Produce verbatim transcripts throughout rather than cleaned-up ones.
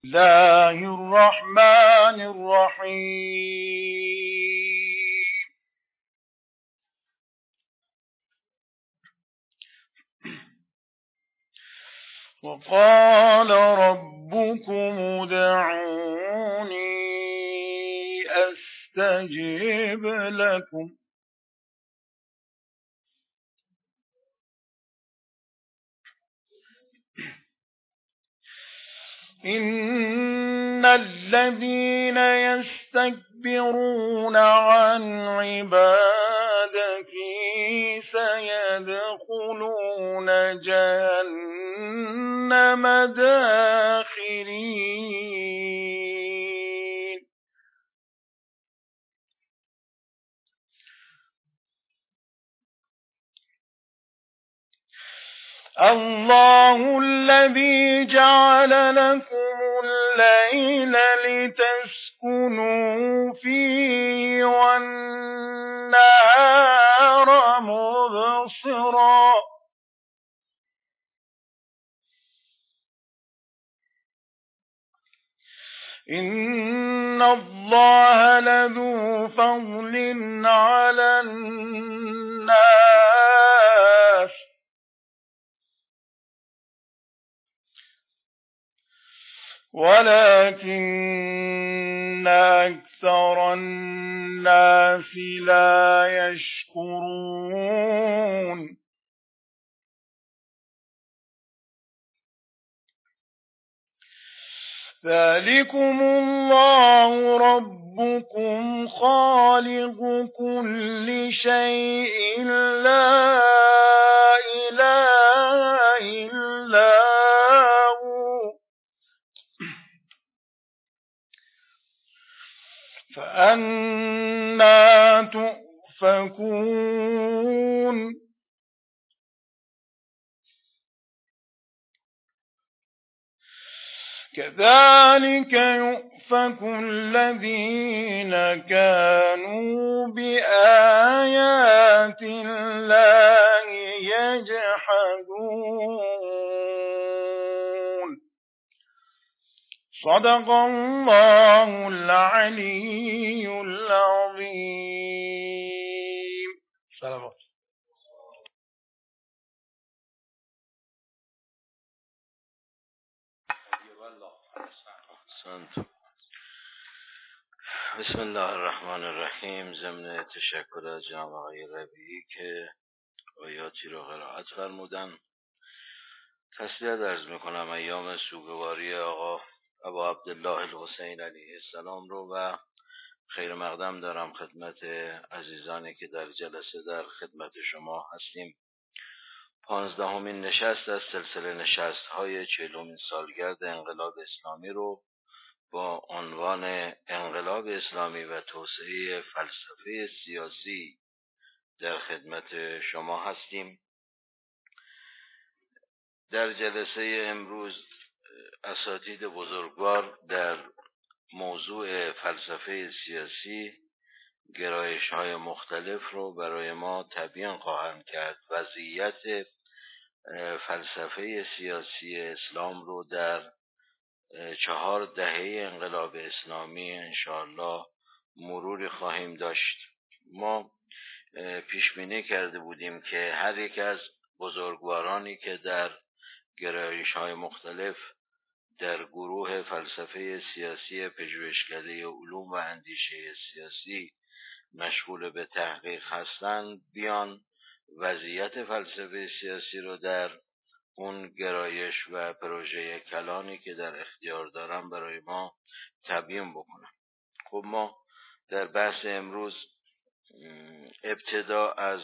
الله الرحمن الرحيم. وقال ربكم ادعوني أستجب لكم إن الذين يستكبرون عن عبادتي سيدخلون جهنم داخرين. الله الذي جعل لكم الليل لتسكنوا فيه والنهار مبصرا إن الله لذو فضل على الناس ولكن أكثر الناس لا يشكرون. ذلكم الله ربكم خالق كل شيء لا إله إلا هو فأنى تؤفكون. كذلك يؤفك الذين كانوا بآيات الله يجحدون. صدق الله العلي العظيم. سلام. بسم الله الرحمن الرحیم. ضمن تشکر از جناب آقای ربیعی که آیاتی رو قرائت فرمودن، تسلیت عرض میکنم ایام سوگواری آقا ابا عبدالله الحسین علیه السلام رو و خیر مقدم دارم خدمت عزیزانی که در جلسه در خدمت شما هستیم. پانزدهمین نشست از سلسله نشست های چهلمین سالگرد انقلاب اسلامی رو با عنوان انقلاب اسلامی و توسعه فلسفه سیاسی در خدمت شما هستیم. در جلسه امروز اساتید بزرگوار در موضوع فلسفه سیاسی گرایش های مختلف رو برای ما تبیین خواهند کرد. وضعیت فلسفه سیاسی اسلام رو در چهار دهه انقلاب اسلامی انشاءالله مروری خواهیم داشت. ما پیش بینی کرده بودیم که هر یک از بزرگوارانی که در گرایش‌های مختلف در گروه فلسفه سیاسی پژوهشکده علوم و اندیشه سیاسی مشغول به تحقیق هستند بیان وضعیت فلسفه سیاسی رو در اون گرایش و پروژه کلانی که در اختیار دارم برای ما تبیین بکنم. خب ما در بحث امروز ابتدا از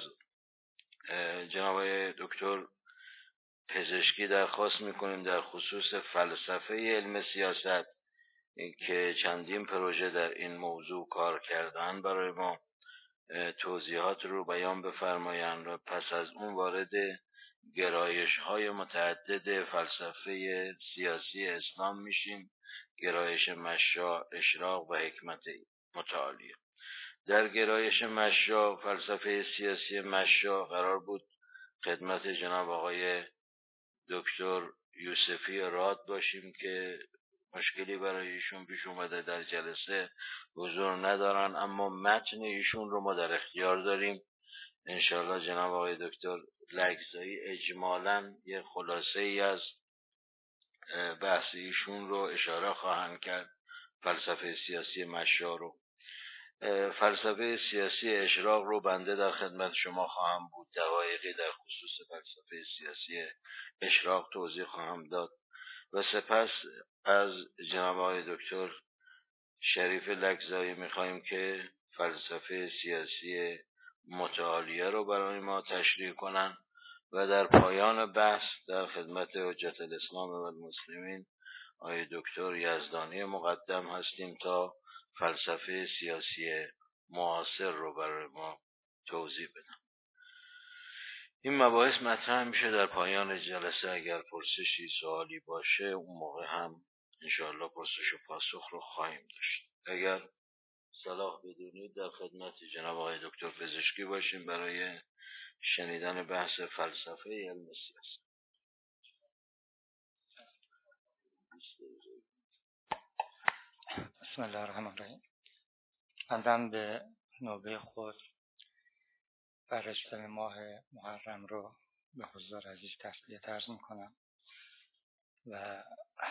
جناب دکتر پزشکی درخواست میکنیم در خصوص فلسفه علم سیاست که چندین پروژه در این موضوع کار کردن برای ما توضیحات رو بیان بفرمایند و پس از اون وارد گرایش های متعدد فلسفه سیاسی اسلام میشیم. گرایش مشاء، اشراق و حکمت متعالیه. در گرایش مشاء، فلسفه سیاسی مشاء، قرار بود خدمت جناب آقای دکتر یوسفی راد باشیم که مشکلی برای ایشون پیش اومده در جلسه حضور ندارن، اما متن ایشون رو ما در اختیار داریم. انشاءالله جناب آقای دکتر لگزایی اجمالاً یه خلاصه ای از بحث ایشون رو اشاره خواهند کرد. فلسفه سیاسی مشا رو، فلسفه سیاسی اشراق رو بنده در خدمت شما خواهم بود. دقایقی در خصوص فلسفه سیاسی اشراق توضیح خواهم داد و سپس از جناب آقای دکتر شریف لگزایی میخواییم که فلسفه سیاسی متعالیه رو برای ما تشریح کنن و در پایان بحث در خدمت حجت الاسلام و المسلمین آقای دکتر یزدانی مقدم هستیم تا فلسفه سیاسی معاصر رو برای ما توضیح بدن. این مباحث مطرح میشه در پایان جلسه. اگر پرسشی سوالی باشه اون موقع هم انشاءالله پرسش و پاسخ رو خواهیم داشت. اگر صلاح بدونید در خدمت جناب آقای دکتر پزشکی باشیم برای شنیدن بحث فلسفه علم سیاست. بسم الله الرحمن الرحیم. من به نوبه خود بررسیدن ماه محرم رو به حضور عزیز تسلیت عرض میکنم و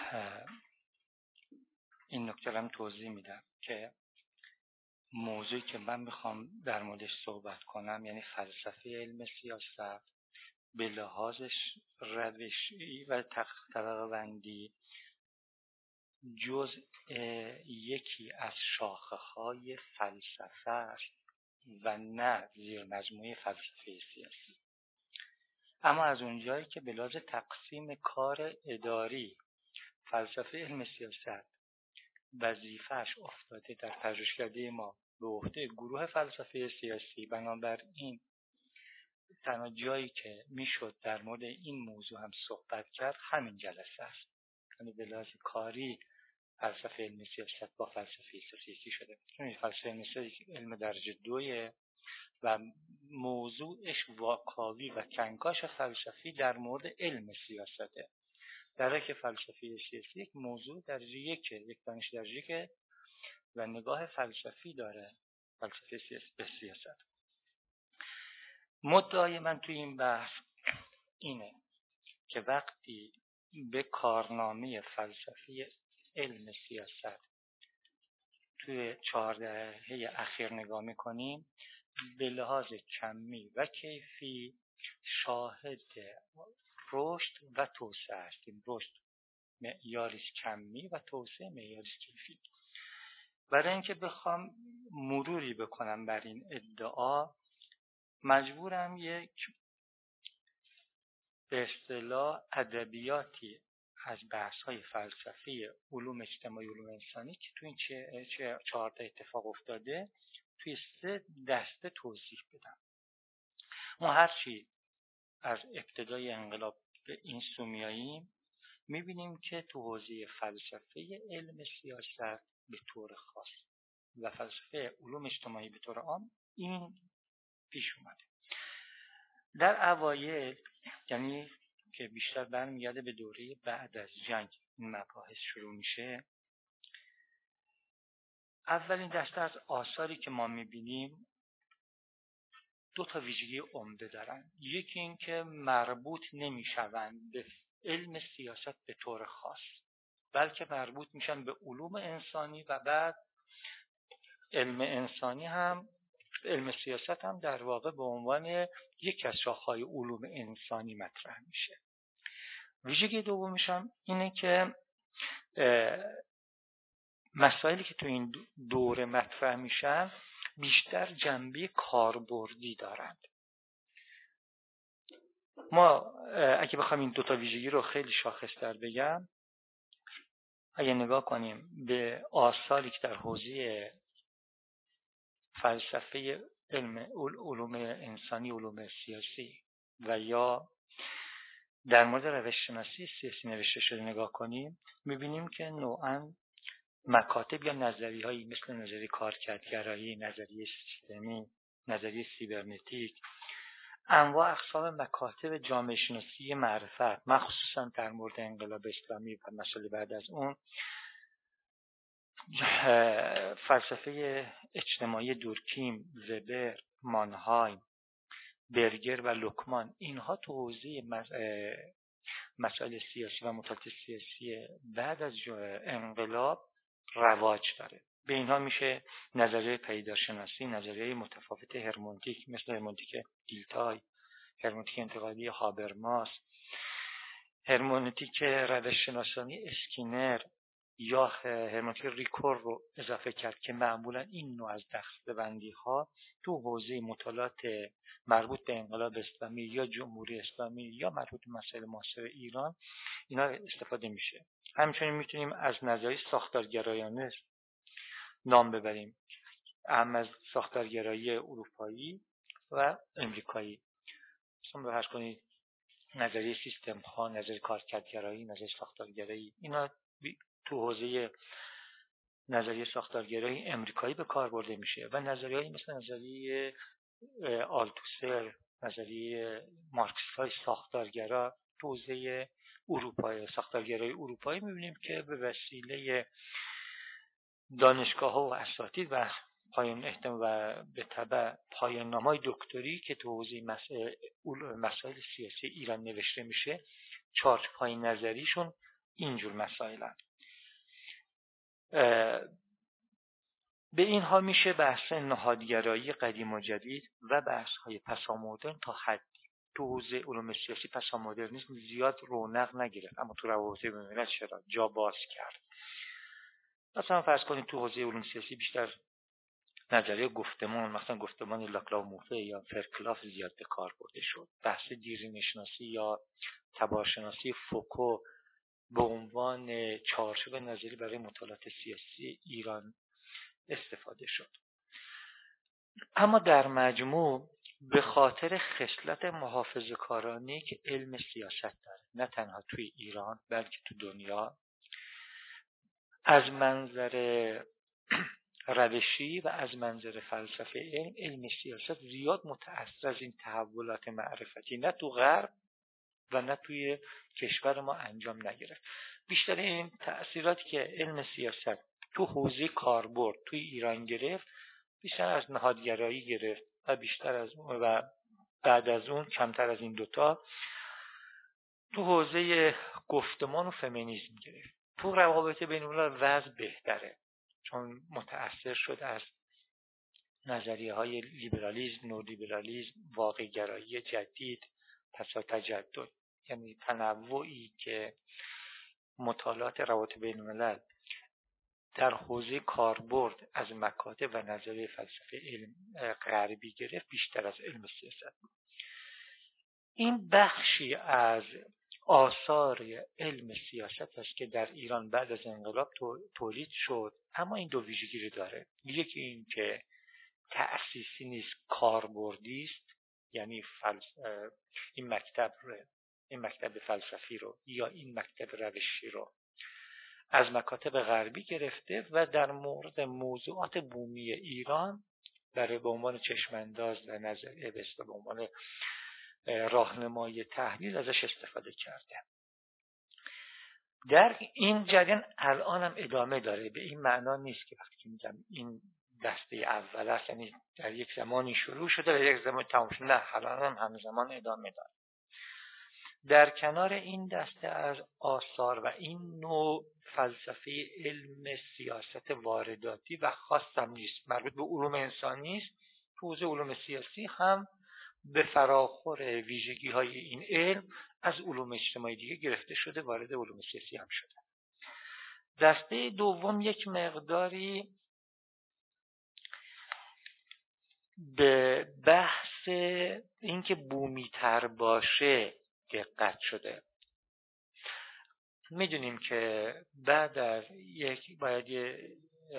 این نکته رو توضیح میدم که موضوعی که من میخوام در موردش صحبت کنم یعنی فلسفه علم سیاست به لحاظش روشی و طبقه بندی جزء یکی از شاخه‌های فلسفه است و نه زیر مجموعه فلسفه سیاسی. اما از اونجایی که به لحاظ تقسیم کار اداری فلسفه علم سیاست وظیفه‌اش افتاده در پژوهشکده ما به عهده گروه فلسفه سیاسی، بنابراین تنها جایی که میشد در مورد این موضوع هم صحبت کرد همین جلسه است. یعنی به لحاظ کاری فلسفه علم سیاست با فلسفه سیاسی شده. یعنی فلسفه علم سیاسی علم درجه دویه و موضوعش واکاوی و کنکاش فلسفی در مورد علم سیاسته، در حالی که فلسفه سیاسی یک موضوع درجه یکه، یک دانش درجه یکه و نگاه فلسفی داره فلسفه سیاسی به سیاست. مدعای من توی این بحث اینه که وقتی به کارنامه فلسفی علم سیاست توی چهار دهه اخیر نگاه میکنیم به لحاظ کمی و کیفی شاهد رشد و توسعه هستیم. رشد معیاریش کمی و توسعه معیاریش کیفی. برای اینکه بخوام مروری بکنم بر این ادعا مجبورم یک به اصطلاح ادبیاتی از بحث‌های فلسفی علوم اجتماعی علوم انسانی که تو این چه چهار تا اتفاق افتاده توی سه دسته توضیح بدم. ما هرچی از ابتدای انقلاب به این سو میاییم میبینیم که تو حوزه فلسفه علم سیاست به طور خاص و فلسفه علوم اجتماعی به طور عام این پیش اومده. در اوایل یعنی که بیشتر برمیگرده به دوره بعد از جنگ این مباحث شروع میشه، اولین دسته از آثاری که ما میبینیم دو تا ویژگی عمده دارن. یکی این که مربوط نمیشوند به علم سیاست به طور خاص، بلکه مربوط میشن به علوم انسانی و بعد علم انسانی هم علم سیاست هم در واقع به عنوان یک از شاخه‌های علوم انسانی مطرح میشه. ویژگی دومش هم اینه که مسائلی که تو این دوره مطرح میشن بیشتر جنبه کاربردی دارند. ما اگه بخوام این دوتا ویژگی رو خیلی شاخص‌تر بگم، اگه نگاه کنیم به آثاری که در حوزه فلسفه علم علوم انسانی علوم سیاسی و یا در مورد روش شناسی سیاسی نوشته شده نگاه کنیم، میبینیم که نوعاً مکاتب یا نظریه‌هایی مثل نظریه کارکردگرایی، نظریه سیستمی، نظریه سیبرنتیک، انواع اقسام مکاتب جامعه شناسی معرفت، مخصوصاً در مورد انقلاب اسلامی و مسائل بعد از اون، فلسفه اجتماعی دورکیم، وبر، مانهایم، برگر و لوکمان، اینها تو حوزه مسائل سیاسی و مطالعات سیاسی بعد از انقلاب رواج داره. به اینها میشه نظریه پیداشناسی، نظریه متفاوت هرمونتیک مثل هرمونتیک دیلتای، هرمونتیک انتقادی هابرماس، هرمونتیک روش شناسانی اسکینر یا هرمونتیک ریکور رو اضافه کرد که معمولا این نوع از دسته‌بندی ها تو حوزه مطالعات مربوط به انقلاب اسلامی یا جمهوری اسلامی یا مربوط به مسائل معاصر ایران اینا استفاده میشه. همچنین میتونیم از نظریه ساختارگرایانه نام ببریم، اهم از ساختارگرایی اروپایی و امریکایی. مثلا بحث کنید نظریه سیستم ها، نظریه کارکردگرایی، نظریه ساختارگرایی، اینا تو حوزه نظریه ساختارگرایی امریکایی به کار برده میشه و نظریه‌ای مثل نظریه آلتوسر، نظریه مارکسیست‌های ساختارگرا تو حوزه اروپایی، ساختارگرایی اروپایی میبینیم که به وسیله دانشگاه‌ها و اساتید و پایان احتمال و به تبع پایان نامه‌های دکتری که تو حوزه مسائل, مسائل سیاسی ایران نوشته میشه، چارچوب‌های نظریشون اینجور مسائلن. به اینها میشه بحث نهادگرایی قدیم و جدید و بحث‌های پسامدرن تا حدی. تو حوزه علوم سیاسی پسامدرنیسم زیاد رونق نگرفت، اما تو روابط بین‌الملل چرا جا باز کرد. مثلا فرض کنید تو حوزه علوم سیاسی بیشتر نظریه گفتمان، مثلا گفتمان لاکلاو موفه یا فرکلاف زیاد به کار برده شد. بحث دیرینه‌شناسی یا تبارشناسی فوکو به عنوان چارچوب نظری برای مطالعات سیاسی ایران استفاده شد. اما در مجموع به خاطر خصلت محافظه‌کارانه‌ای که علم سیاست داره، نه تنها توی ایران بلکه تو دنیا، از منظر روشی و از منظر فلسفه علم، علم سیاست زیاد متأثر از این تحولات معرفتی نه تو غرب و نه توی کشور ما انجام نگرفت. بیشتر این تأثیراتی که علم سیاست تو حوزه کاربرد توی ایران گرفت بیشتر از نهادگرایی گرفت و بیشتر از و بعد از اون کمتر از این دوتا تو حوزه گفتمان و فمینیسم گرفت. تو روابط بین‌الملل وضع بهتره چون متأثر شد از نظریه های لیبرالیسم، نولیبرالیسم، واقع‌گرایی جدید، پسا تجدد، یعنی تنوعی که مطالعات روابط بین‌الملل در حوزه کاربرد از مکاتب و نظریه فلسفه علم غربی گرفت بیشتر از علم سیاست بود. این بخشی از آثار علم سیاست است که در ایران بعد از انقلاب تولید شد، اما این دو ویژگی رو داره. یکی این که تأسیسی نیست، کاربردی است، یعنی فلس... این مکتب رو این مکتب فلسفی رو یا این مکتب روشی رو از مکاتب غربی گرفته و در مورد موضوعات بومی ایران برای به عنوان چشمانداز و نظریه به به عنوان راهنمای تحلیل ازش استفاده کرده. در این جریان الان هم ادامه داره. به این معنا نیست که وقتی میگم این دسته اول است یعنی در یک زمانی شروع شده و یک زمان تمام شده، نه، الان هم همزمان ادامه داره. در کنار این دسته از آثار و این نوع فلسفه علم سیاست وارداتی و خاص هم نیست، مربوط به علوم انسانی است، تو حوزه علوم سیاسی هم به فراخور ویژگی های این علم از علوم اجتماعی دیگه گرفته شده، وارد علوم سیاسی هم شده. دسته دوم یک مقداری به بحث اینکه بومی تر باشه دقت شده. میدونیم که بعد از یک باید یه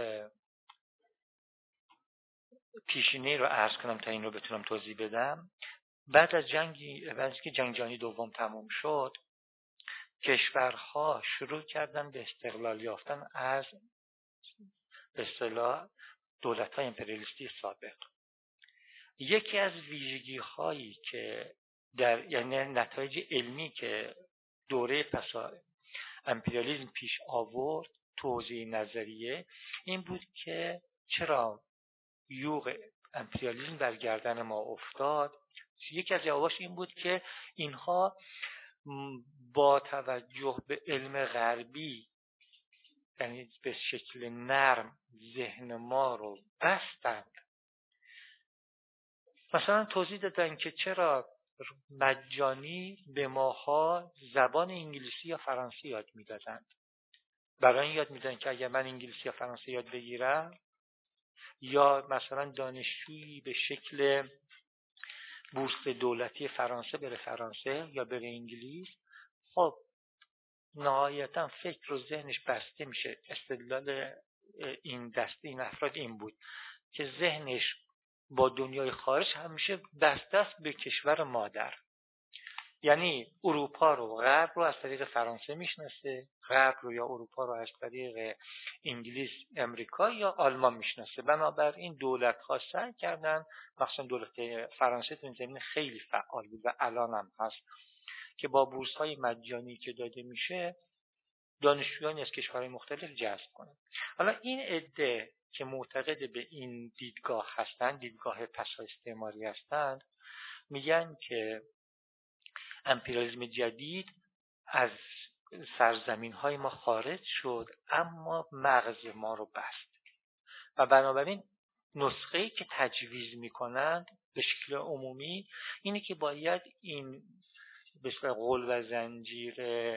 پیشینه رو عرض کنم تا این رو بتونم توضیح بدم. بعد از جنگی بعد از که جنگ جهانی دوم تموم شد، کشورها شروع کردن به استقلال یافتن از به اصطلاح دولت‌های امپریالیستی سابق. یکی از ویژگی‌هایی که در یعنی نتایج علمی که دوره پسا امپریالیسم پیش آورد توضیح نظریه این بود که چرا یوغ امپریالیسم در گردن ما افتاد. یکی از جواباش این بود که اینها با توجه به علم غربی، یعنی به شکل نرم ذهن ما رو بستند. مثلا توضیح دادن که چرا مجانی به ماها زبان انگلیسی یا فرانسه یاد میدادند. برای این یاد میدادن که اگر من انگلیسی یا فرانسه یاد بگیرم، یا مثلا دانشجویی به شکل بورس دولتی فرانسه بره فرانسه یا بره انگلیس، خب نهایتا فکر و ذهنش بسته میشه. استدلال این دسته این افراد این بود که ذهنش با دنیای خارج همیشه بسته است به کشور مادر. یعنی اروپا رو، غرب رو از طریق فرانسه میشناسه، غرب رو یا اروپا رو از طریق انگلیس، امریکا یا آلمان میشناسه. بنابراین دولت ها سعی کردن، مخصوصا دولت فرانسه تو این زمینه خیلی فعال بود و الان هم هست، که با بورس های مجانی که داده میشه دانشجویانی از کشورهای مختلف جذب کنه. حالا این عده که معتقد به این دیدگاه هستند، دیدگاه پسا استعماری هستند، میگن که امپریالیسم جدید از سرزمین های ما خارج شد اما مغز ما رو بست و بنابراین نسخه‌ای که تجویز میکنند به شکل عمومی اینه که باید این به شکل غول و زنجیر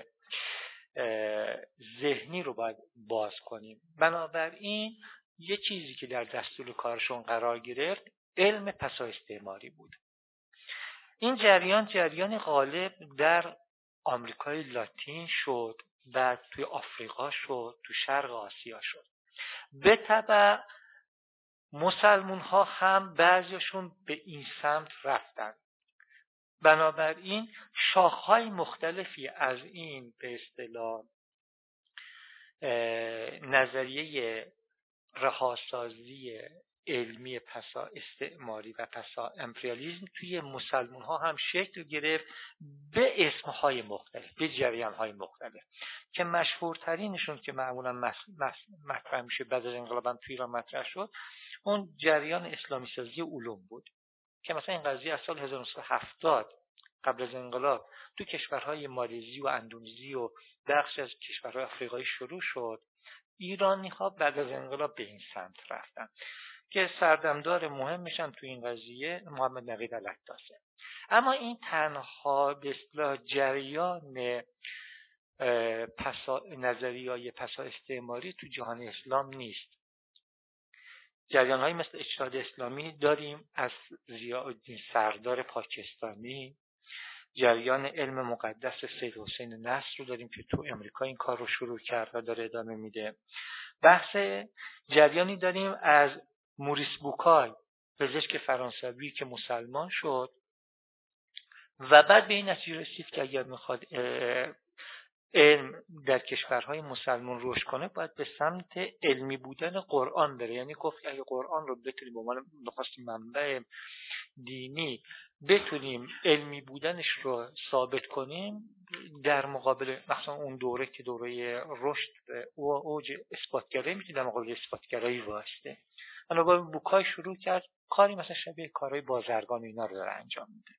ذهنی رو باید باز کنیم. بنابراین یه چیزی که در دستور کارشون قرار گرفت علم پسا استعماری بود. این جریان جریان غالب در آمریکای لاتین شد، بعد توی آفریقا شد، تو شرق آسیا شد. به تبع مسلمون ها هم بعضیشون به این سمت رفتن. بنابراین شاخهای مختلفی از این به اصطلاح نظریه رهاسازی علمی پسا استعماری و پسا امپریالیسم توی مسلمان ها هم شکل گرفت به اسمهای مختلف، به جریانهای مختلف که مشهورترینشون که معمولا مطرح میشه بعد از انقلاب هم توی ایران مطرح شد، اون جریان اسلامی سازی علوم بود که مثلا این قضیه از سال هزار و نهصد و هفتاد قبل از انقلاب تو کشورهای مالزی و اندونزی و بخش از کشورهای آفریقایی شروع شد. ایرانی ها بعد از انقلاب به این سمت رفتن که سردمدار مهمشن تو این قضیه محمد نقیب العطاسه. اما این تنها به اصطلاح جریان پسا نظریه‌های پسا استعماری تو جهان اسلام نیست. جریان‌هایی مثل اجتهاد اسلامی داریم از ضیاءالدین سردار پاکستانی، جریان علم مقدس سید حسین نصر رو داریم که تو امریکا این کار رو شروع کرد و داره ادامه میده. بحث جریانی داریم از موریس بوکای، پزشک فرانسوی که مسلمان شد و بعد به این نتیجه رسید که اگر میخواد علم در کشورهای مسلمان رشد کنه باید به سمت علمی بودن قرآن بره. یعنی گفت اگه قرآن رو بتونیم به عنوان بخواستیم منبع دینی بتونیم علمی بودنش رو ثابت کنیم، در مقابل مثلا اون دوره که دوره رشد و اوج اثباتگرایی میتونه در مقابل اثباتگرایی واسطه. انا با بوکای شروع کرد کاری مثلا شبیه کارهای بازرگان اینا رو داره انجام میده.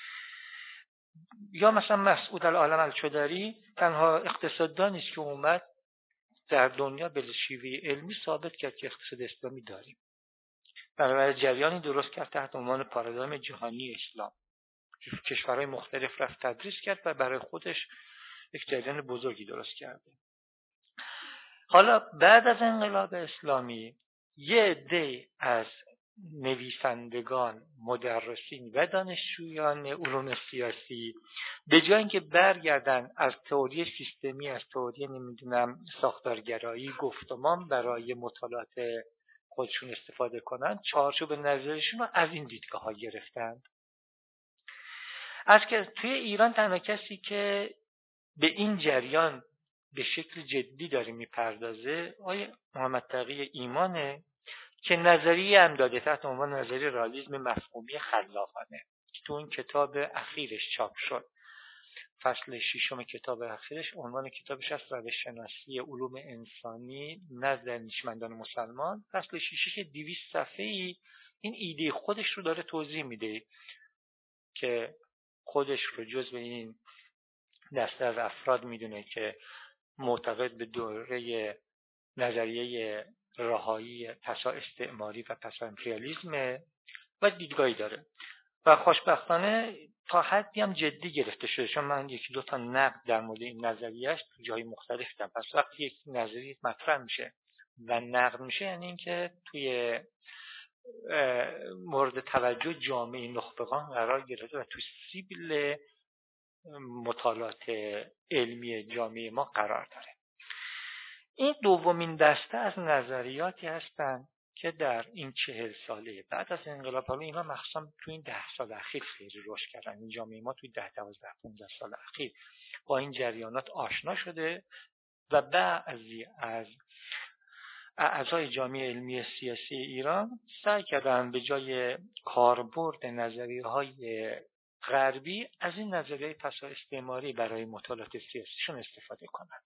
یا مثلا مسعود العالم الچودری تنها اقتصاددانی است که اومد در دنیا به شیوه علمی ثابت کرد که اقتصاد اسلامی داریم. برای جریانی درست کرد تحت عنوان پارادایم جهانی اسلام. کشورهای مختلف رفت تدریس کرد و برای خودش یک جریان بزرگی درست کرده. حالا بعد از انقلاب اسلامی یه عده از نویسندگان، مدرسین و دانشجویان علوم سیاسی به جای اینکه برگردن از تئوری سیستمی، از تئوری نمیدونم ساختارگرایی، گفتمان برای مطالعات خودشون استفاده کنن، چارچوب نظرشون رو از این دیدگاه‌ها گرفتند. از که توی ایران تنها کسی که به این جریان به شکل جدی داره میپردازه آقای محمد تقی ایمانه که نظریه هم داده تحت عنوان نظریه رئالیسم مفهومی خلاقانه که تو اون کتاب اخیرش چاپ شد. فصل ششم کتاب اخیرش عنوان کتابش است روش شناسی علوم انسانی نزد دانشمندان مسلمان. فصل ششی که دویست صفحه‌ای این ایده خودش رو داره توضیح میده که خودش رو جزو این دسته از افراد میدونه که معتقد به دوره نظریه رهایی پسا استعماری و پسا امپریالیسم و دیدگاهی داره و خوشبختانه تا حدی هم جدی گرفته شده، چون من یکی دو تا نقد در مورد این نظریه‌اش تو جای مختلف دیدم. پس وقتی یک نظریه مطرح میشه و نقد میشه یعنی اینکه توی مورد توجه جامعه نخبگان قرار گرفته و تو سیبل مطالعات علمی جامعه ما قرار داره. این دومین دسته از نظریاتی هستند که در این چهل ساله بعد از انقلاب، حالا اینا مخصوصا تو این ده سال اخیر خیلی رشد کردن. این جامعه ما توی ده دوازده پانزده سال اخیر با این جریانات آشنا شده و بعضی از اعضای جامعه علمی سیاسی ایران سعی کردن به جای کاربرد نظریه‌های غربی از این نظریه پسا استعماری برای مطالعات سیاسیشون استفاده کنند.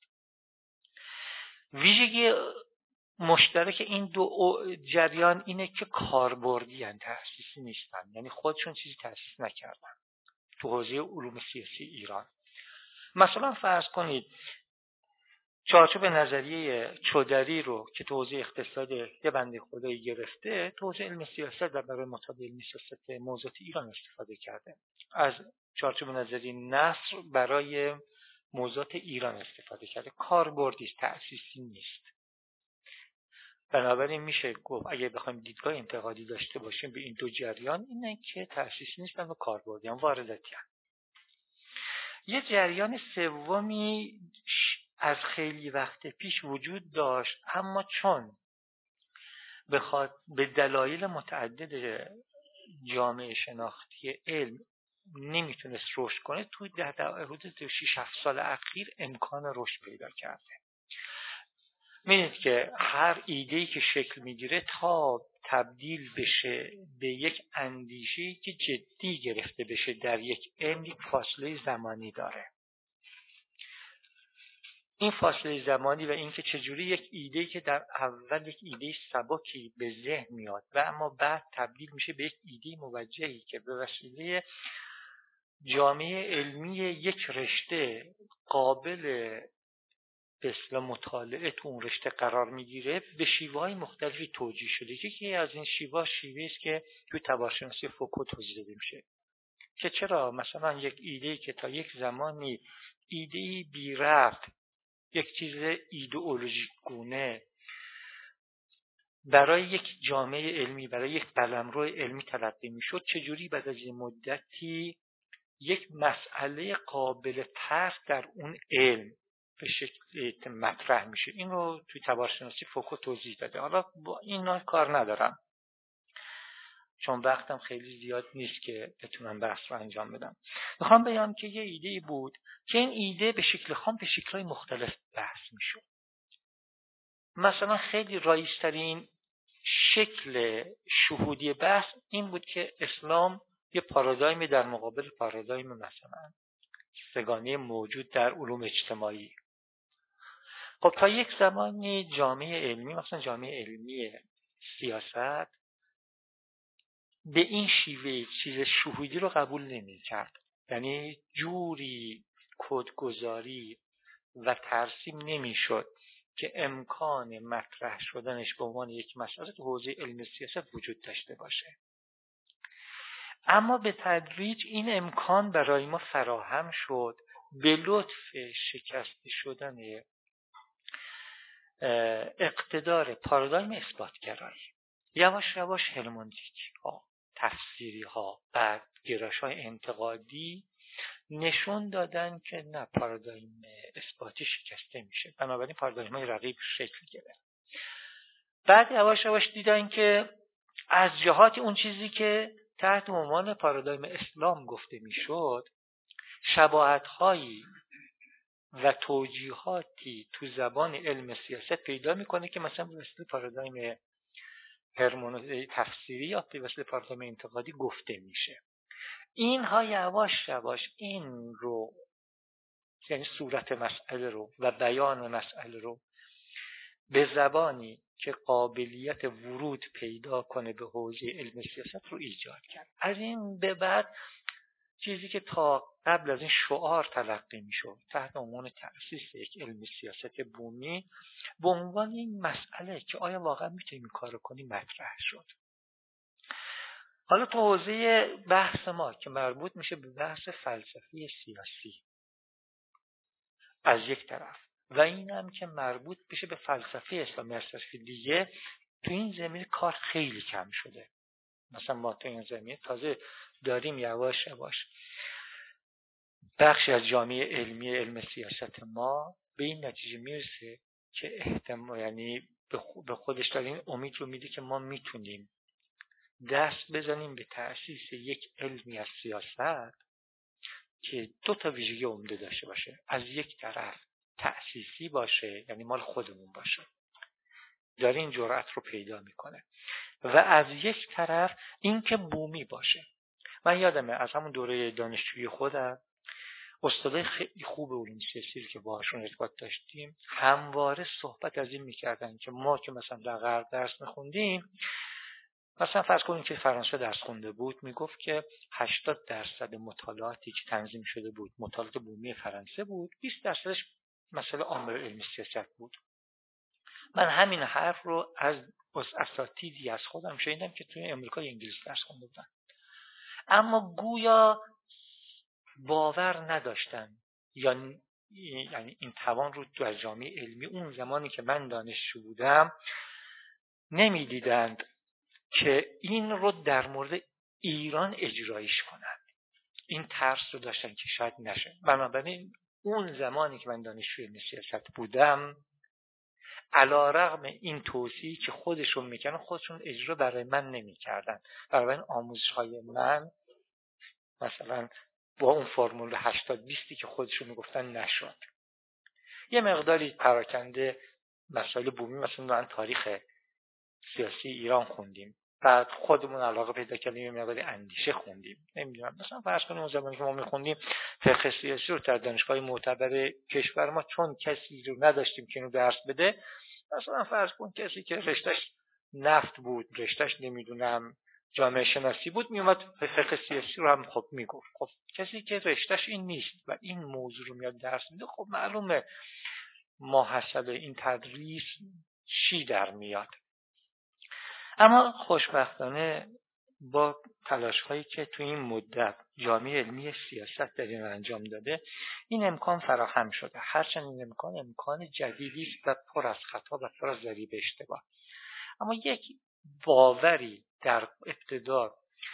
ویژگی مشترک این دو جریان اینه که کاربردی هستند، تأسیسی نیستن، یعنی خودشون چیزی تأسیس نکردن تو حوزه علوم سیاسی ایران. مثلا فرض کنید چارچوب نظریه چودری رو که تو حوزه اقتصاد یه بنده خدایی گرفته، تو حوزه علم سیاست و برای مطالعه علم سیاست موضوعات ایران استفاده کرده. از چارچوب نظریه نصر برای موضوعات ایران استفاده کرده. کاربردی است، تأسیسی نیست. بنابراین میشه گفت اگه بخوایم دیدگاه انتقادی داشته باشیم به این دو جریان، اینه که تأسیسی نیستن و کاربردی هم وارداتی هم. یه جریان سومی از خیلی وقت پیش وجود داشت، اما چون بخواد به دلایل متعدد جامعه شناختی علم نمیتونست رشد کنه، توی ده در حدود شش هفت سال اخیر امکان رشد پیدا کرده. می‌بینید که هر ایده‌ای که شکل میگیره تا تبدیل بشه به یک اندیشه‌ای که جدی گرفته بشه در یک علم، یک فاصله زمانی داره. این فاصله زمانی و اینکه چجوری یک ایده‌ای که در اول یک ایده سبکی به ذهن میاد و اما بعد تبدیل میشه به یک ایده موجهی که به وسیله جامعه علمی یک رشته قابل به اصطلاح مطالعه تو اون رشته قرار میگیره، به شیوه‌های مختلفی توجیه شده. یکی از این شیوه شیوهی است که توی تبارشناسی فوکو توضیح داده میشه که چرا مثلا یک ایده‌ای که تا یک زمانی ایده‌ای بی ربط، یک چیز ایدئولوژیک گونه برای یک جامعه علمی، برای یک قلمرو علمی تلقی میشد، چجوری بعد از این مدتی یک مسئله قابل طرح در اون علم به شکل مطرح میشه. این رو توی تبارشناسی فوکو توضیح داده. حالا با این کار ندارم چون وقتم خیلی زیاد نیست که بتونم بحث رو انجام بدم. میخوام بگم که یه ایده بود که این ایده به شکل خام به شکل‌های مختلف بحث میشد. مثلا خیلی رایج‌ترین شکل شهودی بحث این بود که اسلام یه پارادایم در مقابل پارادایم مثلا سگانه موجود در علوم اجتماعی. خب تا یک زمانی جامعه علمی، مثلا جامعه علمی سیاست، به این شیوه چیز شهودی رو قبول نمی کرد. یعنی جوری کدگذاری و ترسیم نمی شد که امکان مطرح شدنش به عنوان یک مسئله تو حوزه علم سیاست وجود داشته باشه. اما به تدریج این امکان برای ما فراهم شد به لطف شکسته شدن اقتدار پارادایم اثباتگرایی. یواش یواش هرمنوتیک ها، تفسیری ها، بعد گرایش های انتقادی نشون دادن که نه، پارادایم اثباتی شکسته میشه، بنابراین پارادایم های رقیب شکل گرفت. بعد یواش یواش دیدن که از جهات اون چیزی که تحت عنوان پارادایم اسلام گفته میشد، شباهت هایی و توجیهاتی تو زبان علم سیاست پیدا میکنه که مثلا به واسطه پارادایم هرمونوتیک تفسیری یا به واسطه پارادایم انتقادی گفته میشه. اینها یواش یواش این رو یعنی صورت مسئله رو و بیان مسئله رو به زبانی که قابلیت ورود پیدا کنه به حوزه علم سیاست رو ایجاد کرد. از این به بعد چیزی که تا قبل از این شعار تلقی میشد تحت عنوان تأسیس یک علم سیاست بومی به عنوان این مسئله که آیا واقعا میتونیم این کارو کنیم مطرح شد. حالا تو حوزه بحث ما که مربوط میشه به بحث فلسفی سیاسی از یک طرف و این هم که مربوط بشه به فلسفه اسلامی از طرف دیگه، تو این زمینه کار خیلی کم شده. مثلا ما تو این زمینه تازه داریم یواش یواش بخشی از جامعه علمی علم سیاست ما به این نتیجه میرسه که احتمال یعنی به خودش داره این امید رو میده که ما میتونیم دست بزنیم به تأسیس یک علمی از سیاست که دو تا ویژگی عمده داشته باشه. از یک طرف تأسیسی باشه، یعنی مال خودمون باشه، داره این جرأت رو پیدا میکنه، و از یک طرف این که بومی باشه. من یادمه از همون دوره دانشجویی خودم استادای خیلی خوب علوم سیاسی که باهاشون ارتباط داشتیم همواره صحبت از این میکردن که ما که مثلا در غرب درس میخوندیم، مثلا فرض کنیم که فرانسه درس خونده بود، میگفت که هشتاد درصد مطالعاتی که تنظیم شده بود مطالعات بومی فرانسه بود، بیست درصدش مسئله عامه علم سیاست بود. من همین حرف رو از اساتیدی از خودم شنیدم که توی امریکا انگلیس درس خونده بودن، اما گویا باور نداشتن یا یعنی این توان رو تو از جامعه علمی اون زمانی که من دانشجو بودم نمیدیدند که این رو در مورد ایران اجرایش کنند. این ترس رو داشتن که شاید نشه. بنابراین اون زمانی که من دانشجوی علم سیاست بودم، علی‌رغم این توصیه‌ای که خودشون میکنن خودشون اجرا برای من نمیکردن. برای آموزش های من مثلا با اون فرمول هشتاد بیست که خودشون میگفتن نشد. یه مقداری پراکنده مسائل بومی مثلا دارن تاریخ سیاسی ایران خوندیم، بعد خودمون علاقه پیدا کردیم یه مقداری اندیشه خوندیم. نمیدونم مثلا فرض کنیم اون زمانی که ما میخوندیم فقه سیاسی رو در دانشگاه معتبر کشور ما چون کسی رو نداشتیم که اینو درس بده، مثلا فرض کن کسی که رشتهش نفت بود، رشتهش نمیدونم جامعه شناسی بود، میومد فقه سیاسی رو هم خب میگفت. خب کسی که رشتهش این نیست و این موضوع رو میاد درس میده، خب معلومه ماحصل این تدریس چی در میاد. اما خوشبختانه با تلاش هایی که تو این مدت جامعه علمی سیاست در این انجام داده، این امکان فراهم شده. هرچند این امکان امکان جدیدی است و پر از خطا و پر از ضریب اشتباه، اما یک باوری در ابتدا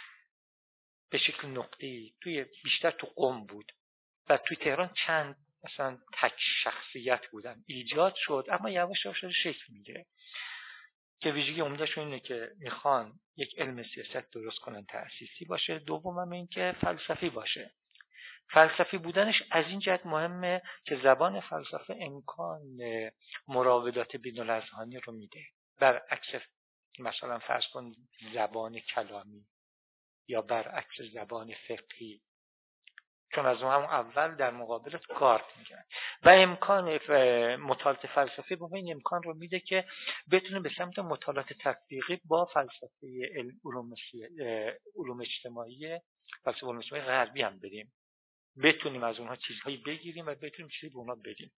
به شکل نقطه‌ای توی بیشتر تو قم بود و توی تهران چند مثلا تک شخصیت بودن ایجاد شد، اما یواش یواش شکل میگیره که ویژگی عمده‌شون اینه که میخوان یک علم سیاست درست کنن تأسیسی باشه. دومم این که فلسفی باشه. فلسفی بودنش از این جهت مهمه که زبان فلسفه امکان مراودات بین‌الاذهانی رو میده، برعکس مثلا فرض کن زبان کلامی یا برعکس زبان فقهی، چون از اون هم اول در مقابلت گارد میگن و امکان مطالعات فلسفی به این امکان رو میده که بتونه به سمت مطالعات تطبیقی با فلسفه علوم علوم اجتماعی فلسفه علوم اجتماعی غربی هم بریم، بتونیم از اونها چیزهایی بگیریم و بتونیم چیزی به اونها بدیم.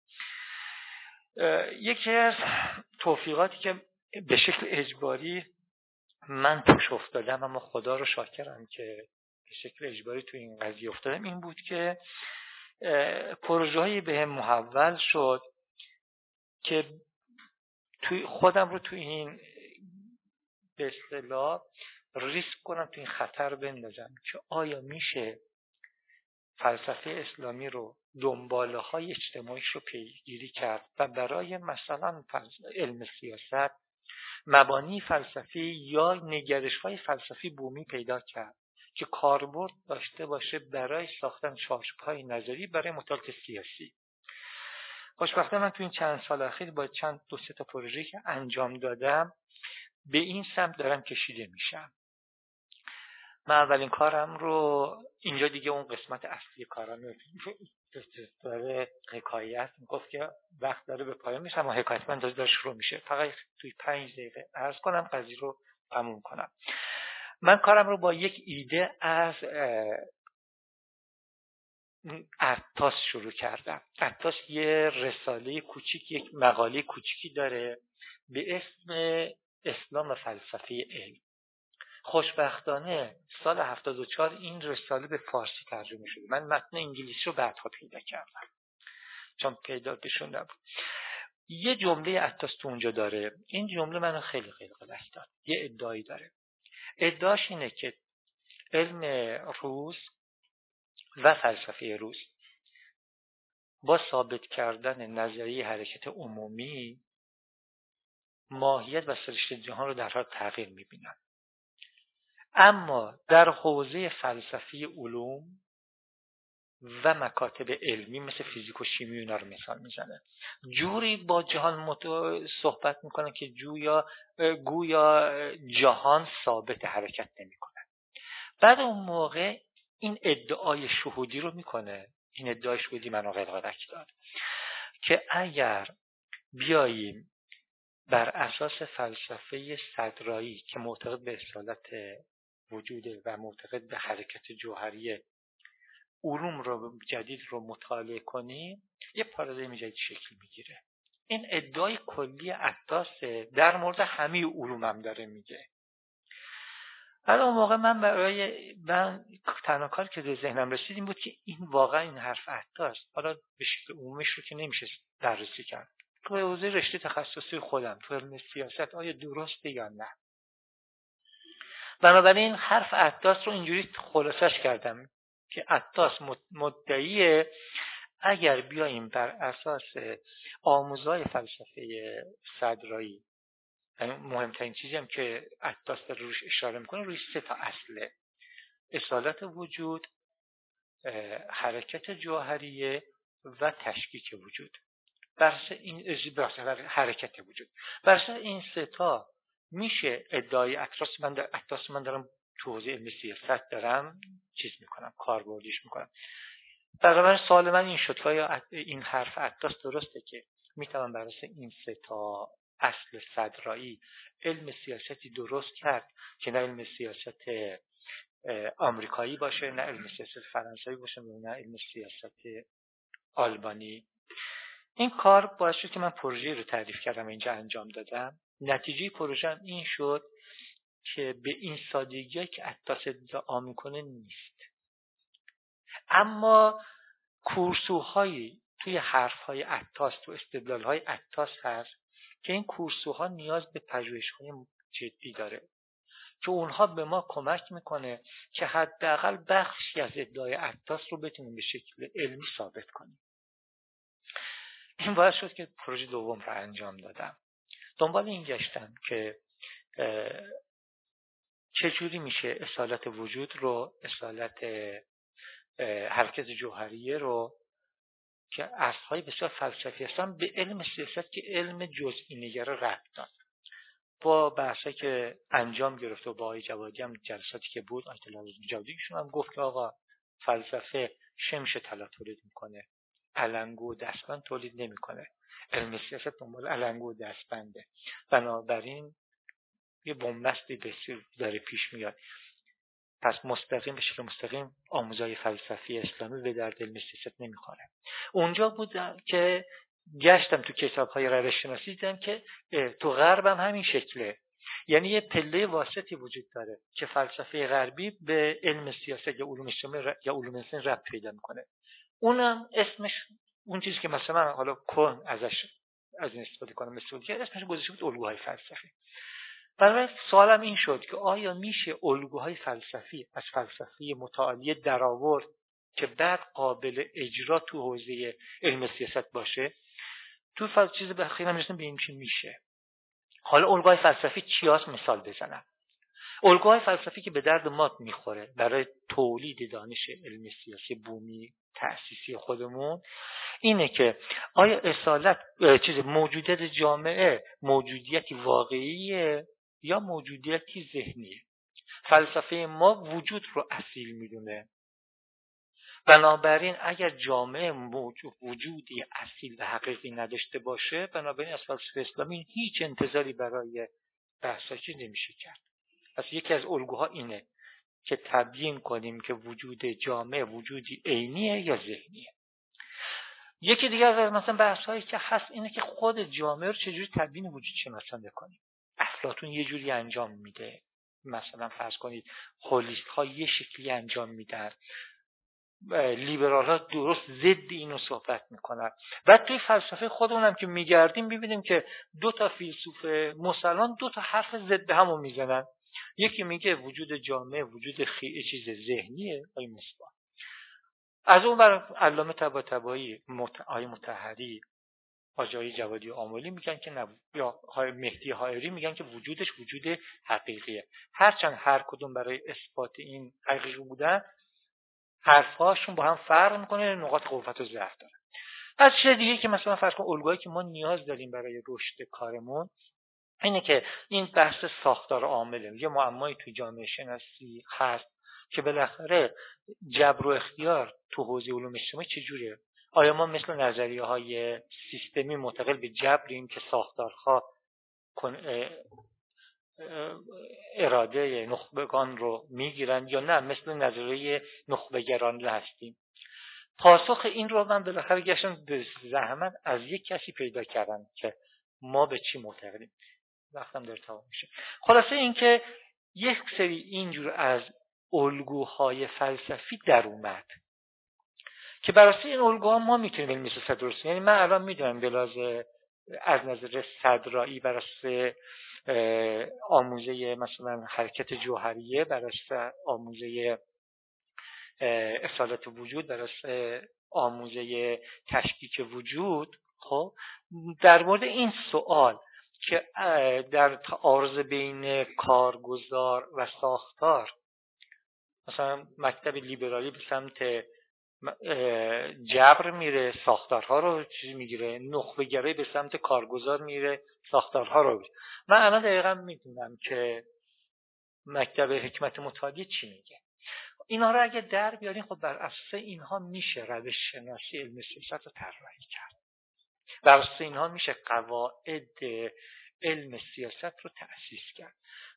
یکی از توفیقاتی که به شکل اجباری من توش افتادم، اما خدا رو شاکرم که به شکل اجباری تو این قضیه افتادم، این بود که پروژه‌ای بهم محول شد که توی خودم رو تو این به اصطلاح ریسک کنم، تو این خطر بندازم که آیا میشه فلسفه اسلامی رو دنباله های اجتماعیش رو پیگیری کرد و برای مثلا علم سیاست مبانی فلسفی یا نگرش های فلسفی بومی پیدا کرد که کاربرد داشته باشه برای ساختن چارچوب‌های نظری برای مطالعات سیاسی. خوشبختانه من تو این چند سال اخیر با چند دو سه تا پروژه‌ای که انجام دادم به این سمت دارم کشیده میشم. من اولین کارم رو اینجا دیگه اون قسمت اصلی کارم داره حکایت میگفت که وقت داره به پایان میشه، اما حکایت من داره شروع میشه. فقط توی پنج دقیقه عرض کنم قضیه رو تموم کنم. من کارم رو با یک ایده از عطاس شروع کردم. عطاس یه رساله کوچیک، یک مقاله کوچیکی داره به اسم اسلام و فلسفه علم. خوشبختانه سال هفتاد و چهار این رساله به فارسی ترجمه شده. من متن انگلیسی رو بعدها پیدا کردم چون پیدا بشون نبود. یه جمله عطاس تو اونجا داره، این جمله منو خیلی خیلی قلق داد. یه ادعایی داره، ادعاش اینه که علم روز و فلسفه روز با ثابت کردن نظریه حرکت عمومی ماهیت و سرشت جهان رو در حال تغییر می‌بینن، اما در حوزه فلسفی علوم و مکاتب علمی مثل فیزیک و شیمی اینا رو مثال میزنه، جوری با جهان صحبت میکنن که جویا گویا جهان ثابت حرکت نمیکنه. بعد اون موقع این ادعای شهودی رو میکنه، این ادعای شهودی منو قلقلک داد که اگر بیاییم بر اساس فلسفه صدرایی که معتقد به اصالت وجوده و معتقد به حرکت جوهری علوم رو جدید رو مطالعه کنیم، یه پارادایم جدید شکل میگیره. این ادعای کلی عطاس در مورد همه علوم هم داره میگه. بعد اون موقع من برای من تنها کاری که به ذهنم رسید این بود که این واقعا این حرف عطاس، حالا به شکل عمومیش رو که نمیشه بررسی کرد، تو حوزه رشته تخصصی خودم تو علم سیاست آیا درسته یا نه. بنابراین حرف عطاس رو اینجوری خلاصش کردم که عطاس مدعیه اگر بیاییم بر اساس آموزهای فلسفه صدرایی، یعنی مهمترین چیزی هم که عطاس در روش اشاره میکنه روی سه تا اصله: اصالت وجود، حرکت جوهریه و تشکیک وجود. بر این حرکت وجود بر این سه تا میشه ادعای عطاس من در عطاس من دارم تو حوزه علم سیاست دارم چیز میکنم، کاربردیش میکنم. بنابراین سوال من این شد که آیا این حرف عطاس درسته که میتونم بر اساس این سه تا اصل صدرایی علم سیاستی درست کرد که نه علم سیاست آمریکایی باشه، نه علم سیاست فرانسوی باشه، نه علم سیاست آلبانی. این کار باعث شد که من پروژه رو تعریف کردم و اینجا انجام دادم. نتیجه پروژه این شد که به این سادگی که عطاس ادعا میکنه نیست، اما کورسوهایی توی حرفهای عطاس، تو استدلالهای عطاس هست که این کورسوها نیاز به پژوهش‌های جدی داره که اونها به ما کمک میکنه که حداقل بخشی از ادعای عطاس رو بتونیم به شکل علمی ثابت کنیم. این باعث شد که پروژه دوم رو انجام دادم. دنبال این گشتم که چجوری میشه اصالت وجود رو، اصالت حرکت جوهریه رو که اصلهای بسیار فلسفی هستن به علم سیاست که علم جزئی نگر ربط داد. با بحثی که انجام گرفت و با آقای جوادی هم جلساتی که بود، آقای جوادی ایشون هم گفت که آقا فلسفه شمش طلا تولید میکنه، علنگو و دستبند تولید نمیکنه. علم سیاست دنبال علنگو و دستبنده. بنابراین یه بنبستی بسیار داره پیش میاد. پس مستقیم به شکل مستقیم آموزهای فلسفی اسلامی به درد علم سیاست نمیخوره. اونجا بود که گشتم تو کتاب‌های روش شناسی دیدم که تو غرب هم همین شکله. یعنی یه پله واسطی وجود داره که فلسفه غربی به علم سیاست یا علوم اجتماعی یا علوم انسانی ربط پیدا میکنه. اونم اسمش اون چیزی که مثلا حالا کن ازش از این استفاده کنم مثل که اسمش گذاشته بود الگوهای فلسفی. برای سوالم این شد که آیا میشه الگوهای فلسفی از فلسفه متعالی درآورد که بعد قابل اجرا تو حوزه علم سیاست باشه؟ تو فلسفه چیز به خیلی میرسیم به این چی میشه. حالا الگوهای فلسفی چی هست مثال بزنم. الگوهای فلسفی که به درد ما میخوره برای تولید دانش علم سیاسی بومی تأسیسی خودمون اینه که آیا اصالت چیز موجودیت جامعه موجودیتی واقعیه یا موجودیتی ذهنیه؟ فلسفه ما وجود رو اصیل میدونه. بنابراین اگر جامعه وجودی اصیل و حقیقی نداشته باشه، بنابراین از فلسفه اسلامی هیچ انتظاری برای بحثش نمیشه کرد. پس یکی از الگوها اینه که تبیین کنیم که وجود جامعه وجودی عینیه یا ذهنیه. یکی دیگه از مثلا بحث‌هایی که هست اینه که خود جامعه رو چجوری تبیین وجود شناسان بکنیم. افلاطون یه جوری انجام میده، مثلا فرض کنید هولیست ها یه شکلی انجام میدن، لیبرال ها درست ضد اینو صحبت میکنن. بعد توی فلسفه خودمون هم که میگردیم ببینیم که دو تا فیلسوف مسلمان دو تا حرف ضد همو میزنن. یکی میگه وجود جامعه وجود خیلی چیز ذهنیه، آی مصباح. از اون بر علامه طباطبایی، آی مطهری، آجای جوادی آملی میگن که نه، یا مهدی حائری میگن که وجودش وجود حقیقیه. هرچند هر کدوم برای اثبات این حقیقی بودن حرفاشون با هم فرق میکنه، نقاط قوت و ضعف داره. از چیز دیگه که مثلا فرض کن الگویی که ما نیاز داریم برای رشد کارمون اینه که این بحث ساختار عامله. یه معمایی توی جامعه شناسی هست که بالاخره جبر و اختیار تو حوزه علوم اجتماعی چجوریه؟ آیا ما مثل نظریه های سیستمی معتقل به جبریم که ساختارها اراده نخبگان رو میگیرن، یا نه مثل نظریه نخبگرانه هستیم؟ پاسخ این رو من بالاخره گشتم به زحمت از یک کسی پیدا کردم که ما به چی معتقدیم. وقتم داره تمام میشه. خلاصه این که یک سری اینجور از الگوهای فلسفی در اومد که براساس این الگوها ما میتونیم علم سیاست درست کنیم. یعنی من الان میدونم بلاز از نظر صدرایی براساس آموزه مثلا حرکت جوهریه، براساس آموزه اصالت وجود، براساس آموزه تشکیک وجود، خب در مورد این سوال که در تعارض بین کارگزار و ساختار، مثلا مکتب لیبرالی به سمت جبر میره، ساختارها رو چیزی میگیره، نخبه گرایی به سمت کارگزار میره، ساختارها رو میگیره. من الان دقیقا میدونم که مکتب حکمت متحدی چی میگه. اینا رو اگه در بیارین، خب بر اساس اینها میشه روش شناسی علم سیاست رو طراحی کرد. بر اساس اینها میشه قواعد علم سیاست رو تأسیس کرد.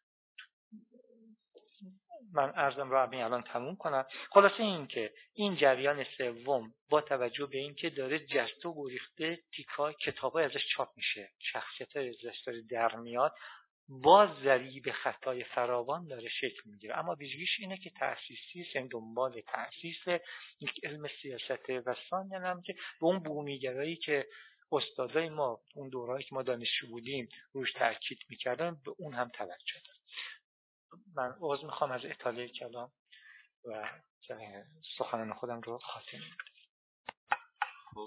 من عرضم رو همین الان تموم کنم. خلاصه این که این جریان سوم با توجه به این که داره جست و گریخته تیکای کتابای ازش چاپ میشه، شخصیت‌های ازش داره در میاد، با ضریب خطای فراوان داره شکل میگیره. اما ویژگیش اینه که تأسیسی است، دنبال تأسیس یک علم سیاست و ثانیاً هم که به اون بومیگرایی که استادای ما اون دورهایی که ما دانشجو بودیم روش تاکید میکردن به اون هم توجه داره. من عذر میخوام از اطاله کلام و سخنان خودم رو خاتمه میدم. خب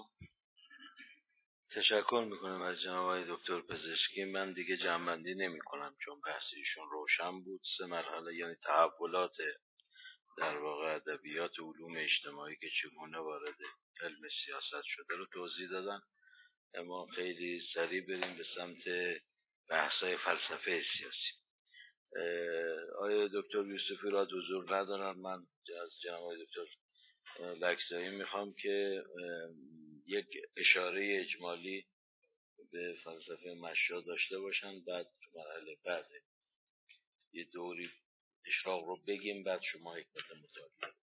تشکر میکنم از جناب آقای دکتر پزشکی. من دیگه جمع‌بندی نمیکنم چون بحثیشون روشن بود. سه مرحله یعنی تحولات در واقع ادبیات و علوم اجتماعی که چگونه وارد علم سیاست شده رو توضیح دادن. اما خیلی سریع بریم به سمت بحث‌های فلسفه سیاسی. آیا دکتر یوسفی را حضور ندارن؟ من از جناب آقای دکتر لکزایی میخوام که یک اشاره اجمالی به فلسفه مشا داشته باشن، بعد تو مرحله بعد یه دوری اشراق رو بگیم، بعد شما حکمت مطالعه.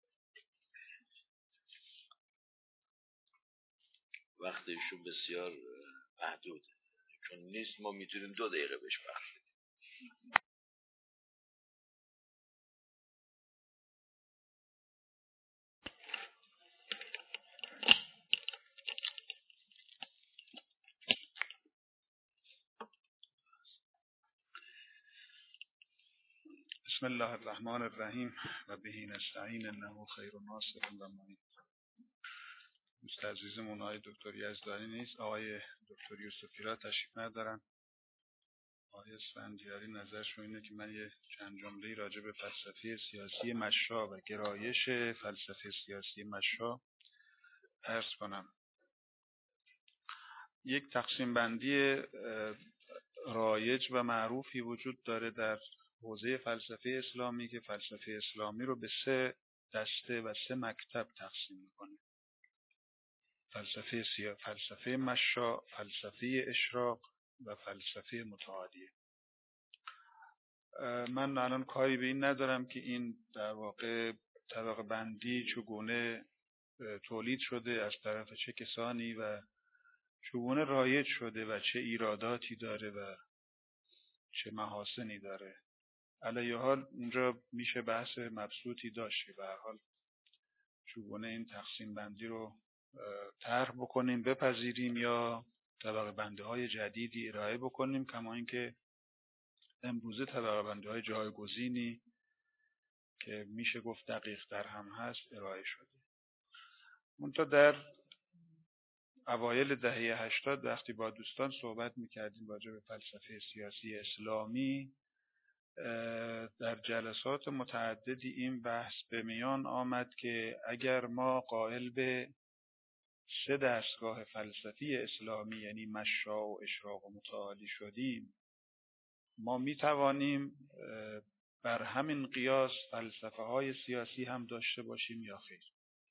وقت ایشون بسیار محدود چون نیست، ما میتونیم دو دقیقه بهش بخش بدیم. بسم الله الرحمن الرحیم و بهی نستعین انه خیر ناصر و معین. دوست عزیزمون آقای دکتر یزدانی نیست، آقای دکتر یوسفی را تشریف ندارن. آقای اسفندیاری نظرشون اینه که من یه چند جمله راجع به فلسفه سیاسی مشا و گرایش فلسفه سیاسی مشا عرض کنم. یک تقسیم بندی رایج و معروفی وجود داره در حوزه فلسفه اسلامی که فلسفه اسلامی رو به سه دسته و سه مکتب تقسیم میکنه: فلسفه سیا، فلسفه مشا، فلسفه اشراق و فلسفه متعالیه. من الان کاری به این ندارم که این در واقع طبقه بندی چگونه تولید شده، از طرف چه کسانی و چگونه رایج شده و چه ایراداتی داره و چه محاسنی داره. علیه حال اونجا میشه بحث مبسوطی داشت که به هر حال چگونه این تقسیم بندی رو طرح بکنیم، بپذیریم یا طبقه بندی های جدیدی ارائه بکنیم، کما اینکه امروزه طبقه بندی های جایگزینی که میشه گفت دقیق تر هم هست ارائه شده. منتها در اوایل دهه هشتاد وقتی با دوستان صحبت میکردیم راجع به فلسفه سیاسی اسلامی، در جلسات متعددی این بحث به میان آمد که اگر ما قائل به سه دستگاه فلسفی اسلامی یعنی مشا و اشراق و متعالی شدیم، ما می توانیم بر همین قیاس فلسفه های سیاسی هم داشته باشیم یا خیر.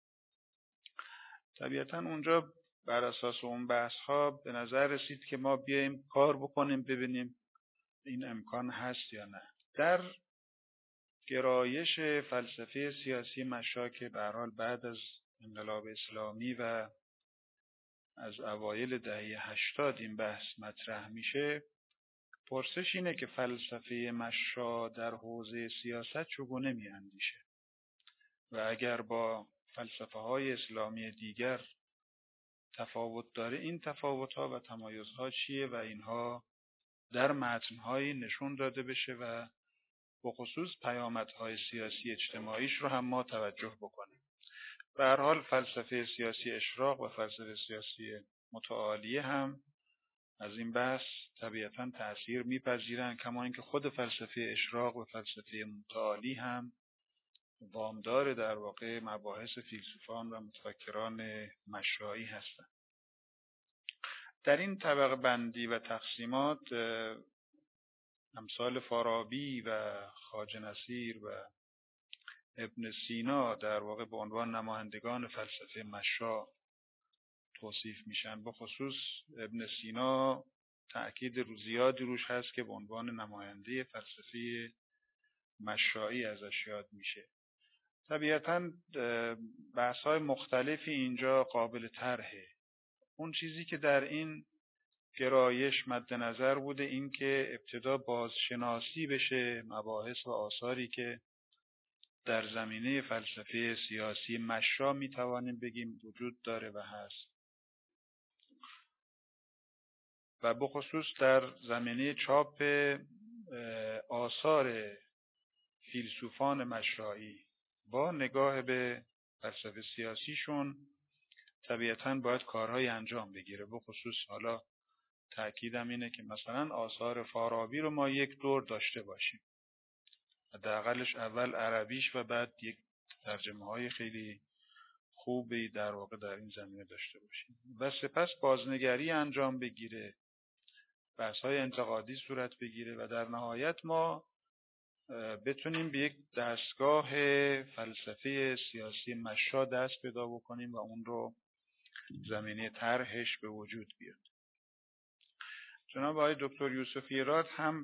طبیعتا اونجا بر اساس اون بحث ها به نظر رسید که ما بیاییم کار بکنیم ببینیم این امکان هست یا نه. در گرایش فلسفه سیاسی مشا که به هر حال بعد از انقلاب اسلامی و از اوایل دهه هشتاد این بحث مطرح میشه، پرسش اینه که فلسفه مشا در حوزه سیاست چگونه میاندیشه و اگر با فلسفه های اسلامی دیگر تفاوت داره، این تفاوت ها و تمایز ها چیه و اینها در متن های نشون داده بشه و به خصوص پیامدهای سیاسی اجتماعیش رو هم ما توجه بکنیم. به هر حال فلسفه سیاسی اشراق و فلسفه سیاسی متعالیه هم از این بحث طبیعتا تأثیر میپذیرن، کما اینکه خود فلسفه اشراق و فلسفه متعالی هم وامدار در واقع مباحث فیلسوفان و متفکران مشایی هستند. در این طبقه بندی و تقسیمات امثال فارابی و خواجه نصیر و ابن سینا در واقع به عنوان نمایندگان فلسفه مشا توصیف میشن. به خصوص ابن سینا تأکید زیادی روش هست که به عنوان نماینده فلسفه مشایی ازش یاد میشه. طبیعتاً بحث‌های مختلفی اینجا قابل طرحه. اون چیزی که در این گرایش مد نظر بوده این که ابتدا بازشناسی بشه مباحث و آثاری که در زمینه فلسفه سیاسی مشا میتوانیم بگیم وجود داره و هست، و به خصوص در زمینه چاپ آثار فیلسوفان مشایی با نگاه به فلسفه سیاسیشون طبیعتاً باید کارهای انجام بگیره. به خصوص حالا تأکیدم اینه که مثلا آثار فارابی رو ما یک دور داشته باشیم، حداقلش اول عربیش و بعد یک ترجمه های خیلی خوبی در واقع در این زمینه داشته باشیم و سپس بازنگری انجام بگیره، بحث های انتقادی صورت بگیره و در نهایت ما بتونیم به یک دستگاه فلسفه سیاسی مشا دست پیدا بکنیم و اون رو زمینه طرحش به وجود بیاد. جناب آقای دکتر یوسفی راد هم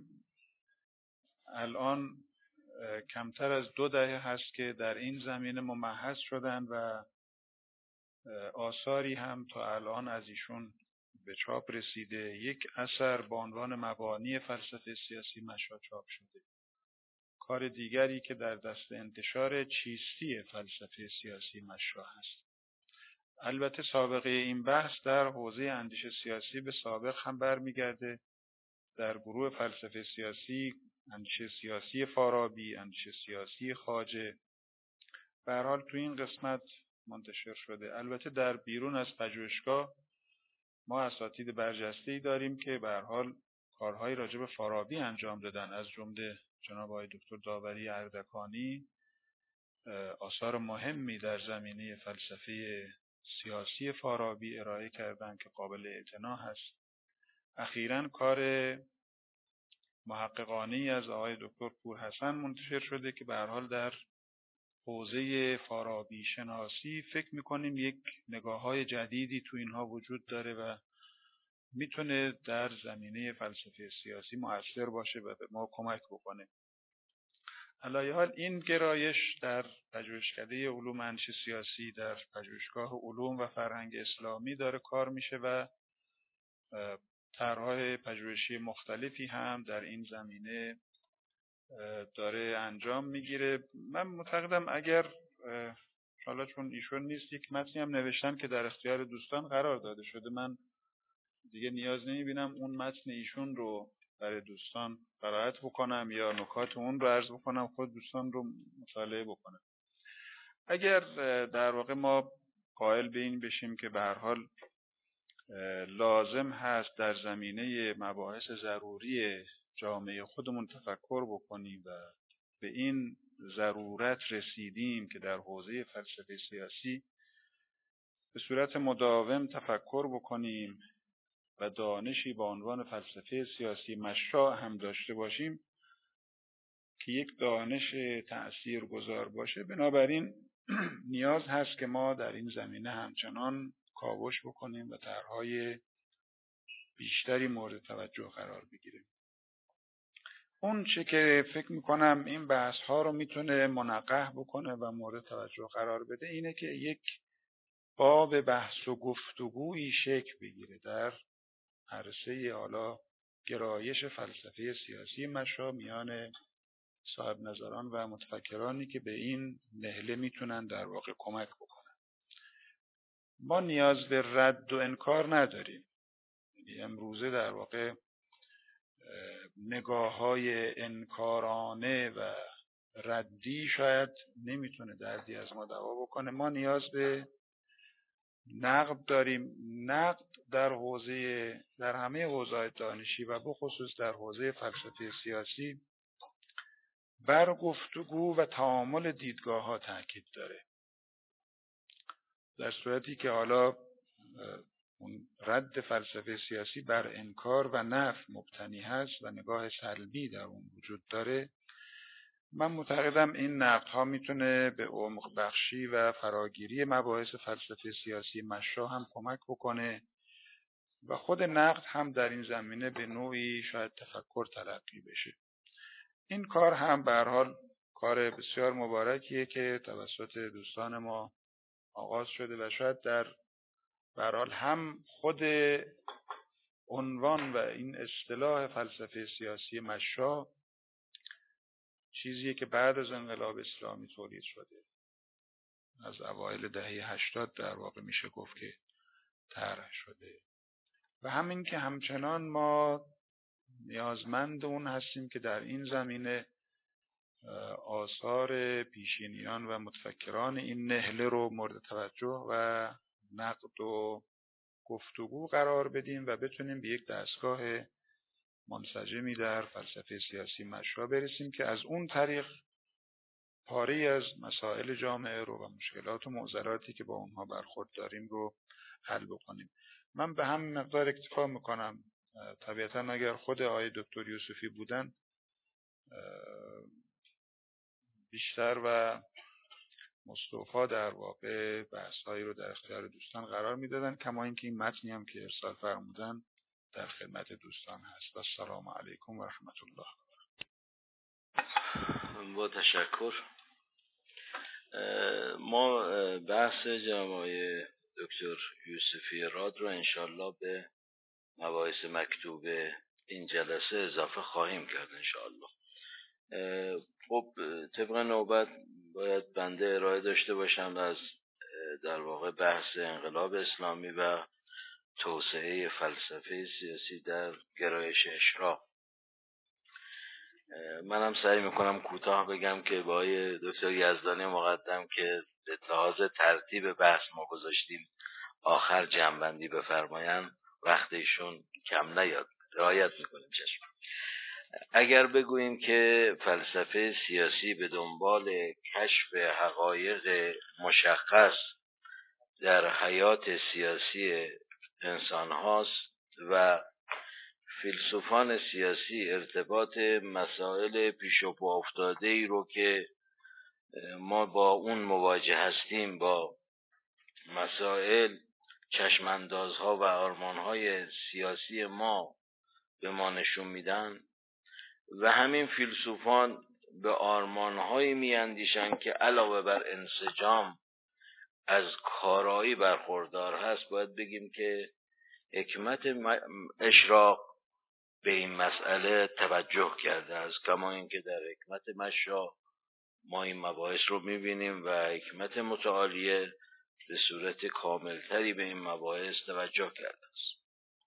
الان کمتر از دو دهه هست که در این زمینه ممحص شدن و آثاری هم تا الان از ایشون به چاپ رسیده. یک اثر با عنوان مبانی فلسفه سیاسی مشا چاپ شده. کار دیگری که در دست انتشار چیستی فلسفه سیاسی مشا هست. البته سابقه این بحث در حوزه اندیشه سیاسی به سابق هم برمیگرده. در گروه فلسفه سیاسی اندیشه سیاسی فارابی، اندیشه سیاسی خواجه به هر حال تو این قسمت منتشر شده. البته در بیرون از پژوهشگاه ما اساتید برجسته‌ای داریم که به هر حال کارهای راجع به فارابی انجام دادن، از جمله جناب آقای دکتر داوری اردکانی آثار مهمی در زمینه فلسفه سیاسی فارابی ارائه کردن که قابل اعتنا هست. اخیراً کار محققانه‌ای از آقای دکتر پورحسن منتشر شده که به هر حال در حوزه فارابی شناسی فکر میکنیم یک نگاه‌های جدیدی تو اینها وجود داره و میتونه در زمینه فلسفه سیاسی مؤثر باشه و به ما کمک بکنه. علی حال این گرایش در پژوهشکده علوم اندیشه سیاسی در پژوهشگاه علوم و فرهنگ اسلامی داره کار میشه و طرح‌های پژوهشی مختلفی هم در این زمینه داره انجام میگیره. من معتقدم اگر حالا چون ایشون نیست یک متنی هم نوشتن که در اختیار دوستان قرار داده شده، من دیگه نیاز نمیبینم اون متن ایشون رو برای دوستان قرائت بکنم یا نکات اون رو عرض بکنم، خود دوستان رو مطالعه بکنم. اگر در واقع ما قائل به این بشیم که به هر حال لازم هست در زمینه مباحث ضروری جامعه خودمون تفکر بکنیم و به این ضرورت رسیدیم که در حوزه فلسفه سیاسی به صورت مداوم تفکر بکنیم و دانشی با عنوان فلسفه سیاسی مشروع هم داشته باشیم که یک دانش تأثیرگذار باشه، بنابراین نیاز هست که ما در این زمینه همچنان کاوش بکنیم و طرح‌های بیشتری مورد توجه قرار بگیره. اون چه که فکر میکنم این بحث ها رو میتونه منقح بکنه و مورد توجه قرار بده اینه که یک باب بحث و گفتگویی شکل بگیره در عرصه حالا گرایش فلسفه سیاسی مشا میان صاحب نظران و متفکرانی که به این نهله میتونن در واقع کمک بکنن. ما نیاز به رد و انکار نداریم. امروزه در واقع نگاه‌های انکارانه و ردی شاید نمیتونه دردی از ما دوا بکنه. ما نیاز به نقد داریم. نقد در حوزه در همه حوزه‌های دانشی و بخصوص در حوزه فلسفه سیاسی بر گفتگو و تعامل دیدگاه‌ها تاکید داره. در صورتی که حالا اون رد فلسفه سیاسی بر انکار و نفی مبتنی هست و نگاه سلبی در اون وجود داره، من معتقدم این نقدها میتونه به عمق بخشی و فراگیری مباحث فلسفه سیاسی مشروع هم کمک بکنه و خود نقد هم در این زمینه به نوعی شاید تفکر تلقی بشه. این کار هم به هر حال کار بسیار مبارکیه که توسط دوستان ما آغاز شده و شاید در به هر حال هم خود عنوان و این اصطلاح فلسفه سیاسی مشروع چیزیه که بعد از انقلاب اسلامی تولید شده، از اوایل دهه هشتاد در واقع میشه گفت که طرح شده و همین که همچنان ما نیازمند اون هستیم که در این زمینه آثار پیشینیان و متفکران این نهله رو مورد توجه و نقد و گفتگو قرار بدیم و بتونیم به یک دستگاه منسجمی در فلسفه سیاسی مشروع برسیم که از اون طریق پاری از مسائل جامعه رو و مشکلات و معضلاتی که با اونها برخورد داریم رو حل بکنیم. من به همین مقدار اکتفا میکنم. طبیعتا اگر خود آقای دکتر یوسفی بودن بیشتر و مستوفا در واقع بحث‌هایی رو در اختیار دوستان قرار میدادن، کما اینکه این متنی هم که ارسال فرمودن در خدمت دوستان هست. السلام علیکم و رحمت الله. با تشکر. ما بحث جناب دکتر یوسفی راد رو انشالله به مباحث مکتوب این جلسه اضافه خواهیم کرد انشالله. خب طبق نوبت باید بنده ارائه داشته باشم از در واقع بحث انقلاب اسلامی و توسعه فلسفه سیاسی در گرایش اشراق. منم سعی میکنم کوتاه بگم که با آقای دکتر یزدانی مقدم که به لحاظ ترتیب بحث ما گذاشتیم آخر جمع‌بندی بفرمایند، وقت ایشون کم نیاد، رعایت میکنیم. چشم. اگر بگوییم که فلسفه سیاسی به دنبال کشف حقایق مشخص در حیات سیاسی انسان هاست و فیلسوفان سیاسی ارتباط مسائل پیش و پا افتاده ای رو که ما با اون مواجه هستیم، با مسائل چشماندازها و آرمانهای سیاسی ما به ما نشون میدن و همین فیلسوفان به آرمانهایی میاندیشن که علاوه بر انسجام از کارایی برخوردار هست. باید بگیم که حکمت اشراق به این مسئله توجه کرده است، کما اینکه در حکمت مشا ما این مباحث رو میبینیم و حکمت متعالیه به صورت کاملتری به این مباحث توجه کرده است.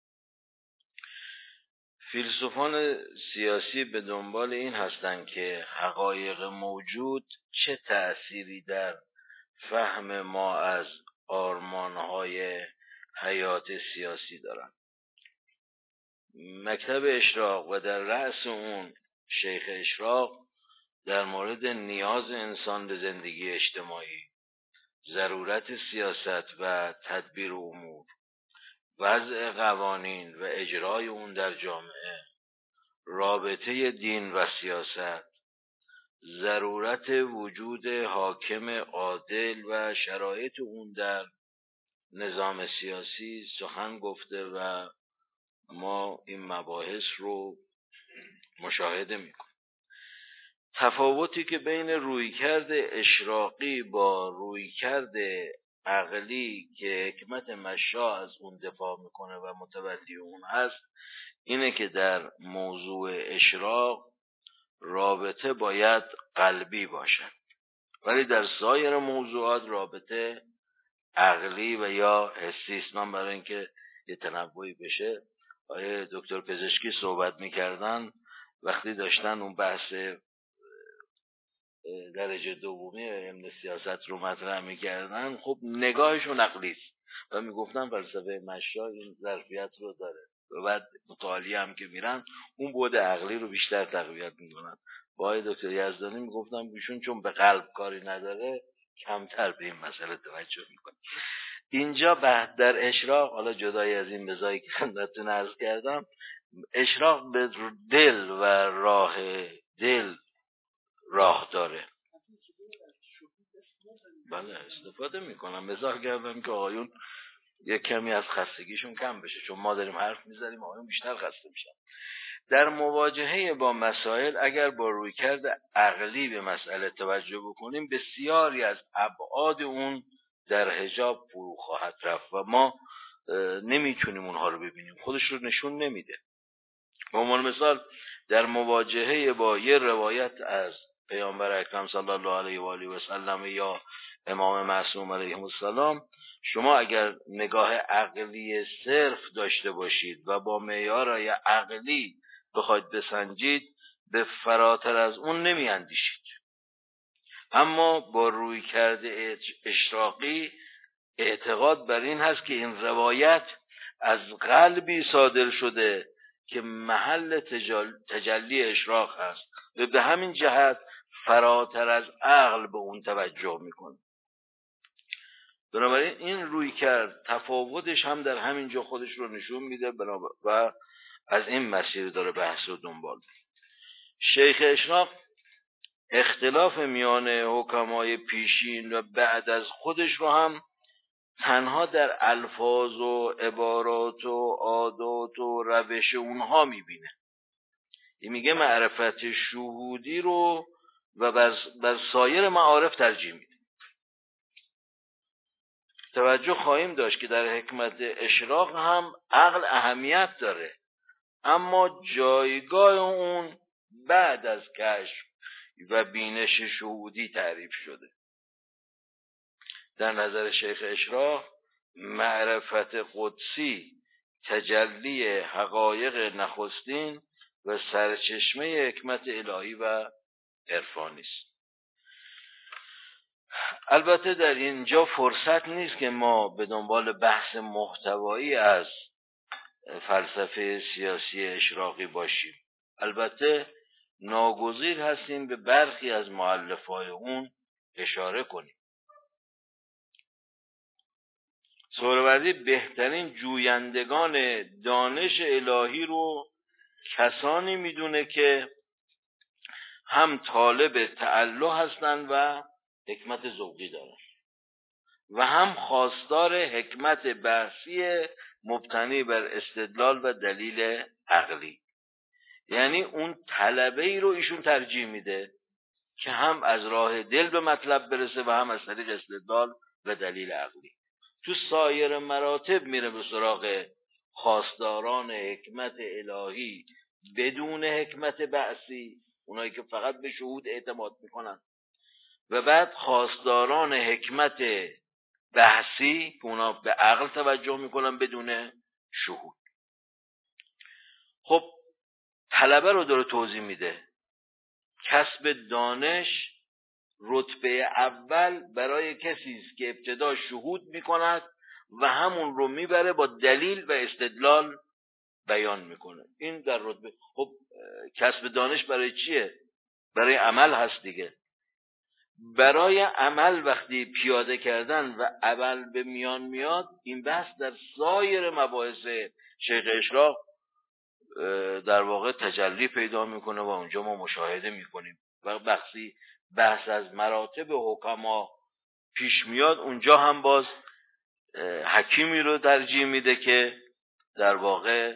فیلسوفان سیاسی به دنبال این هستند که حقایق موجود چه تأثیری در فهم ما از آرمانهای حیات سیاسی دارند. مکتب اشراق و در رأس اون شیخ اشراق در مورد نیاز انسان به زندگی اجتماعی، ضرورت سیاست و تدبیر امور، وضع قوانین و اجرای اون در جامعه، رابطه دین و سیاست، ضرورت وجود حاکم عادل و شرایط اون در نظام سیاسی سخن گفته و ما این مباحث رو مشاهده میکنیم. تفاوتی که بین رویکرد اشراقی با رویکرد عقلی که حکمت مشا از اون دفاع میکنه و متولی اون هست اینه که در موضوع اشراق رابطه باید قلبی باشد، ولی در سایر موضوعات رابطه عقلی و یا حسی است. من برای اینکه یه تنوعی بشه، آیه دکتر پزشکی صحبت میکردن وقتی داشتن اون بحث درجه دومی علم سیاست رو مطرح میکردن، خب نگاهشون عقلی است و میگفتن فلسفه مشا این ظرفیت رو داره و بعد مطالعه هم که میرن اون بعد عقلی رو بیشتر تقویت میکنن. با آقای دکتر یزدانی میگفتم ایشون چون به قلب کاری نداره کمتر به این مسئله توجه میکنه. اینجا بعد در اشراق، حالا جدای از این بزایی که خدمتتون عرض کردم، اشراق به دل و راه دل راه داره. بله استفاده میکنم، مزاح کردم که آقایون یک کمی از خستگیشون کم بشه، چون ما داریم حرف میزنیم آقایون بیشتر خسته میشن. در مواجهه با مسائل اگر با رویکرد عقلی به مسئله توجه بکنیم بسیاری از ابعاد اون در حجاب فرو خواهد رفت و ما نمیتونیم اونها رو ببینیم، خودش رو نشون نمیده. به عنوان مثال در مواجهه با یه روایت از پیامبر اکرم صلی الله علیه و آله و سلم یا امام معصوم علیه السلام، شما اگر نگاه عقلی صرف داشته باشید و با معیارهای عقلی بخواید بسنجید به فراتر از اون نمی اندیشید. اما با روی کرده اشراقی اعتقاد بر این هست که این روایت از قلبی صادر شده که محل تجلی اشراق هست و به همین جهت فراتر از عقل به اون توجه میکنه. بنابراین این روی کرد تفاوتش هم در همین جا خودش رو نشون میده و از این مسیر داره بحث و دنبال. شیخ اشراق اختلاف میان حکمای پیشین و بعد از خودش رو هم تنها در الفاظ و عبارات و عادات و روش اونها میبینه. این میگه معرفت شهودی رو و بر سایر معارف ترجیح میده. توجه خواهیم داشت که در حکمت اشراق هم عقل اهمیت داره، اما جایگاه اون بعد از کشف و بینش شهودی تعریف شده. در نظر شیخ اشراق معرفت قدسی تجلی حقایق نخستین و سرچشمه حکمت الهی و عرفانی است. البته در اینجا فرصت نیست که ما به دنبال بحث محتوایی از فلسفه سیاسی اشراقی باشیم. البته ناگزیر هستیم به برخی از مؤلفه‌های اون اشاره کنیم. سهروردی بهترین جویندگان دانش الهی رو کسانی میدونه که هم طالب تعلق هستند و حکمت ذوقی دارن و هم خواستار حکمت بحثی مبتنی بر استدلال و دلیل عقلی. یعنی اون طلبه ای رو ایشون ترجیح میده که هم از راه دل به مطلب برسه و هم از طریق استدلال و دلیل عقلی. تو سایر مراتب میره به سراغ خواستاران حکمت الهی بدون حکمت بحثی، اونایی که فقط به شهود اعتماد میکنن، و بعد خواستاران حکمت بحثی که اونا به عقل توجه میکنن بدون شهود. خب طلبه رو داره توضیح میده. کسب دانش رتبه اول برای کسی است که ابتدا شهود میکند و همون رو میبره با دلیل و استدلال بیان میکنه. این در رتبه. خب کسب دانش برای چیه؟ برای عمل هست دیگه. برای عمل وقتی پیاده کردن و عمل به میان میاد، این بحث در سایر مباحث شیخ اشراق در واقع تجلی پیدا میکنه و اونجا ما مشاهده میکنیم. و بحثی بحث از مراتب حکما پیش میاد، اونجا هم باز حکیمی رو ترجیح میده که در واقع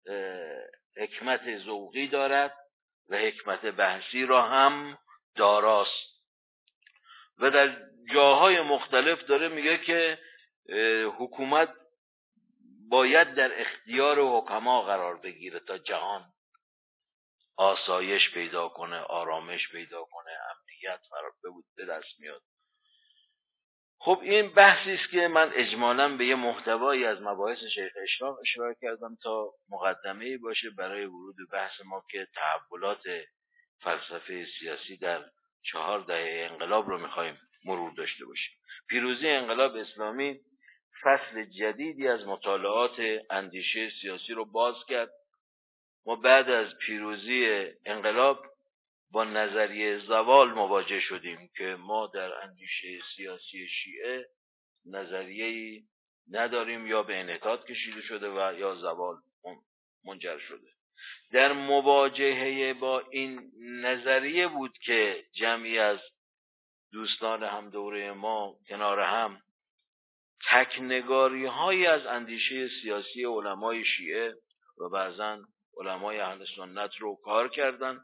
حکمت ذوقی دارد و حکمت بحثی را هم داراست. و در جاهای مختلف داره میگه که حکومت باید در اختیار حکما قرار بگیره تا جهان آسایش پیدا کنه، آرامش پیدا کنه، امنیت فرار به دست میاد. خب این بحثی است که من اجمالاً به یه محتوایی از مباحث شیخ اشراق اشاره کردم تا مقدمه‌ای باشه برای ورود بحث ما که تحولات فلسفه سیاسی در چهار دهه انقلاب رو میخوایم مرور داشته باشیم. پیروزی انقلاب اسلامی فصل جدیدی از مطالعات اندیشه سیاسی رو باز کرد. ما بعد از پیروزی انقلاب با نظریه زوال مواجه شدیم که ما در اندیشه سیاسی شیعه نظریه‌ای نداریم، یا به انحطاط کشیده شده و یا زوال منجر شده. در مواجهه با این نظریه بود که جمعی از دوستان هم دوره ما کنار هم تکنگاری های از اندیشه سیاسی علمای شیعه و بعضا علمای اهل سنت رو کار کردن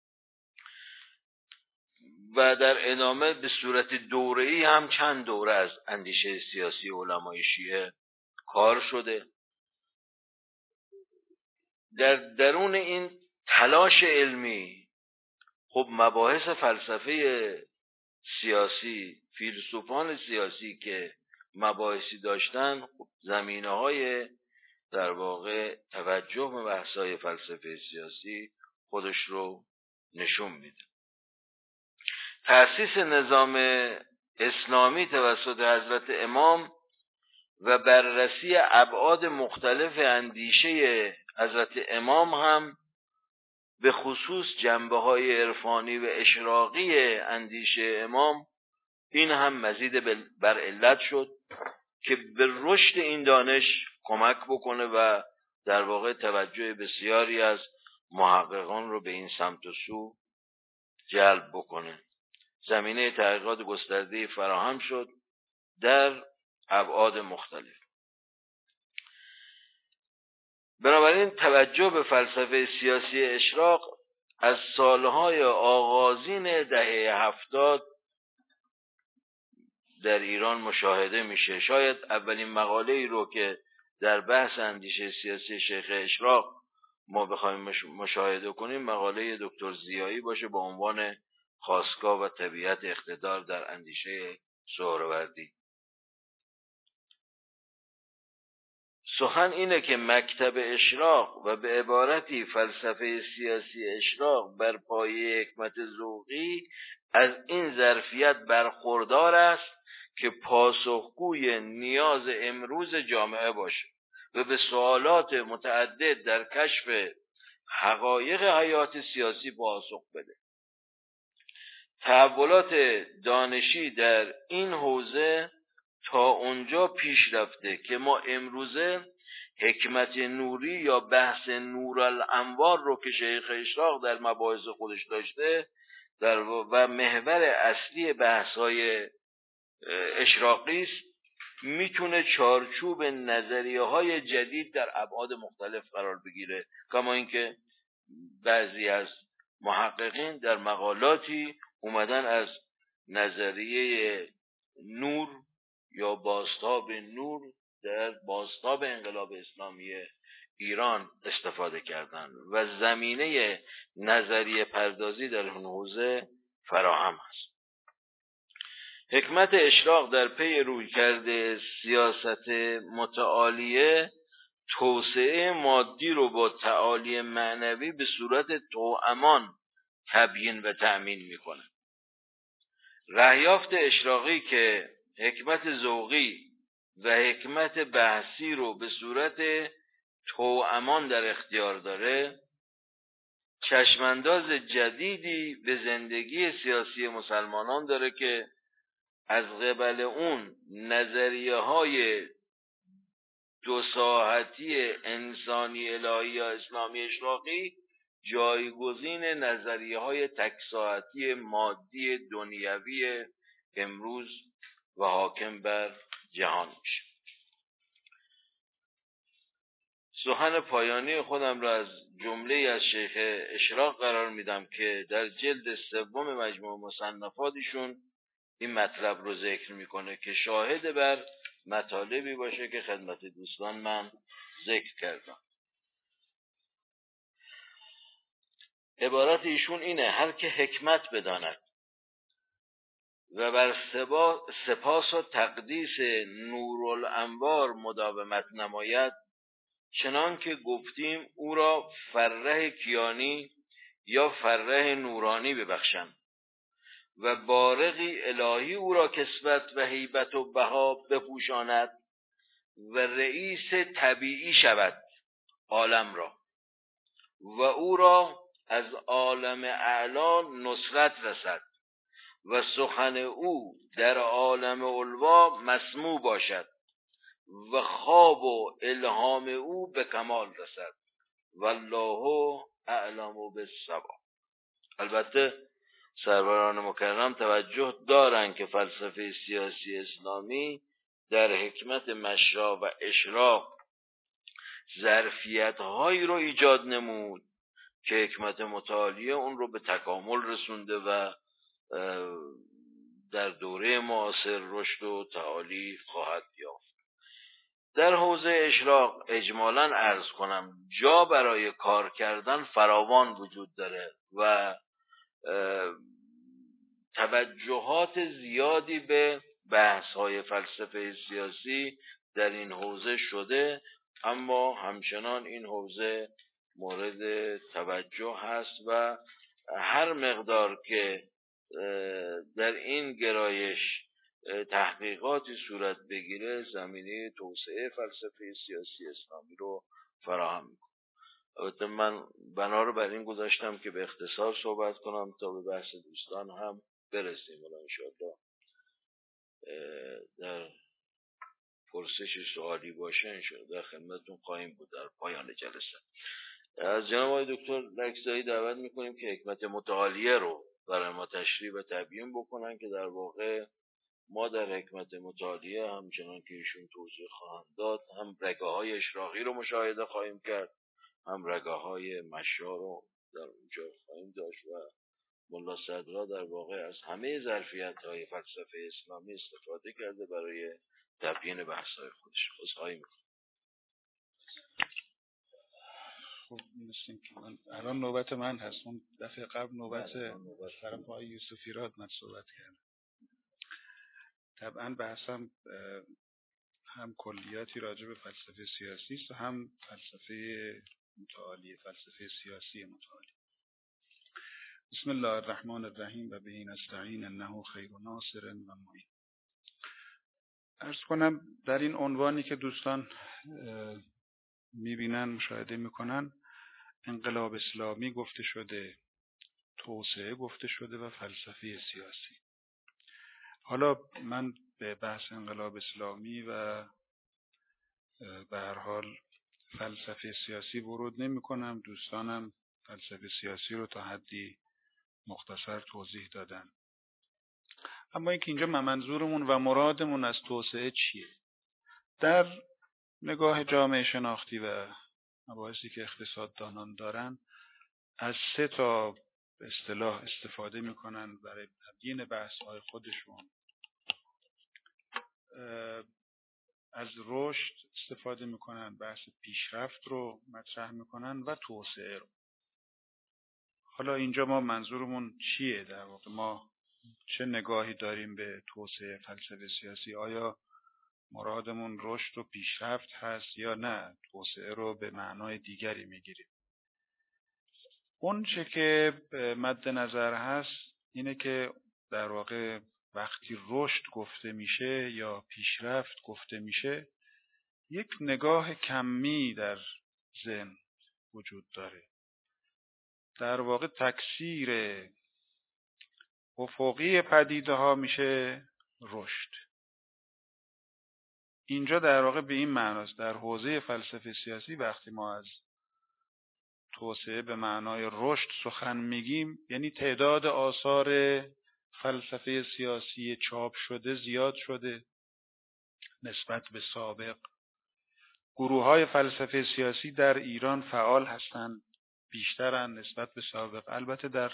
و در ادامه به صورت دوره‌ای هم چند دوره از اندیشه سیاسی علمای شیعه کار شده. در درون این تلاش علمی خب مباحث فلسفه سیاسی، فیلسوفان سیاسی که مباحثی داشتن، خب زمینه‌های در واقع توجه به بحث‌های فلسفه سیاسی خودش رو نشون میده. تأسیس نظام اسلامی توسط حضرت امام و بررسی ابعاد مختلف اندیشه حضرت امام هم به خصوص جنبه‌های عرفانی و اشراقی اندیشه امام، این هم مزید بر علت شد که به رشد این دانش کمک بکنه و در واقع توجه بسیاری از محققان رو به این سمت و سو جلب بکنه. زمینه تحقیقات گسترده فراهم شد در ابعاد مختلف. بنابراین توجه به فلسفه سیاسی اشراق از سالهای آغازین دهه هفتاد در ایران مشاهده میشه. شاید اولین مقاله ای رو که در بحث اندیشه سیاسی شیخ اشراق ما بخوایم مشاهده کنیم مقاله دکتر ضیایی باشه با عنوان خاستگاه و طبیعت اقتدار در اندیشه سهروردی. سخن اینه که مکتب اشراق و به عبارتی فلسفه سیاسی اشراق بر پایه حکمت ذوقی از این ظرفیت برخوردار است که پاسخگوی نیاز امروز جامعه باشه و به سوالات متعدد در کشف حقایق حیات سیاسی پاسخ بده. تحولات دانشی در این حوزه تا اونجا پیش رفته که ما امروزه حکمت نوری یا بحث نور الانوار رو که شیخ اشراق در مباحث خودش داشته در و محور اصلی بحث‌های اشراقی است، میتونه چارچوب نظریه‌های جدید در ابعاد مختلف قرار بگیره، کما اینکه بعضی از محققین در مقالاتی اومدن از نظریه نور یا بازتاب نور در بازتاب انقلاب اسلامی ایران استفاده کردن و زمینه نظریه پردازی در اون حوزه فراهم است. حکمت اشراق در پی رویکرد سیاست متعالیه توسعه مادی رو با تعالی معنوی به صورت توامان تبیین و تأمین میکنه. رهیافت اشراقی که حکمت ذوقی و حکمت بحثی رو به صورت توامان در اختیار داره، چشمانداز جدیدی به زندگی سیاسی مسلمانان داره که از قبل اون نظریه های دو ساحتی انسانی الهی یا اسلامی اشراقی جایگزین نظریه های تک ساحتی مادی دنیوی امروز و حاکم بر جهان میشه. سخن پایانی خودم را از جمله از شیخ اشراق قرار میدم که در جلد سوم مجموع مصنفاتشون این مطلب رو ذکر میکنه که شاهد بر مطالبی باشه که خدمت دوستان من ذکر کردم. عبارت ایشون اینه: هر که حکمت بداند و بر سپاس و تقدیس نورالانوار مداومت نماید، چنان که گفتیم او را فره کیانی یا فره نورانی ببخشند و بارقی الهی او را کسوت و هیبت و بها بپوشاند و رئیس طبیعی شود عالم را و او را از عالم اعلی نصرت رسد و سخن او در عالم علوا مسموع باشد و خواب و الهام او به کمال رسد والله اعلم بالصواب. البته سروران مکرم توجه دارند که فلسفه سیاسی اسلامی در حکمت مشرا و اشراق ظرفیت هایی رو ایجاد نمود که حکمت متعالیه اون رو به تکامل رسونده و در دوره معاصر رشد و تعالی خواهد یافت. در حوزه اشراق اجمالاً عرض کنم جا برای کار کردن فراوان وجود داره و توجهات زیادی به بحث‌های فلسفه سیاسی در این حوزه شده، اما همچنان این حوزه مورد توجه هست و هر مقدار که در این گرایش تحقیقاتی صورت بگیره زمینه توسعه فلسفه سیاسی اسلامی رو فراهم میکنه. البته من بنا رو بر این گذاشتم که به اختصار صحبت کنم تا به بحث دوستان هم برسیم و انشاءالله در پرسش سوالی باشه انشاءالله در خدمتتون خواهیم بود در پایان جلسه. از جناب آقای دکتر لکزایی دعوت میکنیم که حکمت متعالیه رو برای ما تشریح و تبیین بکنن که در واقع ما در حکمت متعالیه همچنان که ایشون توضیح خواهند داد هم رگه های اشراقی رو مشاهده خواهیم کرد، هم رگه های مشرا رو در اونجا خواهیم داشت و ملا صدرا در واقع از همه ظرفیت های فلسفه اسلامی استفاده کرده برای تبیین بحث های خودش. خواهی میکنم. خب می‌دونستیم که من الان نوبت من هست. اون دفعه قبل نوبت طرف آقای یوسفی را من صحبت کردم. طبعا بحثم هم کلیاتی راجع به فلسفه سیاسی است و هم فلسفه متعالی، فلسفه سیاسی متعالی. بسم الله الرحمن الرحیم و به نستعین انه خیر ناصر و معین. عرض کنم در این عنوانی که دوستان میبینن مشاهده میکنن انقلاب اسلامی گفته شده، توسعه گفته شده و فلسفه سیاسی. حالا من به بحث انقلاب اسلامی و به هر حال فلسفه سیاسی ورود نمی کنم. دوستانم فلسفه سیاسی رو تا حدی مختصر توضیح دادن. اما اینکه اینجا منظورمون و مرادمون از توسعه چیه؟ در نگاه جامعه شناختی و مباحثی که اقتصاددانان دارن از سه تا اصطلاح استفاده میکنن برای تبیین بحث‌های خودشون. از رشد استفاده میکنن، بحث پیشرفت رو مطرح میکنن و توسعه رو. حالا اینجا ما منظورمون چیه؟ در واقع ما چه نگاهی داریم به توسعه فلسفه سیاسی؟ آیا مرادمون رشد و پیشرفت هست یا نه توسعه رو به معنای دیگری میگیریم؟ اون چه که مد نظر هست اینه که در واقع وقتی رشد گفته میشه یا پیشرفت گفته میشه یک نگاه کمی در ذهن وجود داره. در واقع تکثیر افقی پدیده ها میشه رشد. اینجا در واقع به این معناست در حوزه فلسفه سیاسی وقتی ما از توسعه به معنای رشد سخن میگیم یعنی تعداد آثار فلسفه سیاسی چاپ شده زیاد شده نسبت به سابق. گروه های فلسفه سیاسی در ایران فعال هستند، بیشترن نسبت به سابق. البته در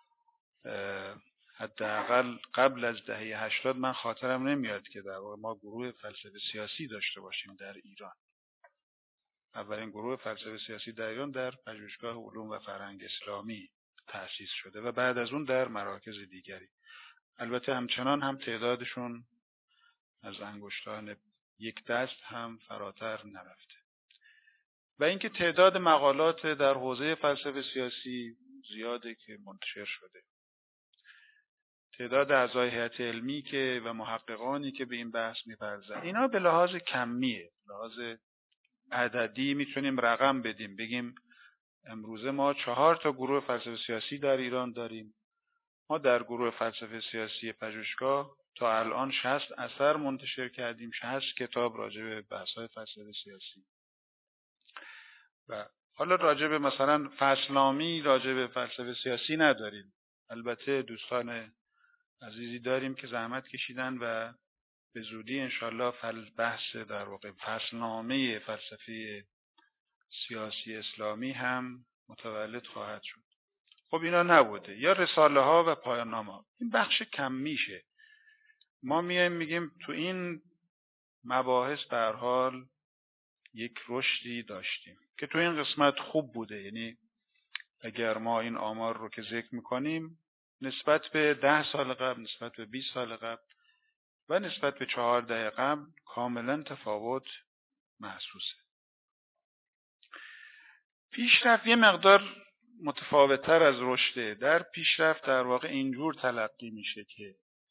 حداقل قبل از دهه هشتاد من خاطرم نمیاد که در واقع ما گروه فلسفه سیاسی داشته باشیم در ایران. اولین گروه فلسفه سیاسی در ایران در پژوهشگاه علوم و فرهنگ اسلامی تأسیس شده و بعد از اون در مراکز دیگری. البته همچنان هم تعدادشون از انگشتان یک دست هم فراتر نرفته. و اینکه تعداد مقالات در حوزه فلسفه سیاسی زیاده که منتشر شده. تعداد اعضای هیئت علمی که و محققانی که به این بحث می‌پردازن اینا به لحاظ کمیه، به لحاظ عددی میتونیم رقم بدیم، بگیم امروزه ما چهار تا گروه فلسفه سیاسی در ایران داریم. ما در گروه فلسفه سیاسی پژوهشگاه تا الان شصت اثر منتشر کردیم، شصت کتاب راجع به بحث‌های فلسفه سیاسی. و حالا راجع به مثلا فصلنامه‌ای راجع به فلسفه سیاسی نداریم. البته دوستان عزیزی داریم که زحمت کشیدن و به زودی انشالله فل بحث در واقع فصلنامه فلسفه سیاسی اسلامی هم متولد خواهد شد. خب اینا نبوده. یا رساله ها و پایان نامه ها. این بخش کم میشه. ما میایم میگیم تو این مباحث به هر حال یک رشدی داشتیم که تو این قسمت خوب بوده. یعنی اگر ما این آمار رو که ذکر میکنیم نسبت به ده سال قبل، نسبت به بیست سال قبل و نسبت به چهار دهه قبل کاملا تفاوت محسوسه. پیشرفت یه مقدار متفاوت‌تر از رشده. در پیشرفت در واقع اینجور تلقی میشه که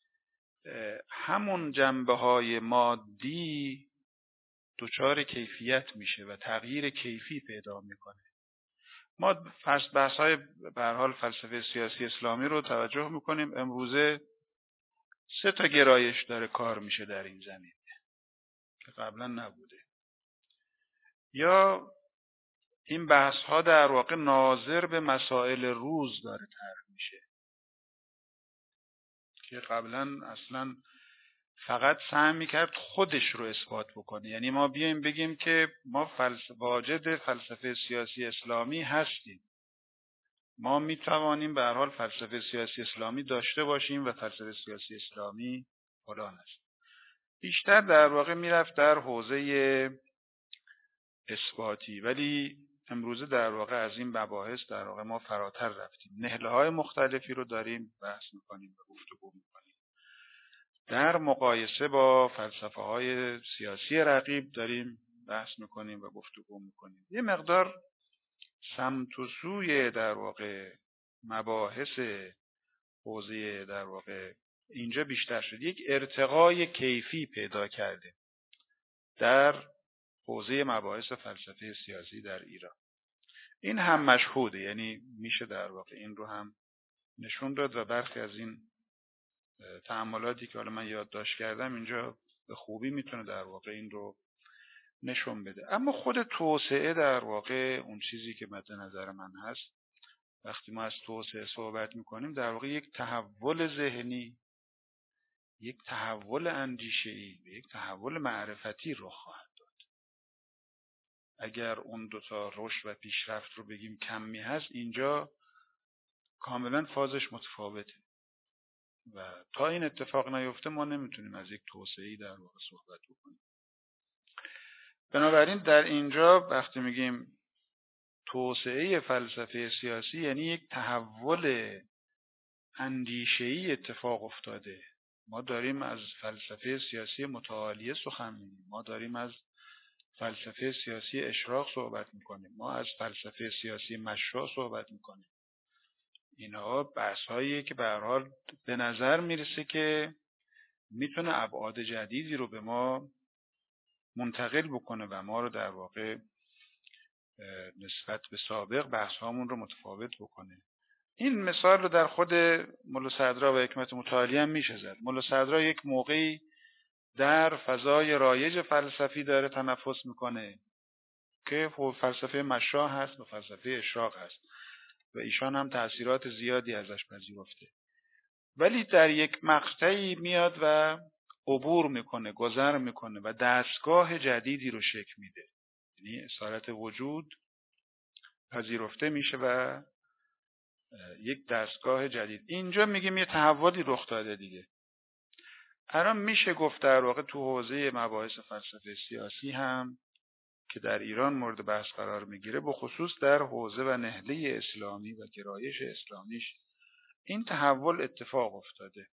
همون جنبه‌های مادی دچار کیفیت میشه و تغییر کیفی پیدا میکنه. ما بحث‌های به هر حال فلسفه سیاسی اسلامی رو توجه میکنیم. امروزه سه تا گرایش داره کار میشه در این زمینه که قبلا نبوده. یا این بحث ها در واقع ناظر به مسائل روز داره طرح میشه که قبلا اصلا فقط سعی میکرد خودش رو اثبات بکنه. یعنی ما بیایم بگیم که ما فلسفه واجد فلسفه سیاسی اسلامی هستیم، ما میتوانیم به هر حال فلسفه سیاسی اسلامی داشته باشیم و فلسفه سیاسی اسلامی فلان است. بیشتر در واقع میرفت در حوزه اثباتی. ولی امروزه در واقع از این مباحث در واقع ما فراتر رفتیم. نهله های مختلفی رو داریم بحث میکنیم و گفتگو میکنیم. در مقایسه با فلسفه های سیاسی رقیب داریم بحث میکنیم و گفتگو میکنیم. یه مقدار سمت و سوی در واقع مباحث حوزه در واقع اینجا بیشتر شد. یک ارتقای کیفی پیدا کرده در حوزه مباحث فلسفه سیاسی در ایران. این هم مشهوده، یعنی میشه در واقع این رو هم نشون داد و برخی از این تأملاتی که حالا من یادداشت کردم اینجا به خوبی میتونه در واقع این رو نشون بده. اما خود توسعه در واقع اون چیزی که مد نظر من هست وقتی ما از توسعه صحبت میکنیم در واقع یک تحول ذهنی، یک تحول اندیشه‌ای، یک تحول معرفتی رخ خواهد داد. اگر اون دوتا رشد و پیشرفت رو بگیم کمی هست، اینجا کاملا فازش متفاوته و تا این اتفاق نیفته ما نمیتونیم از یک توسعه‌ای در واقع صحبت بکنیم. بنابراین در اینجا وقتی میگیم توسعه فلسفه سیاسی، یعنی یک تحول اندیشه‌ای اتفاق افتاده. ما داریم از فلسفه سیاسی متعالیه سخن میگیم، ما داریم از فلسفه سیاسی اشراق صحبت میکنیم، ما از فلسفه سیاسی مشروع صحبت میکنیم. اینها بحث‌هایی که به هر حال به نظر میرسه که میتونه ابعاد جدیدی رو به ما منتقل بکنه و ما رو در واقع نسبت به سابق بحث‌هامون رو متفاوت بکنه. این مثال رو در خود ملا صدرا و حکمت متعالی هم میشه زد. ملا صدرا یک موقعی در فضای رایج فلسفی داره تنفس میکنه که فلسفه مشروع هست و فلسفه اشراق هست و ایشان هم تأثیرات زیادی ازش پذیرفته، ولی در یک مقطعی میاد و عبور میکنه، گذر میکنه و دستگاه جدیدی رو شکل میده، یعنی اصالت وجود پذیرفته میشه و یک دستگاه جدید. اینجا میگیم یه تحولی رخ داده دیگه. الان میشه گفت در واقع تو حوزه مباحث فلسفه سیاسی هم که در ایران مورد بحث قرار میگیره، به خصوص در حوزه و نهله اسلامی و گرایش اسلامیش، این تحول اتفاق افتاده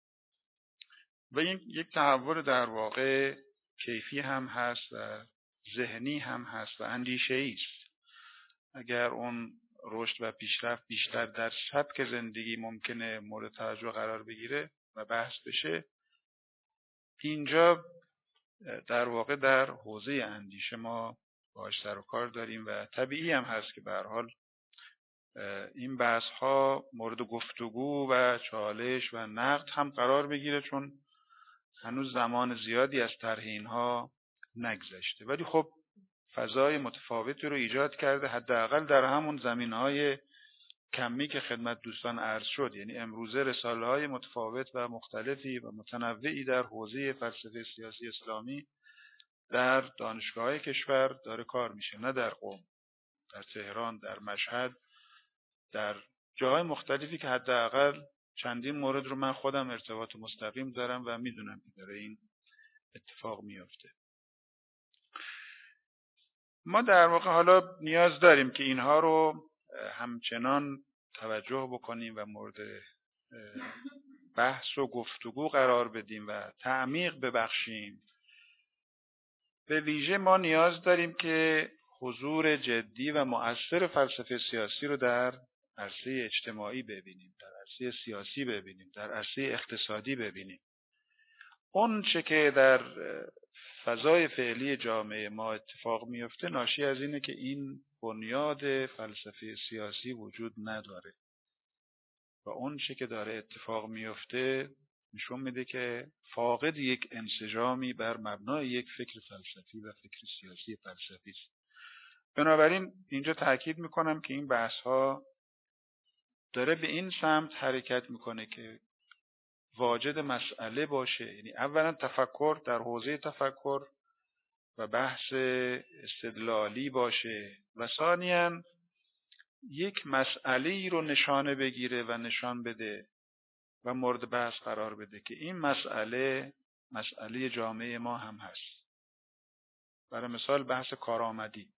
و این یک تحول در واقع کیفی هم هست و ذهنی هم هست و اندیشه‌ای است. اگر اون رشد و پیشرفت بیشتر در سبک زندگی ممکنه مورد توجه قرار بگیره و بحث بشه، اینجا در واقع در حوزه اندیشه ما باهاش سر و کار داریم و طبیعی هم هست که به هر حال این بحث ها مورد گفتگو و چالش و نقد هم قرار بگیره، چون هنوز زمان زیادی از طرح اینها نگذشته، ولی خب فضای متفاوتی رو ایجاد کرده، حداقل در همون زمینهای کمی که خدمت دوستان عرض شد. یعنی امروزه رساله های متفاوت و مختلفی و متنوعی در حوزه فلسفه سیاسی اسلامی در دانشگاه‌های کشور داره کار میشه، نه در قم، در تهران، در مشهد، در جاهای مختلفی که حداقل چندین مورد رو من خودم ارتباط مستقیم دارم و میدونم که داره این اتفاق میفته. ما در واقع حالا نیاز داریم که اینها رو همچنان توجه بکنیم و مورد بحث و گفتگو قرار بدیم و تعمیق ببخشیم. به ویژه ما نیاز داریم که حضور جدی و مؤثر فلسفه سیاسی رو در عرصه اجتماعی ببینیم، در عرصه سیاسی ببینیم، در عرصه اقتصادی ببینیم. اون چه که در فضای فعلی جامعه ما اتفاق میفته ناشی از اینه که این بنیاد فلسفه سیاسی وجود نداره و اون چه که داره اتفاق میفته نشون میده که فاقد یک انسجامی بر مبنای یک فکر فلسفی و فکر سیاسی فلسفی است. بنابراین اینجا تاکید میکنم که این بحث ها داره به این سمت حرکت میکنه که واجد مسئله باشه، یعنی اولا تفکر در حوزه تفکر و بحث استدلالی باشه و ثانیاً یک مسئله ای رو نشانه بگیره و نشان بده و مورد بحث قرار بده که این مسئله مسئله جامعه ما هم هست. برای مثال بحث کارآمدی،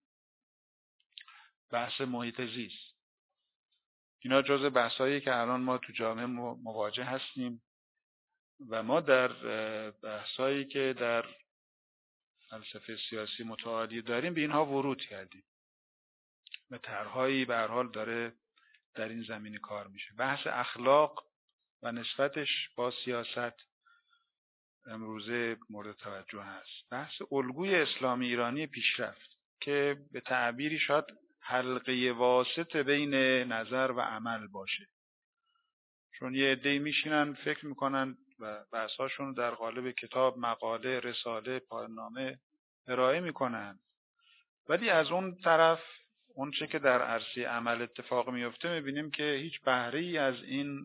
بحث محیط زیست، اینا جزء بحثایی که الان ما تو جامعه مواجه هستیم و ما در بحثایی که در فلسفه سیاسی متعالی داریم به اینها ورود کردیم و طرحهایی به هر حال داره در این زمینه کار میشه. بحث اخلاق و نسبتش با سیاست امروزه مورد توجه هست. بحث الگوی اسلامی ایرانی پیشرفت که به تعبیری شاید حلقه واسط بین نظر و عمل باشه، چون یه عده‌ای میشینن فکر میکنن و بحثاشون در قالب کتاب، مقاله، رساله، پایان‌نامه ارائه میکنن، ولی از اون طرف اون چه که در عرصه عمل اتفاق میفته میبینیم که هیچ بهره‌ای از این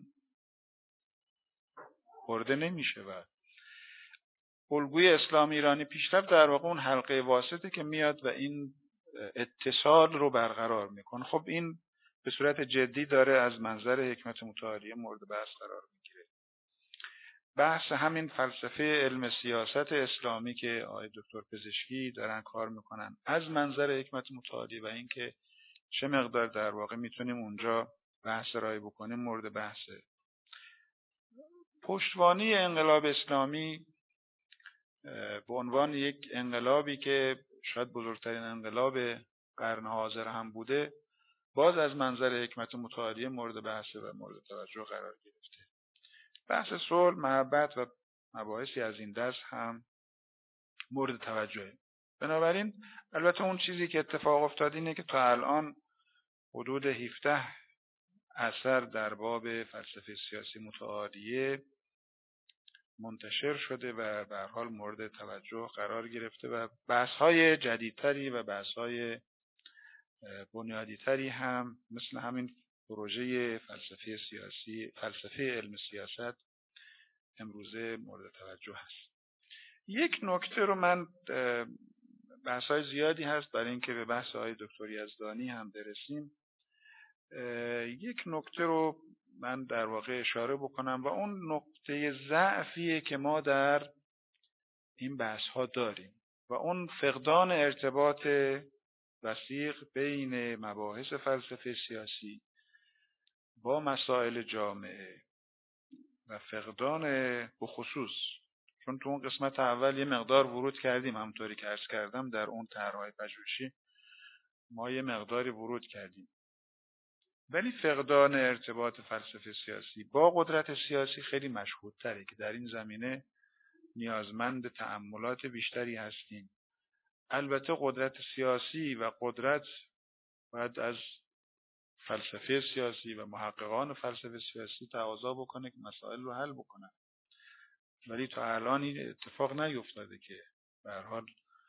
برده نمیشه و الگوی اسلام ایرانی پیشرفت در واقع اون حلقه واسطه که میاد و این اتصال رو برقرار میکنه. خب این به صورت جدی داره از منظر حکمت متعالیه مورد بحث قرار میگیره. بحث همین فلسفه علم سیاست اسلامی که آقای دکتر پزشکی دارن کار میکنن از منظر حکمت متعالیه و اینکه چه مقدار در واقع میتونیم اونجا بحث رای بکنیم مورد بحثه. پشتوانی انقلاب اسلامی به عنوان یک انقلابی که شاید بزرگترین انقلاب قرن حاضر هم بوده باز از منظر حکمت متعالیه مورد بحث و مورد توجه قرار گرفته. بحث صلح، محبت و مباحثی از این دست هم مورد توجهه. بنابراین البته اون چیزی که اتفاق افتاد اینه که تا الان حدود هفده اثر در باب فلسفه سیاسی متعالیه منتشر شده و به هر حال مورد توجه قرار گرفته و بحث‌های جدیدتری و بحث‌های بنیادیتری هم مثل همین پروژه فلسفه سیاسی، فلسفه علم سیاست امروزه مورد توجه هست. یک نکته رو من بحث‌های زیادی هست برای اینکه به بحث های دکتر یزدانی هم برسیم. یک نکته رو من در واقع اشاره بکنم و اون نقطه ضعفیه که ما در این بحث ها داریم و اون فقدان ارتباط وثیق بین مباحث فلسفه سیاسی با مسائل جامعه و فقدان بخصوص، چون تو اون قسمت اول یه مقدار ورود کردیم، همونطوری که عرض کردم در اون طرح‌های پژوهشی ما یه مقداری ورود کردیم، ولی فقدان ارتباط فلسفه سیاسی با قدرت سیاسی خیلی مشهودتره که در این زمینه نیازمند تأملات بیشتری هستیم. البته قدرت سیاسی و قدرت باید از فلسفه سیاسی و محققان فلسفه سیاسی تقاضا بکنه که مسائل رو حل بکنن، ولی تا الان این اتفاق نیفتاده که به هر حال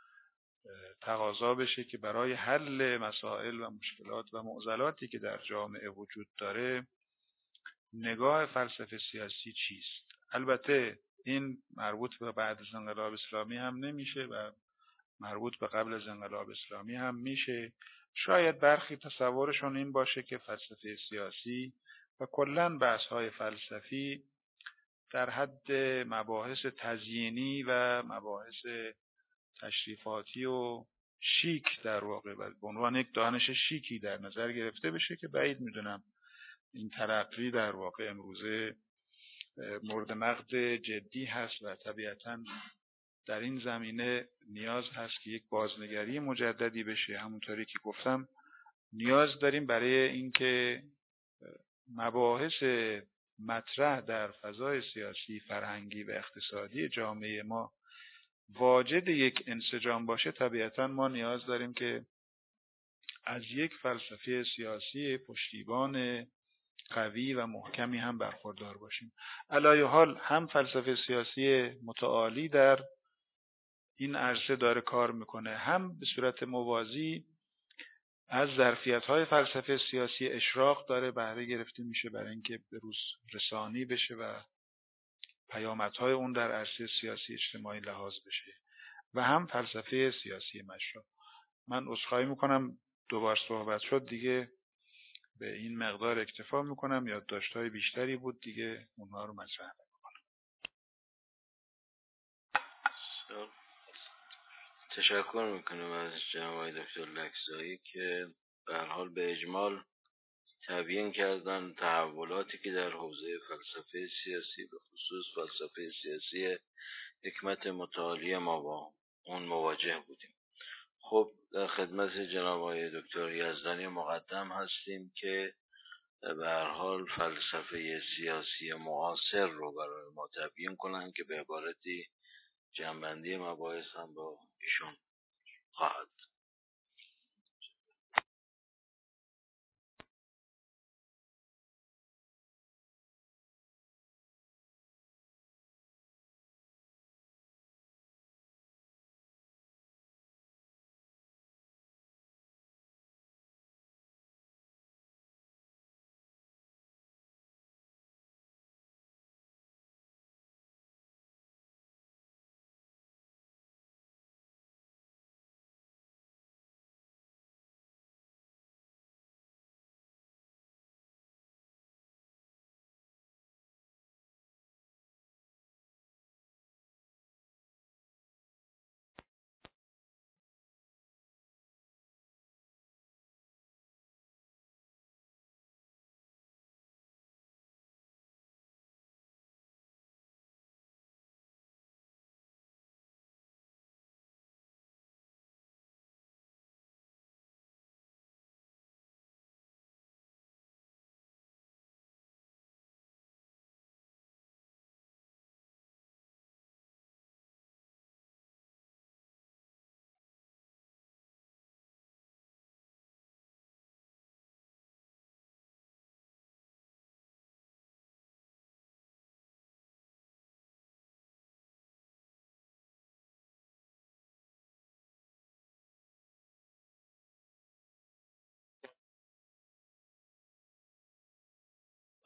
تقاضا بشه که برای حل مسائل و مشکلات و معضلاتی که در جامعه وجود داره نگاه فلسفه سیاسی چیست. البته این مربوط به بعد از انقلاب اسلامی هم نمیشه و مربوط به قبل از انقلاب اسلامی هم میشه. شاید برخی تصورشون این باشه که فلسفه سیاسی و کلاً بحث‌های فلسفی در حد مباحث تزیینی و مباحث تشریفاتی و شیک در واقع به عنوان یک دانش شیکی در نظر گرفته بشه که بعید میدونم این تلقی در واقع امروزه مورد نقد جدی هست و طبیعتاً در این زمینه نیاز هست که یک بازنگری مجددی بشه. همونطوری که گفتم نیاز داریم برای اینکه مباحث مطرح در فضای سیاسی، فرهنگی و اقتصادی جامعه ما واجد یک انسجام باشه. طبیعتاً ما نیاز داریم که از یک فلسفه سیاسی پشتیبان قوی و محکمی هم برخوردار باشیم. علای حال هم فلسفه سیاسی متعالی در این عرصه داره کار میکنه، هم به صورت موازی از ظرفیت‌های فلسفه سیاسی اشراق داره بهره گرفته میشه برای اینکه به روز رسانی بشه و پیامدهای اون در عرصه سیاسی اجتماعی لحاظ بشه، و هم فلسفه سیاسی مشروع. من عذرخواهی میکنم دوبار صحبت شد دیگه، به این مقدار اکتفا میکنم. یادداشت‌های بیشتری بود دیگه اونها رو مطرح نمی‌کنم. تشکر میکنم از جناب دکتر لکزایی که به هر حال به اجمال تبیین کردن تحولاتی که در حوزه فلسفه سیاسی به خصوص فلسفه سیاسی حکمت متعالی ما با اون مواجه بودیم. خب در خدمت جناب آقای دکتر یزدانی مقدم هستیم که به هر حال فلسفه سیاسی معاصر رو برای ما تبیین کنن که به عبارتی جنبندی مباحث هم با ایشون خواهد.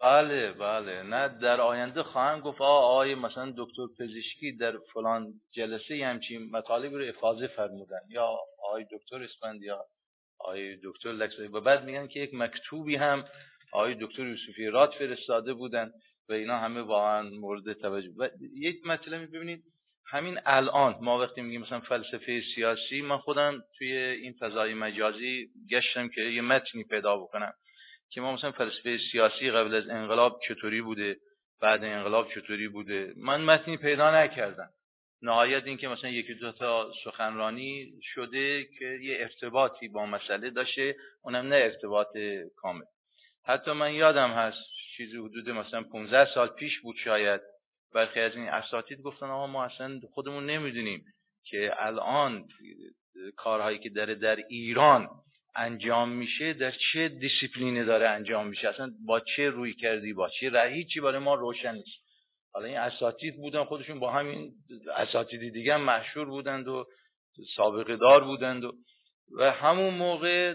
بله بله نه در آینده خواهم گفت آقای مثلا دکتر پزشکی در فلان جلسه همچین مطالب رو افاضه فرمودن، یا آقای دکتر اسفند یا آقای دکتر لکسایی، و بعد میگن که یک مکتوبی هم آقای دکتر یوسفی راد فرستاده بودن و اینا همه واقعا مورد توجه. و یک مطلبی ببینید همین الان ما وقتی میگیم مثلا فلسفه سیاسی، من خودم توی این فضای مجازی گشتم که یه متنی پیدا بکنم که ما مثلا فلسفه سیاسی قبل از انقلاب چطوری بوده، بعد انقلاب چطوری بوده، من متنی پیدا نکردم. نهایت این که مثلا یکی دو تا سخنرانی شده که یه ارتباطی با مسئله داشته، اونم نه ارتباط کامل. حتی من یادم هست چیزی حدود مثلا پانزده سال پیش بود شاید، برخی از این اساتید گفتن آقا ما اصلا خودمون نمیدونیم که الان کارهایی که داره در ایران انجام میشه در چه دیسیپلینی داره انجام میشه، اصلا با چه روی کردی، با چه رأی، چی برای ما روشن نیست. حالا این اساتید بودن خودشون با همین اساتید دیگه هم مشهور بودند و سابقه دار بودند و, و همون موقع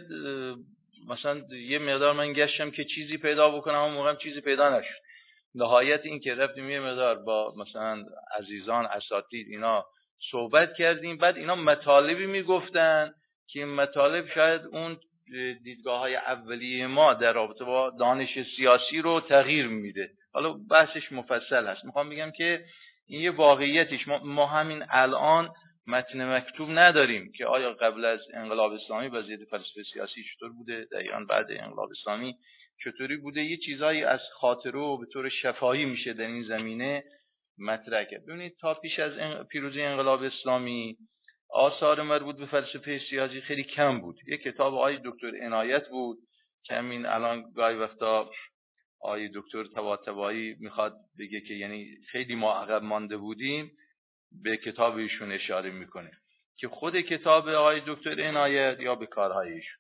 مثلا یه مقدار من گشتم که چیزی پیدا بکنم، همون موقع هم چیزی پیدا نشد. نهایت این که رفتیم یه مقدار با مثلا عزیزان اساتید اینا صحبت کردیم، بعد اینا مطالبی میگفتن که این مطالب شاید اون دیدگاه های اولیه ما در رابطه با دانش سیاسی رو تغییر میده. حالا بحثش مفصل هست. میخوام بگم که این یه واقعیتش، ما, ما همین الان متن مکتوب نداریم که آیا قبل از انقلاب اسلامی وضعیت فلسفه سیاسی چطور بوده، دقیقاً بعد انقلاب اسلامی چطوری بوده. یه چیزایی از خاطره و به طور شفاهی میشه در این زمینه مطرح کرد. ببینید تا پیش از پیروزی انقلاب اسلامی آثار مربوط به فلسفه سیاسی خیلی کم بود. یک کتاب آقای دکتر عنایت بود که همین الان گاهی وقتا آقای دکتر طباطبایی میخواد بگه که یعنی خیلی ما عقب مانده بودیم، به کتاب ایشون اشاره میکنه که خود کتاب آقای دکتر عنایت یا به کارهای ایشون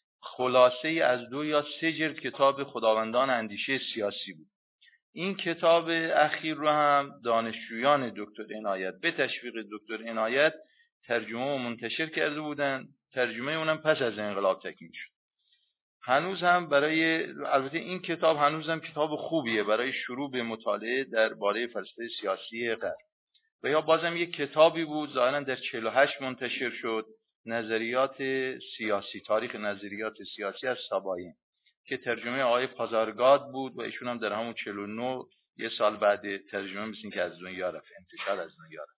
خلاصه از دو یا سه جلد کتاب خداوندان اندیشه سیاسی بود. این کتاب اخیر رو هم دانشجویان دکتر عنایت به تشویق دکتر عنایت ترجمه و منتشر کرده بودن. ترجمه اونم پس از انقلاب تکمیل شد. هنوز هم برای، البته این کتاب هنوز هم کتاب خوبیه برای شروع به مطالعه درباره فلسفه سیاسی غرب. و یا بازم یک کتابی بود ظاهرا در چهل و هشت منتشر شد، نظریات سیاسی، تاریخ نظریات سیاسی از ساباین، که ترجمه آقای پازارگاد بود و ایشون هم در همون چهل و نه یه سال بعد ترجمه مثل که از دنیا رفت، انتشار از دنیا رفت.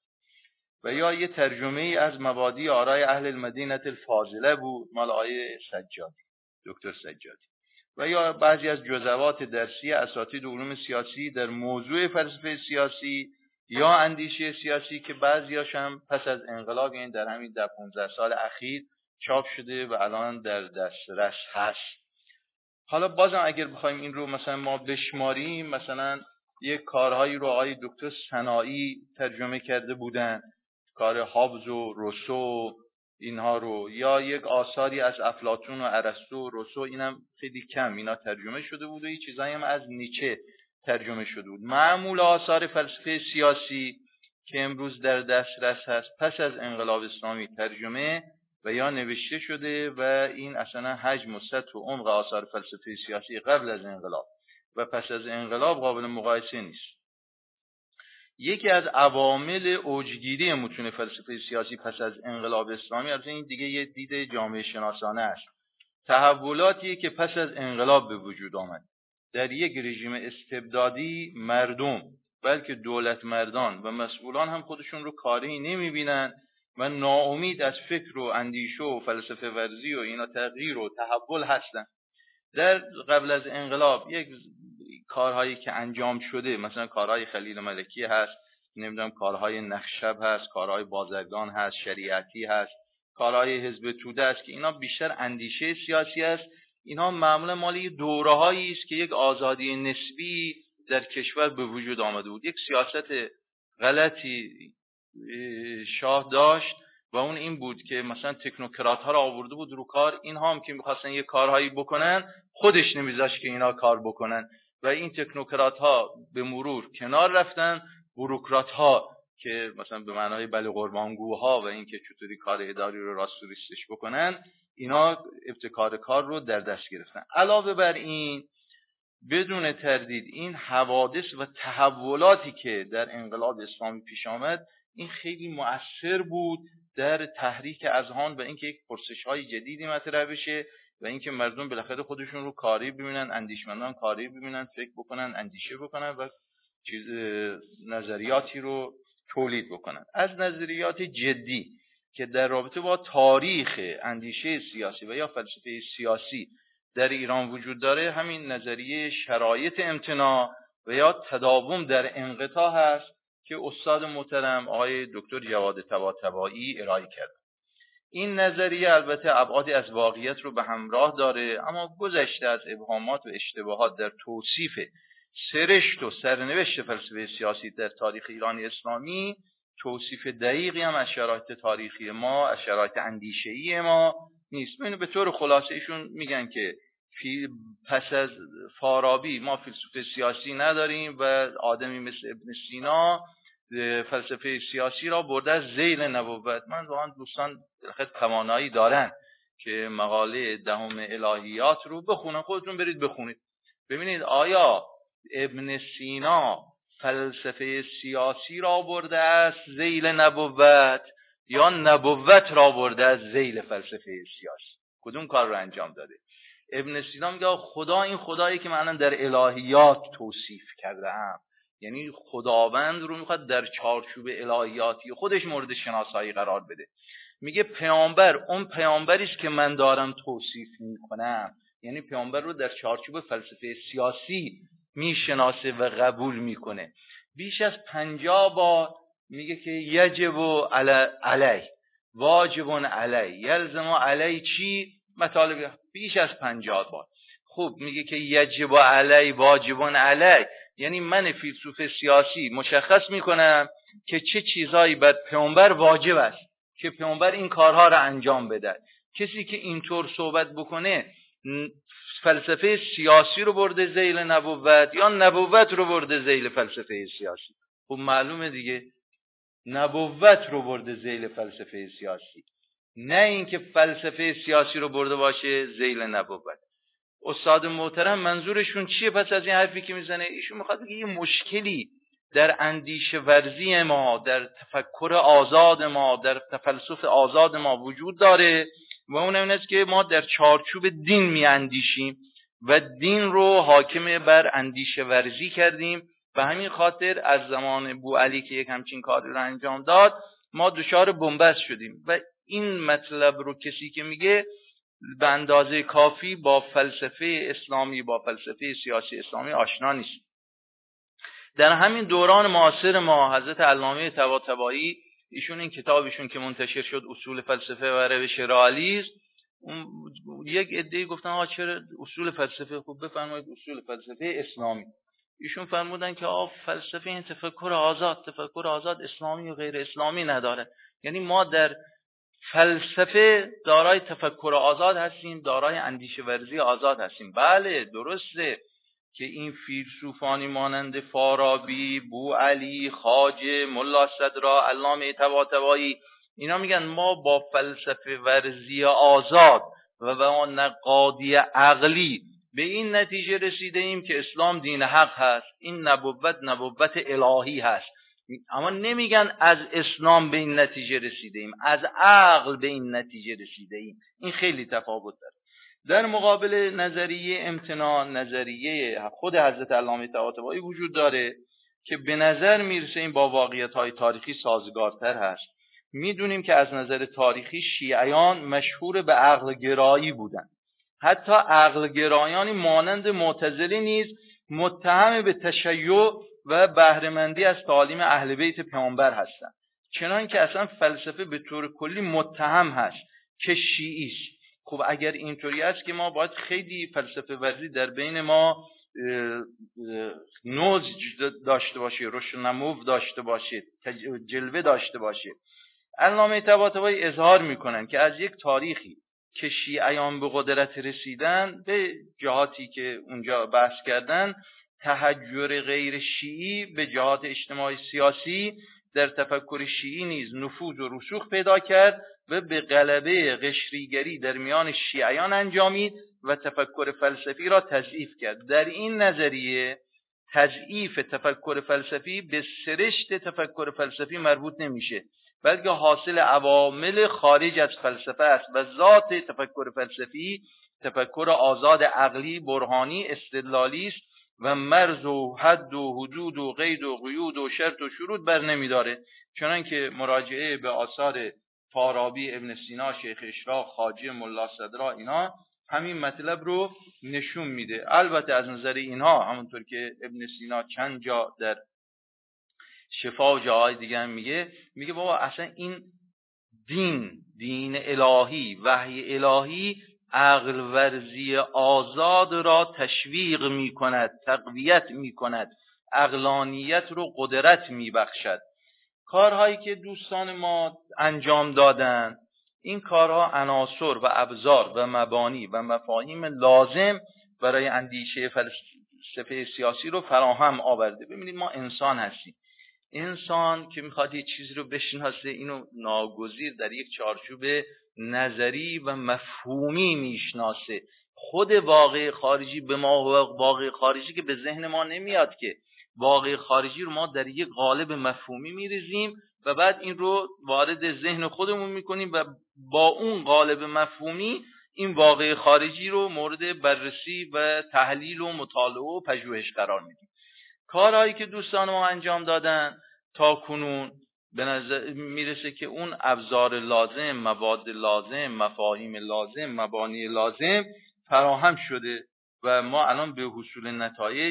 و یا یه ترجمه ای از مبادی آرای اهل المدینه الفاضله بود مال آقای سجادی، دکتر سجادی. و یا بعضی از جزوات درسی اساتید علوم سیاسی در موضوع فلسفه سیاسی یا اندیشه سیاسی که بعضیاش هم پس از انقلاب، یعنی در همین ده پانزده سال اخیر چاپ شده و الان در دسترس هست. حالا بازم اگر بخوایم این رو مثلا ما بشماریم، مثلا یک کارهایی رو آقای دکتر سنایی ترجمه کرده بودن، کار هابز و روسو اینها رو، یا یک آثاری از افلاطون و ارسطو و روسو، اینم خیلی کم اینا ترجمه شده بود و یه چیزایی هم از نیچه ترجمه شده بود. معمول آثار فلسفه سیاسی که امروز در دسترس هست پس از انقلاب اسلامی ترجمه و یا نوشته شده و این اصلا حجم و سطح و عمق آثار فلسفه سیاسی قبل از انقلاب و پس از انقلاب قابل مقایسه نیست. یکی از عوامل اوجگیری متون فلسفه سیاسی پس از انقلاب اسلامی، البته این دیگه یه دید جامعه شناسانه است، تحولاتی که پس از انقلاب به وجود آمد. در یک رژیم استبدادی مردم، بلکه دولت مردان و مسئولان هم خودشون رو کاری نمیبینن و ناامید از فکر و اندیشه و فلسفه ورزی و اینا تغییر و تحول هستن. در قبل از انقلاب یک کارهایی که انجام شده، مثلا کارهای خلیل ملکی هست، نمیدونم کارهای نخشب هست، کارهای بازرگان هست، شریعتی هست، کارهای حزب توده است که اینا بیشتر اندیشه سیاسی است. اینا معمولا مالی دوره‌هایی است که یک آزادی نسبی در کشور به وجود آمده بود. یک سیاست غلطی شاه داشت و اون این بود که مثلا تکنوکرات ها را آورده بود رو کار، اینها هم که می‌خواستن یک کارهایی بکنن خودش نمیذاشت که اینا کار بکنن و این تکنوکرات ها به مرور کنار رفتن. بوروکرات ها که مثلا به معنای بله قربانگوها و این که چطوری کار اداری رو راست و ریستش بکنن، اینا ابتکار کار رو در دست گرفتن. علاوه بر این بدون تردید این حوادث و تحولاتی که در انقلاب اسلامی پیش آمد این خیلی مؤثر بود در تحریک اذهان و اینکه یک پرسش‌های جدیدی مطرح بشه و اینکه مردم بالاخره خودشون رو کاری ببینن، اندیشمندان کاری ببینن، فکر بکنن، اندیشه بکنن و چیز نظریاتی رو تولید بکنن. از نظریات جدی که در رابطه با تاریخ اندیشه سیاسی و یا فلسفه سیاسی در ایران وجود داره همین نظریه شرایط امتناع و یا تداوم در انقطاع هست که استاد محترم آقای دکتر جواد طباطبایی ارائه کرد. این نظریه البته ابعادی از واقعیت رو به همراه داره، اما گذشته از ابهامات و اشتباهات در توصیف سرشت و سرنوشت فلسفه سیاسی در تاریخ ایران اسلامی، توصیف دقیقی هم از شرایط تاریخی ما، از شرایط اندیشه‌ای ما نیست. اینو به طور خلاصه ایشون میگن که پس از فارابی ما فیلسوف سیاسی نداریم و آدمی مثل ابن سینا فلسفه سیاسی را برده از ذیل نبوت. من واقعا دوستان خیلی توانایی دارن که مقاله دهم الهیات رو بخونن، خودتون برید بخونید ببینید آیا ابن سینا فلسفه سیاسی را برده از ذیل نبوت یا نبوت را برده از ذیل فلسفه سیاسی، کدوم کار رو انجام داده؟ ابن سینا میگه خدا این خدایی که من در الهیات توصیف کردم، یعنی خداوند رو میخواد در چارچوب الهیاتی خودش مورد شناسایی قرار بده. میگه پیامبر اون پیامبری است که من دارم توصیف میکنم، یعنی پیامبر رو در چارچوب فلسفه سیاسی میشناسه و قبول میکنه. بیش از پنجاه بار میگه که یجب علی واجب علی یلزم علی چی مطالب، بیش از پنجاه بار. خوب میگه که یجب علی واجب علی، یعنی من فیلسوف سیاسی مشخص میکنم که چه چیزایی بر پیامبر واجب است که پیامبر این کارها رو انجام بده. کسی که اینطور صحبت بکنه فلسفه سیاسی رو برده ذیل نبوت یا نبوت رو برده ذیل فلسفه سیاسی. خب معلومه دیگه نبوت رو برده ذیل فلسفه سیاسی، نه اینکه فلسفه سیاسی رو برده باشه ذیل نبوت. استاد محترم منظورشون چیه پس از این حرفی که میزنه؟ ایشون میخواد بگه یه مشکلی در اندیشه ورزی ما، در تفکر آزاد ما، در تفلسف آزاد ما وجود داره و اون این است که ما در چارچوب دین میاندیشیم و دین رو حاکم بر اندیشه ورزی کردیم. به همین خاطر از زمان بوعلی که یک همچین کاری رو انجام داد ما دچار بنبست شدیم و این مطلب رو کسی که میگه به اندازه کافی با فلسفه اسلامی، با فلسفه سیاسی اسلامی آشنا نیست. در همین دوران معاصر ما حضرت علامه طباطبایی ایشون این کتابشون که منتشر شد اصول فلسفه و روش رئالیسم، یک عده‌ای گفتن آقا چرا اصول فلسفه، خوب بفرمایید اصول فلسفه اسلامی. ایشون فرمودن که آقا فلسفه این تفکر آزاد، تفکر آزاد اسلامی و غیر اسلامی نداره. یعنی ما در فلسفه دارای تفکر آزاد هستیم، دارای اندیشه ورزی آزاد هستیم. بله درسته که این فیلسوفانی مانند فارابی، بوعلی، خواجه، ملا صدرا، علامه طباطبایی اینا میگن ما با فلسفه ورزی آزاد و با نقادی عقلی به این نتیجه رسیده ایم که اسلام دین حق هست، این نبوت نبوت الهی هست. اما نمیگن از اسلام به این نتیجه رسیده ایم، از عقل به این نتیجه رسیده ایم. این خیلی تفاوت داره. در مقابل نظریه امتناع، نظریه خود حضرت علامه طباطبایی وجود داره که به نظر میرسه این با واقعیت‌های تاریخی سازگارتر هست. میدونیم که از نظر تاریخی شیعیان مشهور به عقل گرایی بودن. حتی عقل گرایانی مانند معتزلی نیز متهم به تشیع و بهره‌مندی از تعالیم اهل بیت پیامبر هستند. چنان که اصلا فلسفه به طور کلی متهم هست که شیعی است. خب اگر اینطوری است که ما باید خیلی فلسفه ورزی در بین ما نوز داشته باشه، رشد و نمو داشته باشه، جلوه داشته باشه. علامه طباطبایی اظهار میکنن که از یک تاریخی که شیعیان به قدرت رسیدن به جهاتی که اونجا بحث کردن، تحجر غیر شیعی به جهات اجتماعی سیاسی در تفکر شیعی نیز نفوذ و رسوخ پیدا کرد و به غلبه قشریگری در میان شیعیان انجامید و تفکر فلسفی را تضعیف کرد. در این نظریه تضعیف تفکر فلسفی به سرشت تفکر فلسفی مربوط نمیشه، بلکه حاصل عوامل خارج از فلسفه است و ذات تفکر فلسفی تفکر آزاد عقلی برهانی استدلالی است و مرز و حد و حدود و قید و قیود و شرط و شروط بر نمیداره، چنانکه مراجعه به آثار فارابی، ابن سینا، شیخ اشراق، خواجه، ملا صدرا اینا همین مطلب رو نشون میده. البته از نظر اینها همونطور که ابن سینا چند جا در شفا و جاهای دیگه هم میگه میگه بابا اصلا این دین دین الهی وحی الهی عقل ورزی آزاد را تشویق میکند، تقویت میکند، عقلانیت رو قدرت میبخشد. کارهایی که دوستان ما انجام دادن این کارها عناصر و ابزار و مبانی و مفاهیم لازم برای اندیشه فلسفه سیاسی رو فراهم آورده. ببینید ما انسان هستیم، انسان که میخواد یه چیزی رو بشناسه اینو ناگزیر در یک چارچوب نظری و مفهومی میشناسه. خود واقع خارجی به ما واقع خارجی که به ذهن ما نمیاد، که واقع خارجی رو ما در یک قالب مفهومی میریزیم و بعد این رو وارد ذهن خودمون میکنیم و با اون قالب مفهومی این واقع خارجی رو مورد بررسی و تحلیل و مطالعه و پژوهش قرار میدیم. کارهایی که دوستان ما انجام دادن تا کنون به نظر میرسه که اون ابزار لازم، مواد لازم، مفاهیم لازم، مبانی لازم فراهم شده و ما الان به حصول نتایج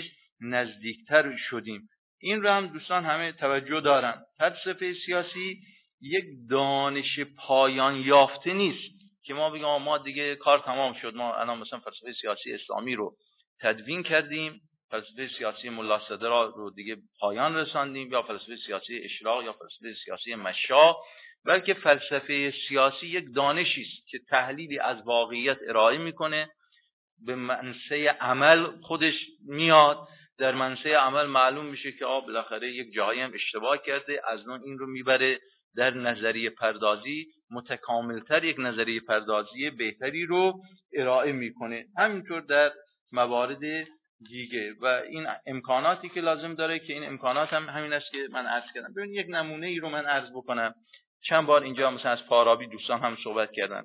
نزدیکتر شدیم. این رو هم دوستان همه توجه دارن. فلسفه سیاسی یک دانش پایان یافته نیست که ما بگیم ما دیگه کار تمام شد، ما الان مثلا فلسفه سیاسی اسلامی رو تدوین کردیم، فلسفه سیاسی ملا صدرا رو دیگه پایان رساندیم، یا فلسفه سیاسی اشراق یا فلسفه سیاسی مشا. بلکه فلسفه سیاسی یک دانشی است که تحلیلی از واقعیت ارائه میکنه، به منصه عمل خودش میاد، در منصه عمل معلوم میشه که آه بالاخره یک جایی هم اشتباه کرده، از اون این رو میبره در نظریه پردازی متکاملتر، یک نظریه پردازی بهتری رو ارائه میکنه. همینطور در موارد دیگه و این امکاناتی که لازم داره که این امکانات هم همین است که من عرض کردم. ببین یک نمونه ای رو من عرض بکنم. چند بار اینجا مثلا از فارابی دوستان هم صحبت کردن.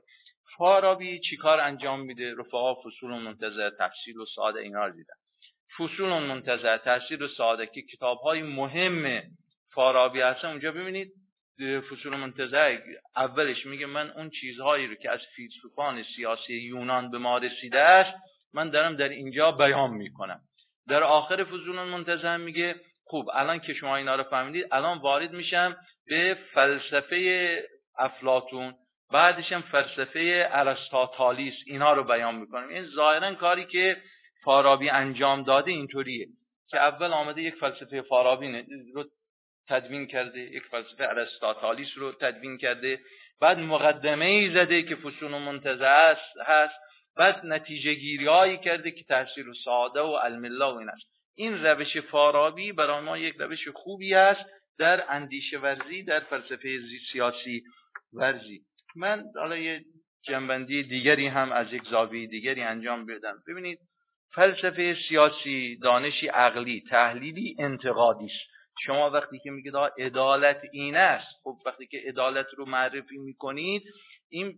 فارابی چیکار انجام میده؟ رفقا فصول منتظر، تفسیر و ساده اینا رو دیدن. فصول منتظر، تفسیر و ساده که کتاب‌های مهم فارابی هستن، اونجا ببینید فصول منتظر اولش میگه من اون چیزهایی رو که از فیلسوفان سیاسی یونان به ما رسیده است من دارم در اینجا بیان میکنم. در آخر فصول منتظر میگه خوب الان که شما اینا رو فهمیدید الان وارد میشم به فلسفه افلاطون، بعدش هم فلسفه ارسطاطالیس، اینا رو بیان میکنم. این ظاهرا کاری که فارابی انجام داده اینطوریه که اول آمده یک فلسفه فارابی رو تدوین کرده، یک فلسفه ارسطاطالیس رو تدوین کرده، بعد مقدمه‌ای زده که فصول منتزع هست، بعد نتیجه گیری‌هایی کرده که تفسیر ساده و المله و این است. این روش فارابی برای ما یک روش خوبی است در اندیشه ورزی، در فلسفه سیاسی ورزی. من حالا یه جنبندی دیگری هم از یک زاویه دیگری انجام بدم. ببینید فلسفه سیاسی دانشی عقلی، تحلیلی، انتقادی است. شما وقتی که میگید عدالت این است، خب وقتی که عدالت رو معرفی میکنید این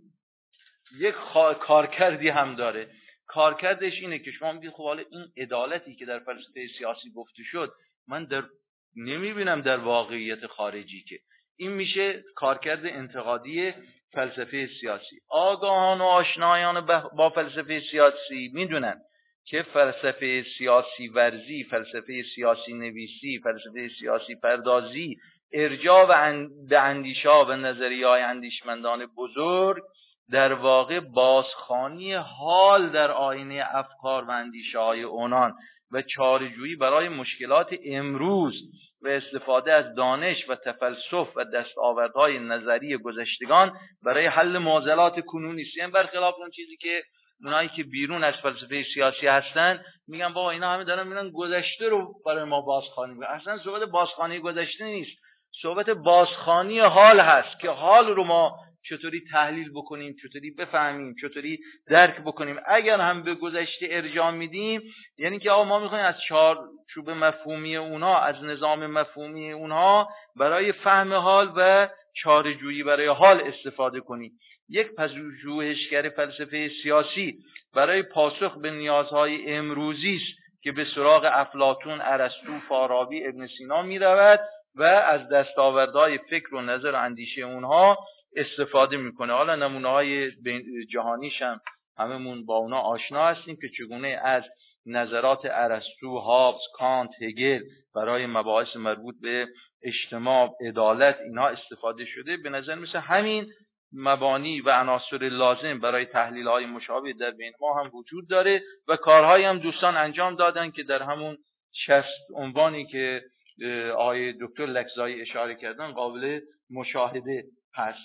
یک کارکردی هم داره. کارکردش اینه که شما میگید خب حالا این عدالتی که در فلسفه سیاسی گفته شد من در نمیبینم در واقعیت خارجی، که این میشه کارکرد انتقادی فلسفه سیاسی. آگاهان و آشنایان با فلسفه سیاسی میدونن که فلسفه سیاسی ورزی، فلسفه سیاسی نویسی، فلسفه سیاسی پردازی، ارجاع به اندیشه‌ها و نظریه‌های اندیشمندان بزرگ در واقع بازخوانی حال در آینه افکار و اندیشه‌های اونان و چاره‌جویی برای مشکلات امروز و استفاده از دانش و تفلسف و دستاوردهای نظری گذشتگان برای حل معضلات کنونی است. یعنی برخلاف اون چیزی که اونایی که بیرون از فلسفه سیاسی هستن میگن بابا اینا همه دارن میرن گذشته رو برای ما بازخوانی میکنن. اصلا صحبت بازخوانی گذشته نیست، صحبت بازخوانی حال هست که حال رو ما چطوری تحلیل بکنیم، چطوری بفهمیم، چطوری درک بکنیم. اگر هم به گذشته ارجاع میدیم، یعنی که آقا ما میخوایم از چارچوب مفهومی اونها، از نظام مفهومی اونها برای فهم حال و چاره‌جویی برای حال استفاده کنیم. یک پژوهشگر فلسفه سیاسی برای پاسخ به نیازهای امروزی است که به سراغ افلاطون، ارسطو، فارابی، ابن سینا می رود و از دستاوردهای فکر و نظر و اندیشه اونها استفاده میکنه. حالا نمونه های جهانیش هم هممون با اونا آشنا هستیم که چگونه از نظرات ارسطو، هابز، کانت، هگل برای مباحث مربوط به اجتماع، عدالت اینها استفاده شده. به نظر مثل همین مبانی و عناصر لازم برای تحلیل های مشابه در بین ما هم وجود داره و کارهایی هم دوستان انجام دادن که در همون شصت عنوانی که آقای دکتر لکزایی اشاره کردن قابل مشاهده هست.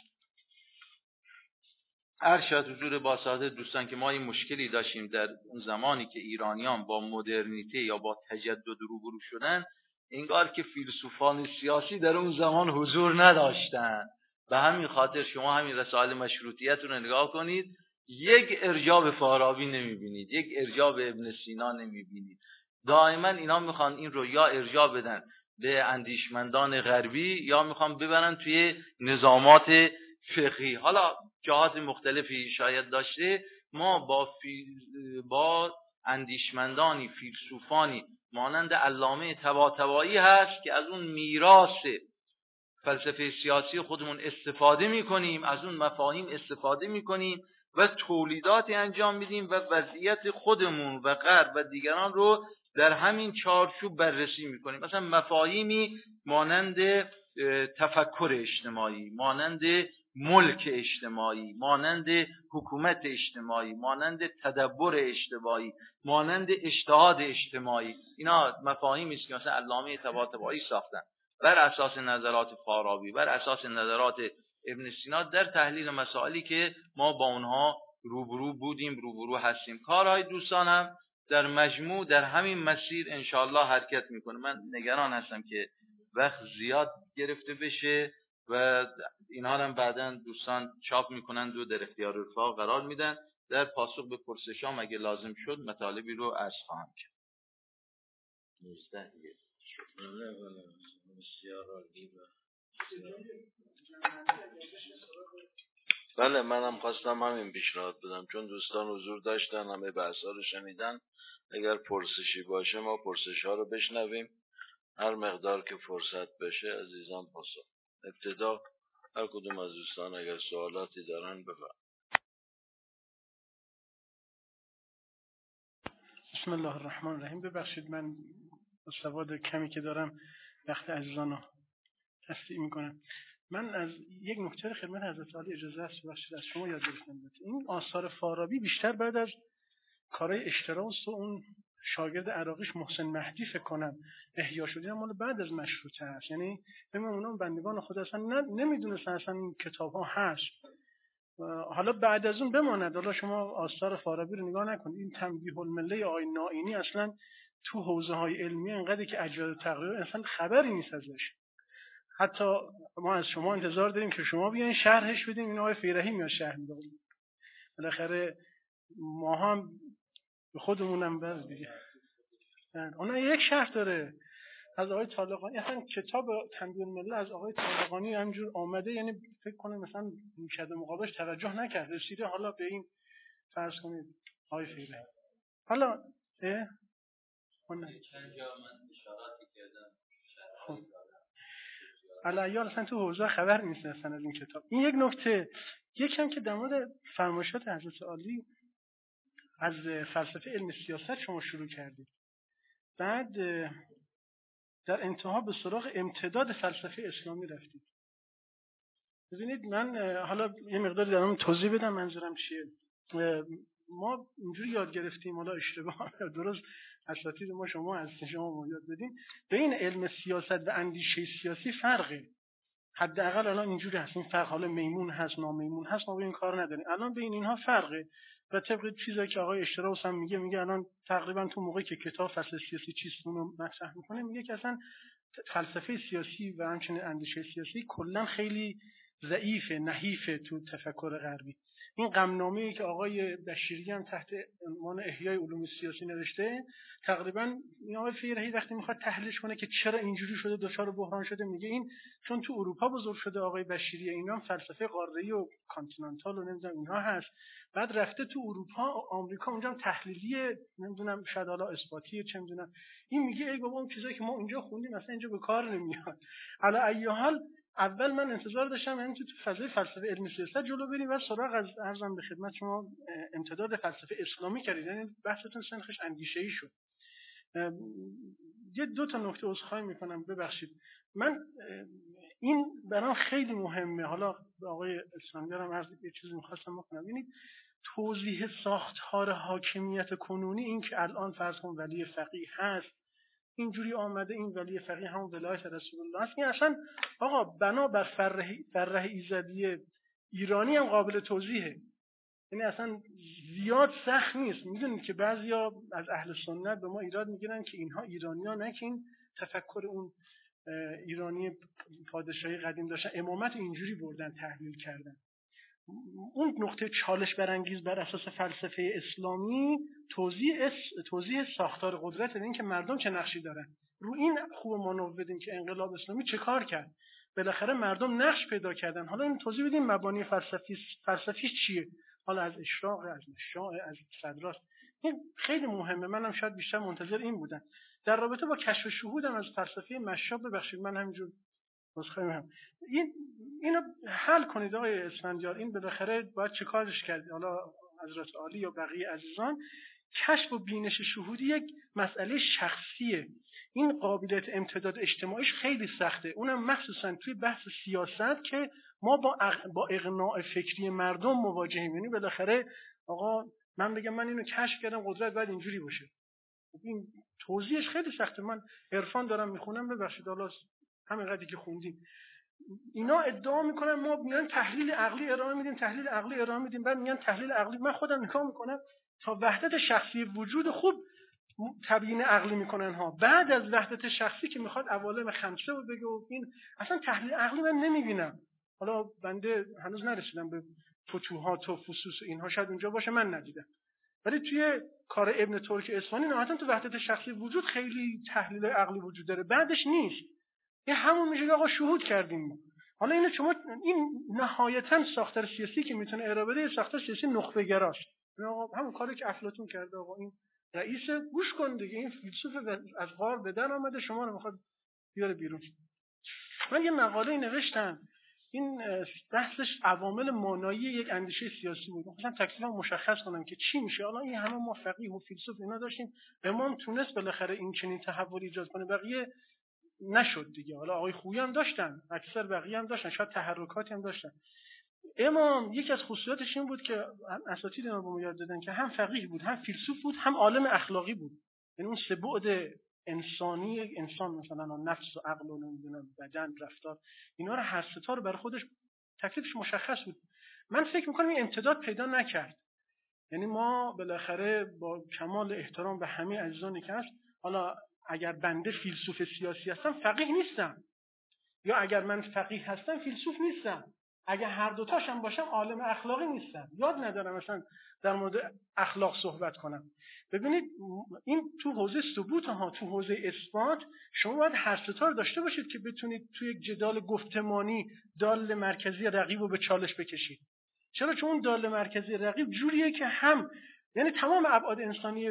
ارشد حضور باسعادت دوستان که ما این مشکلی داشتیم در اون زمانی که ایرانیان با مدرنیته یا با تجدد روبرو شدن، انگار که فیلسوفان سیاسی در اون زمان حضور نداشتن. به همین خاطر شما همین رسائل مشروطیت رو نگاه کنید، یک ارجاع به فارابی نمیبینید، یک ارجاع به ابن سینا نمیبینید. دائما اینا میخوان این رو یا ارجاع بدن به اندیشمندان غربی یا میخوان ببرن توی نظامات فقهی. حالا جهات مختلفی شاید داشته. ما با فیل... با اندیشمندانی، فیلسوفانی مانند علامه طباطبایی هست که از اون میراث فلسفه سیاسی خودمون استفاده میکنیم، از اون مفاهیم استفاده میکنیم و تولیداتی انجام میدیم و وضعیت خودمون و غرب و دیگران رو در همین چارچوب بررسی میکنیم. مثلا مفاهیمی مانند تفکر اجتماعی، مانند ملک اجتماعی، مانند حکومت اجتماعی، مانند تدبر اجتماعی، مانند اجتهاد اجتماعی، اینا مفاهیمی است که مثلا علامه طباطبایی ساختن بر اساس نظرات فارابی، بر اساس نظرات ابن سینا در تحلیل مسائلی که ما با اونها روبرو بودیم، روبرو هستیم. کارهای دوستانم در مجموع در همین مسیر انشاءالله حرکت میکنه. من نگران هستم که وقت زیاد گرفته بشه و اینها هم بعداً دوستان چاپ میکنند و در اختیار رفاق قرار میدن. در پاسخ به پرسشام اگه لازم شد مطالبی رو عرض خواهم کرد. بله، منم خواستم همین پیشنهاد بدم، چون دوستان حضور داشتن، همه بحثا رو شنیدن. اگر پرسشی باشه ما پرسش ها رو بشنویم، هر مقدار که فرصت بشه عزیزان پاسخ. ابتدا هر کدوم از دوستان اگر سوالاتی دارن بفرمایید. بسم الله الرحمن الرحیم. ببخشید من سواد کمی که دارم وقت عزیزان رو تصدیق میکنم. من از یک نکته خدمت حضرت عالی اجازه است ببخشید از شما یاد گرفتم. این آثار فارابی بیشتر بعد از کارهای اشتراس و اون شاگرد عراقیش محسن مهدی فکر کنم احیا شده، مال بعد از مشروطه هست. یعنی ببینم اونا بندگان خدا اصلا نمیدونستن اصلا این کتاب ها هست. حالا بعد از اون بماند، حالا شما آثار فارابی رو نگاه نکنید. این تنبیه المله آقای نائینی اصلا تو حوزه های علمی انقدر که اجزا تقریر اصلا خبری نیست ازش. حتی ما از شما انتظار داریم که شما بیاین شرحش بدین. این آقای فیرحی میاد شرح میده. بالاخره ما هم به خودمونم بس دیگه. اون یک شرح داره از آقای طالقانی. اصلا کتاب تنبیه المله از آقای طالقانی همجور آمده، یعنی فکر کنم مثلا میشد مقابلش توجه نکرد، رسیده حالا به این فرض کنید آقای فیرحی. حالا اه اون چند جا من اشاراتی کردم خب علیال اصلا تو حوزه خبر نیست اصلا از این کتاب. این یک نکته. یکم که در مورد فرمایشات حضرت عالی از فلسفه علم سیاست شما شروع کردید، بعد در انتها به سراغ امتداد فلسفه اسلامی رفتید. ببینید من حالا یه مقداری دارم توضیح بدم منظورم چیه. ما اینجوری یاد گرفتیم، حالا اشتباه درست اساتید ما شما از شما ما یاد بدیم، بین علم سیاست و اندیشه سیاسی فرقه. حداقل الان اینجوری هست. این فرق حالا میمون هست نامیمون هست، ما به این کار نداریم. الان بین اینها فرقه و طبق چیزایی که آقای اشتراس هم میگه میگه الان تقریبا تو موقعی که کتاب فلسفه سیاسی چیست اونو مطرح میکنه، میگه که اصلا فلسفه سیاسی و همچنین اندیشه سیاسی کلا خیلی ضعیف نحیف تو تفکر غربی. این غمنامه‌ای که آقای بشیری هم تحت عنوان احیای علوم سیاسی نوشته، تقریبا این آقای فیرهی وقتی میخواد تحلیلش کنه که چرا اینجوری شده دچار بحران شده، میگه این چون تو اروپا بزرگ شده آقای بشیری، اینا هم فلسفه قاره‌ای و کانتیننتال و نمیدونم اینها هست، بعد رفته تو اروپا آمریکا اونجا هم تحلیلی نمیدونم شاید حالا اثباتی چه میدونم، این میگه ای بابا اون چیزایی که ما اینجا خوندیم مثلا اینجا به کار نمیاد. علی ای حال اول من انتظار داشتم یعنی تو فضای فلسفه علمی سیاست جلو بریم و سراغ از ارزم به خدمت شما امتداد فلسفه اسلامی کردید، یعنی بحثتون سنخش اندیشه‌ای شد. یه دو تا نکته عذرخواهی میکنم ببخشید، من این برام خیلی مهمه، حالا به آقای اسفندیار هم عرض یه چیزی می‌خواستم بکنم، یعنی توضیح ساختار حاکمیت کنونی، این که الان فرض کن ولی فقیه هست اینجوری آمده، این ولی فقیه همون ولایت رسول الله است، این اصلا آقا بنا بر فرح فرح ایزدی ایرانی هم قابل توضیحه، یعنی اصلا زیاد سخت نیست. میدونید که بعضیا از اهل سنت به ما ایراد میگیرن که اینها ایرانی‌ها نه که این تفکر اون ایرانی پادشاهی قدیم داشتن، امامت اینجوری بردن تحلیل کردن. اون نقطه چالش برانگیز بر اساس فلسفه اسلامی توضیح توضیح ساختار قدرت، این که مردم چه نقشی دارن. رو این خوب ما نو بدیم که انقلاب اسلامی چه کار کرد، بالاخره مردم نقش پیدا کردن. حالا این توضیح بدیم مبانی فلسفی فلسفی چیه، حالا از اشراق، از مشاع، از صدراست، این خیلی مهمه. منم شاید بیشتر منتظر این بودم. در رابطه با کشف شهودم از فلسفه مشاع، ببخشید من همینجور بسخوایم هم این اینو حل کنید آقای اسفندیار، این بالاخره باید چه کارش کرد. حالا حضرت عالی یا بقیه عزیزان، کشف و بینش شهودی یک مسئله شخصیه، این قابلیت امتداد اجتماعیش خیلی سخته، اونم مخصوصا توی بحث سیاست که ما با اق... با اقناع فکری مردم مواجهیم. یعنی بالاخره آقا من بگم من اینو کشف کردم قدرت باید اینجوری باشه، این توضیحش خیلی سخته. من عرفان دارم میخونم، ببخشید حالا همین قدری که خوندیم اینا ادعا میکنن ما میان تحلیل عقلی ارائه میدیم، تحلیل عقلی ارائه میدیم، بعد میگن تحلیل عقلی. من خودم نگاه میکنم تا وحدت شخصی وجود خوب تبیین عقلی میکنن ها، بعد از وحدت شخصی که میخواد عوالم خمسه رو بگه و این اصلا تحلیل عقلی من نمیبینم. حالا بنده هنوز نرسیدم به فتوحات و فصوص و اینها، شاید اونجا باشه من ندیدم، ولی توی کار ابن ترک اصفهانی نهایتا تو وحدت شخصی وجود خیلی تحلیل عقلی وجود داره، بعدش نیست. این همون میشه آقا شهود کردیم. حالا اینو شما این نهایتا ساختار سیاسی که میتونه ارائه بده ساختار سیاسی نخبه گراست، آقا همون کاری که افلاطون کرده، آقا این رئیس گوش کن دیگه، این فیلسوف از غار به در آمده شما رو میخواد بیاره بیرون. من یه مقاله نوشتم، این بحثش عوامل مانعی یک اندیشه سیاسی بود، مثلا تکلیفم مشخص کنم که چی میشه. حالا این همه ما فقیه و فیلسوف اینا داشتیم، امام تونست بالاخره این چنین تحول ایجاد کنه، بقیه نشد دیگه. حالا آقای خویی هم داشتن، اکثر بقیه هم داشتن، شاید تحرکاتی هم داشتن. امام یکی از خصوصیاتش این بود که اساتید ما به ما یاد دادن که هم فقیه بود، هم فیلسوف بود، هم عالم اخلاقی بود. یعنی اون سه بعد انسانی انسان، مثلا نفس و عقل و نمیدونم بدن، رفتار، اینا رو هر سه تا رو برای خودش تکلیفش مشخص بود. من فکر می‌کنم این امتداد پیدا نکرد. یعنی ما بالاخره با کمال احترام به همه عزیزانی که هست، حالا اگر بنده فیلسوف سیاسی هستم فقیه نیستم، یا اگر من فقیه هستم فیلسوف نیستم، اگر هر دوتاشم باشم عالم اخلاقی نیستم. یاد ندارم مثلا در مورد اخلاق صحبت کنم. ببینید این تو حوزه ثبوت ها، تو حوزه اثبات شما باید هر سه تا رو داشته باشید که بتونید تو یک جدال گفتمانی دال مرکزی رقیب رو به چالش بکشید. چرا؟ چون اون دال مرکزی رقیب جوریه که هم یعنی تمام ابعاد انسانی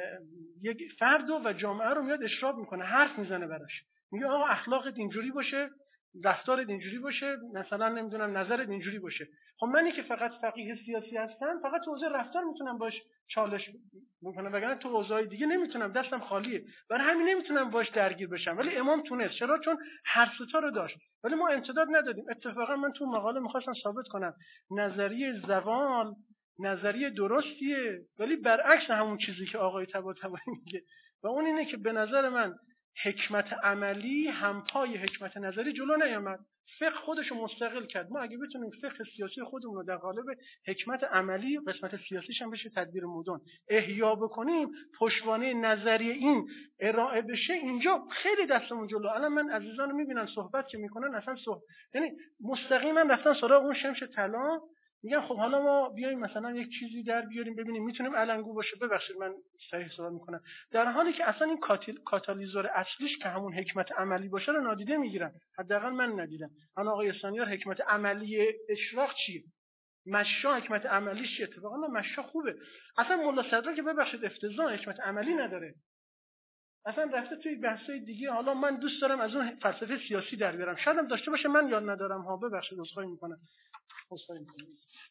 یک فرد و جامعه رو میاد اشراف میکنه، حرف میزنه براش، میگه آقا اخلاقت اینجوری باشه، رفتارت اینجوری باشه، مثلا نمیدونم نظرت اینجوری باشه. خب منی که فقط فقیه سیاسی هستم فقط تو حوزه رفتار میتونم باش چالش بکنم، وگرنه تو حوزه‌های دیگه نمیتونم، دستم خالیه، برای همین نمیتونم باش درگیر بشم. ولی امام تونست. چرا؟ چون هر سه تا رو داشت، ولی ما امتداد ندادیم. اتفاقا من تو مقاله میخواستم ثابت کنم نظریه زوال نظریه درستیه، ولی برعکس همون چیزی که آقای طباطبایی میگه، و اون اینه که به نظر من حکمت عملی همپای حکمت نظری جلو نیامد. فقه خودشو مستقل کرد. ما اگه بتونیم فقه سیاسی خودمون رو در قالب حکمت عملی قسمت سیاسیش هم بشه تدبیر مدن احیا بکنیم، پشتوانه نظری این ارائه بشه، اینجا خیلی دستمون جلو. الان من عزیزان رو میبینم صحبت که میکنن اصلا صحبت یعنی مستقیما رفتن سراغ اون شمش طلا، میگن خب حالا ما بیایم مثلا یک چیزی در بیاریم ببینیم میتونیم علنگو باشه. ببخشید من صحیح صحبت میکنم، در حالی که اصلا این کاتالیزور اصلیش که همون حکمت عملی باشه رو نادیده میگیرن. حداقل من ندیدم. انا آقای اسفندیار حکمت عملی اشراق چیه؟ مشا حکمت عملیش چیه؟ اتفاقا مشا خوبه. اصلا ملا صدرا که ببخشید افتضاح حکمت عملی نداره، اصلا رفته توی بحثای دیگه. حالا من دوست دارم از اون فلسفه سیاسی در بیارم، شاید هم داشته باشه من یاد ندارم ها، ببخشید عذرخواهی میکنم. عذرخواهی میکنم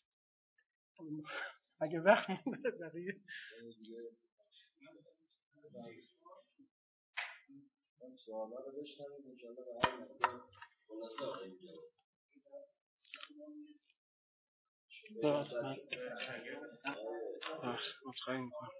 اگه وقت مونده بقیه سوالا رو بشنوید ان شاء الله به هر نکته خلاصه آقای جواد.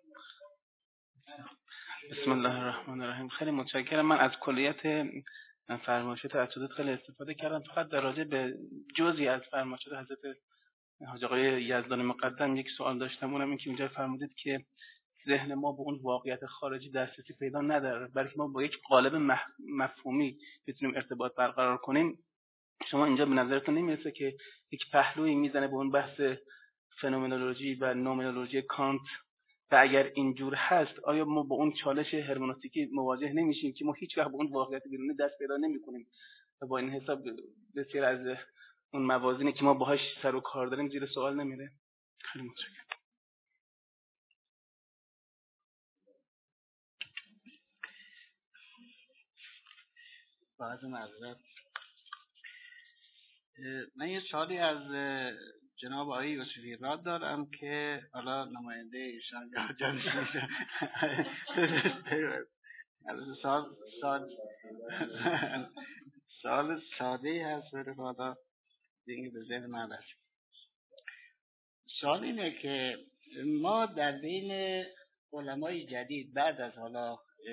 بسم الله الرحمن الرحیم. خیلی متشکرم. من از کلیت فرمایشات اساتید خیلی استفاده کردم. فقط در راجع به جزئی از فرمایشات حضرت حاج آقای یزدانی مقدم یک سوال داشتم، اونم این که اینجا فرمودید که ذهن ما به اون واقعیت خارجی دسترسی پیدا نداره، بلکه ما با یک قالب مفهومی بتونیم ارتباط برقرار کنیم. شما اینجا به نظرتون نمیرسه که یک پهلوی میزنه به اون بحث فنومنولوژی و نومنولوژی کانت؟ و اگر اینجور هست آیا ما با اون چالش هرمنوتیکی مواجه نمیشیم که ما هیچ وقت به اون واقعیت بیرونی دست پیدا نمیکنیم و با این حساب بسیار از اون موازینی که ما باهاش سر و کار داریم زیر سوال نمیره؟ خیلی متشکرم. بعد معذرت من یه سوالی از جناب آقای یوسفی راد دارم که حالا نماینده ایشان جانش میشه. سوال سوال سوال ساده ای هست ولی حالا دیگه به ذهن من رسید. سوال اینه که ما در بین علمای جدید بعد از حالا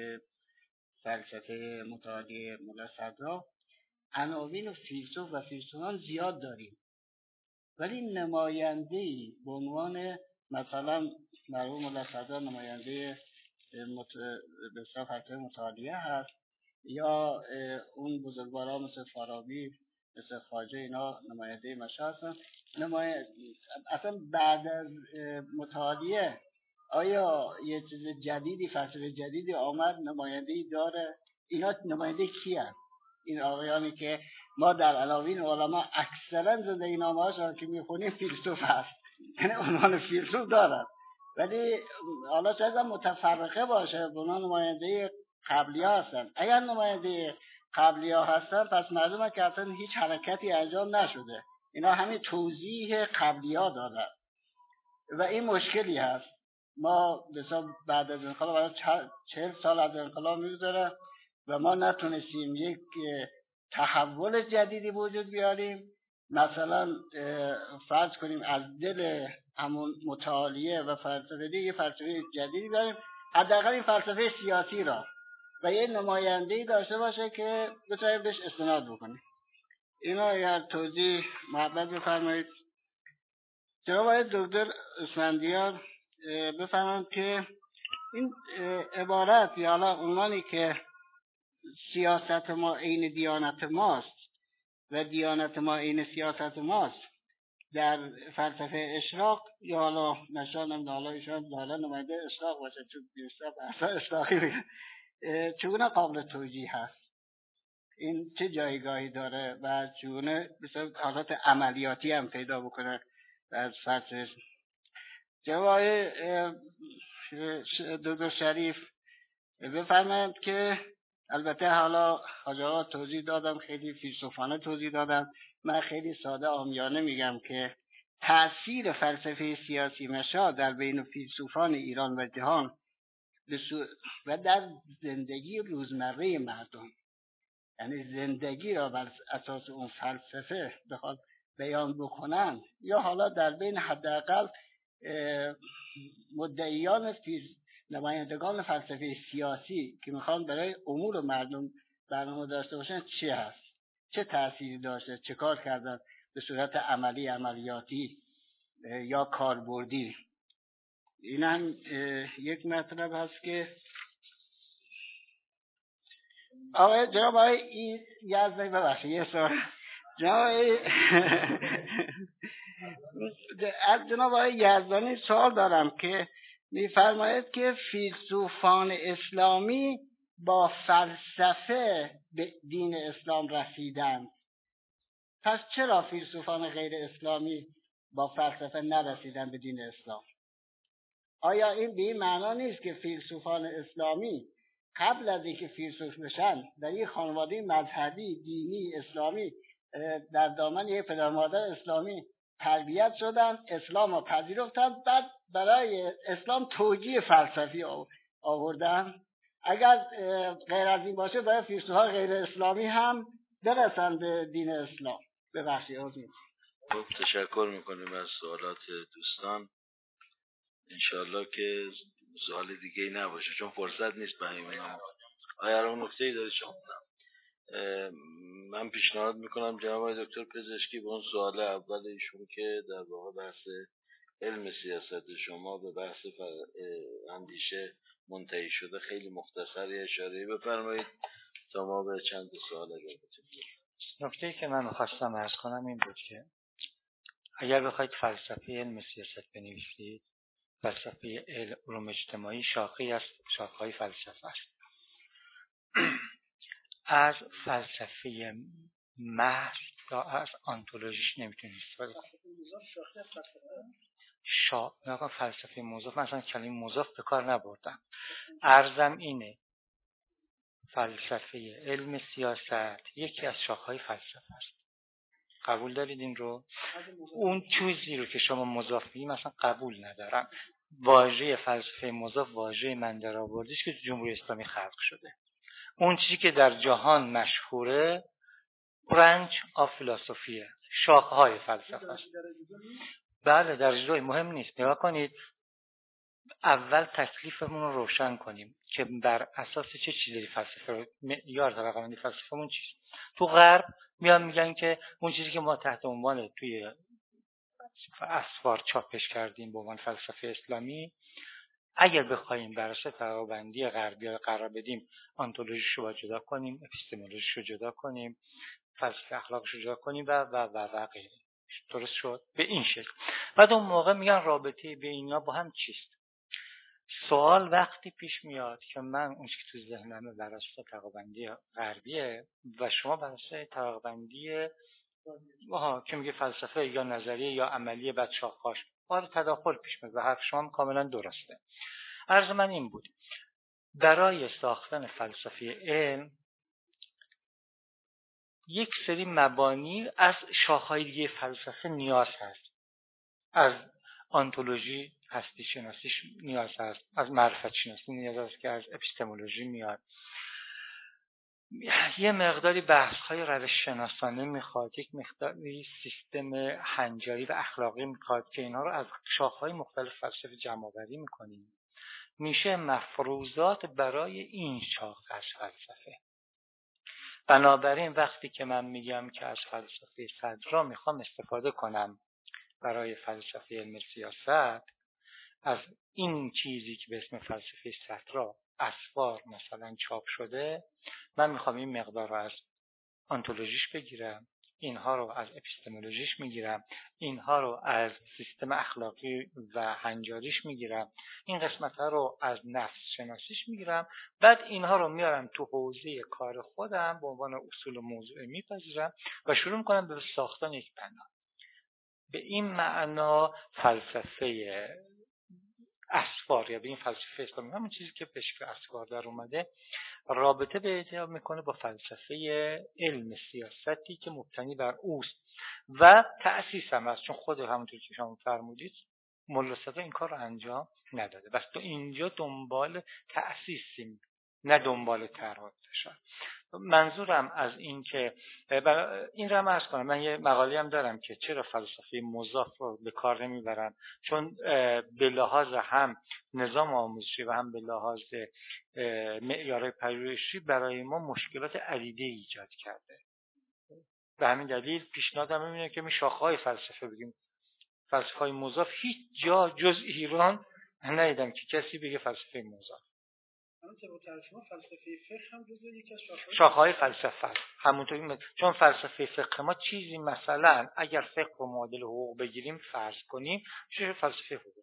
فلسفه متعالی ملا صدرا عناوین و فیلسوف و فیلسوفان زیاد داریم، ولی نماینده‌ای به عنوان مثلا مرحوم ملا صدرا نماینده مت... به اصطلاح فلسفه متعالیه هست، یا اون بزرگواران مثل فارابی مثل خواجه اینا نماینده مشا هستن. نمای... اصلا بعد از متعالیه آیا یه چیز جدیدی فلسفه جدیدی آمد نماینده‌ای داره؟ اینا نماینده کی هست؟ این آقایانی که ما در عناوین علما اکثرا زندگی نامه‌هاشون که میخونیم فیلسوف هست، یعنی عنوان فیلسوف دارن، ولی حالا شاید متفرقه باشه، اونا نماینده قبلی‌ها هستن. اگر نماینده قبلی‌ها هستن پس معلومه که اصلا هیچ حرکتی انجام نشده، اینا همین توضیح قبلی‌ها دادن و این مشکلی هست. ما مثلا بعد از انقلاب چهل سال از انقلاب میگذره و ما نتونستیم یک تحول جدیدی وجود بیاریم. مثلا فرض کنیم از دل همون متعالیه و فلسفه دیگه فلسفه جدیدی بیاریم، حداقل این فلسفه سیاسی را، و یه نماینده‌ای داشته باشه که بتونیم بهش استناد بکنیم. اینا اگر توضیح محبت بفرمایید. جناب آقای دکتر اسفندیار بفرمایید که این عبارت یا حالا عنوانی که سیاست ما عین دیانت ماست و دیانت ما عین سیاست ماست در فلسفه اشراق، یا حالا نشان هم حالا ایشان حالا نماینده اشراق باشه چون بیشتر بحثا اشراقی بگه، چگونه قابل توجیه هست؟ این چه جایگاهی داره و چگونه مثلا حالات عملیاتی هم پیدا بکنه در فلسفه؟ جناب دکتر شریف بفرمایید که البته حالا حاج آقا توضیح دادم، خیلی فیلسوفانه توضیح دادم، من خیلی ساده عامیانه میگم که تأثیر فلسفه سیاسی مشا در بین فیلسوفان ایران و جهان و در زندگی روزمره مردم، یعنی زندگی را بر اساس اون فلسفه بخواد بیان بکنن، یا حالا در بین حداقل مدعیان نمایندگان فلسفه سیاسی که میخوان برای امور مردم برنامه داشته باشن چی هست، چه تأثیری داشته، چه کار کردن به صورت عملی، عملیاتی یا کاربردی. این هم یک مطلب هست که آقای جناب آقای یزدانی، ببخشید یه سوال جناب از جناب آقای یزدانی سوال دارم که میفرماید که فیلسوفان اسلامی با فلسفه به دین اسلام رسیدند، پس چرا فیلسوفان غیر اسلامی با فلسفه نرسیدن به دین اسلام؟ آیا این به این معنا نیست که فیلسوفان اسلامی قبل از اینکه فیلسوف بشن در یک خانواده مذهبی دینی اسلامی در دامن یک پدر مادر اسلامی تربیت شدن، اسلام رو پذیرفتن، بعد برای اسلام توجیه فلسفی آوردن؟ اگر غیر از این باشه باید فیلسوفان غیر اسلامی هم برسن به دین اسلام. ببخشید. خب تشکر میکنیم از سوالات دوستان. انشاءالله که سوال دیگه ای نباشه چون فرصت نیست به همین. آیا اون نکته ای داری شما؟ من پیشنهاد میکنم جناب آقای دکتر پزشکی به اون سوال اول ایشون که در واقع بحث علم سیاست شما به بحث اندیشه منتهی شده خیلی مختصری اشاره بفرمایید تا ما به چند سوال اجابه بدیم. نکته‌ای که من خواستم عرض کنم این بود که اگر بخواید فلسفه علم سیاست بنویسید، فلسفه علوم اجتماعی شاخه‌ای از شاخه‌های فلسفه است. از فلسفه محض یا از آنتولوژیش نمیتونید استفاده کنید. شا... نگاه فلسفه مضاف، مثلا کلمه مضاف به کار نبردم. عرضم اینه فلسفه علم سیاست یکی از شاخه‌های فلسفه است. قبول دارید این رو؟ اون چیزی رو که شما مضاف میگید مثلا قبول ندارم. واژه فلسفه مضاف واژه من در آوردیش که جمهوری اسلامی خلق شده. اون چیزی که در جهان مشهوره برانچ آف فلسفیه، شاخه‌های فلسفه است. بله درجه دوی مهم نیست. نگاه کنید اول تکلیفمون رو روشن کنیم که بر اساس چه چیزی فلسفه رو معیار طبقه‌بندی فلسفه‌مون چیست. تو غرب میان میگن که اون چیزی که ما تحت عنوان توی اسفار چاپش کردیم به عنوان فلسفه اسلامی، اگر بخوایم بر اساس طبقه‌بندی غربی رو قرار بدیم، آنتولوژیش رو جدا کنیم، اپیستمولوژیش رو جدا کنیم، فلسفه اخلاقش رو جدا کنیم و و و و غیره. درست شد؟ به این شکل. بعد اون موقع میگن رابطه بین اینا با هم چیست؟ سوال وقتی پیش میاد که من اون چیزی که تو ذهنمه بر اساس طبقه‌بندی غربیه و شما بر اساس طبقه‌بندی آها که میگه فلسفه یا نظریه یا عملیه بعد شاخه‌اش، باید تداخل پیش میاد و حرف شما کاملا درسته. عرض من این بود برای ساختن فلسفه علم یک سری مبانی از شاخه‌های دیگه فلسفه نیاز هست. از آنتولوژی هستی شناسیش نیاز هست، از معرفت شناسی نیاز هست که از اپیستمولوژی میاد. یه مقداری بحث‌های روش شناسانه میخواد، یک مقداری سیستم هنجاری و اخلاقی میخواد که اینا رو از شاخه‌های مختلف فلسفه جمع‌آوری میکنیم. میشه مفروضات برای این شاخه از فلسفه. بنابراین وقتی که من میگم که از فلسفه صدرا میخوام استفاده کنم برای فلسفه علم سیاست، از این چیزی که به اسم فلسفه صدرا اسفار مثلا چاپ شده، من میخوام این مقدار رو از آنتولوژیش بگیرم، اینها رو از اپیستمولوژیش میگیرم، اینها رو از سیستم اخلاقی و هنجاریش میگیرم، این قسمت ها رو از نفس شناسیش میگیرم، بعد اینها رو میارم تو حوزه کار خودم به عنوان اصول و موضوع میپذیرم و شروع میکنم به ساختن یک بنا. به این معنا فلسفه اسفار یا به این فلسفه اسلامی، همون چیزی که به شکل اسفار در اومده، رابطه پیدا میکنه با فلسفه علم سیاستی که مبتنی بر اوست و تأسیس هم است، چون خود همونطور که شما فرمودید ملا صدرا این کار رو انجام نداده. بس تو اینجا دنبال تأسیسیم نه دنبال طرح. منظورم از این که این رو عرض کنم، من یه مقاله هم دارم که چرا فلسفه مضاف رو به کار نمیبرن، چون به لحاظ هم نظام آموزشی و هم به لحاظ معیارهای پژوهشی برای ما مشکلات عدیده ایجاد کرده. به همین دلیل پیشنهادم اینه که می شاخه‌های فلسفه بگیم. فلسفه‌های مضاف هیچ جا جز ایران ندیدم که کسی بگه فلسفه مضاف. فلسفه فقه هم جزو یکی از شاخه‌های فلسفه است. همونطوری چون فلسفه فقه ما چیزی مثلا اگر فقه رو معادل حقوق بگیریم فرض کنیم چه فلسفه حقوق.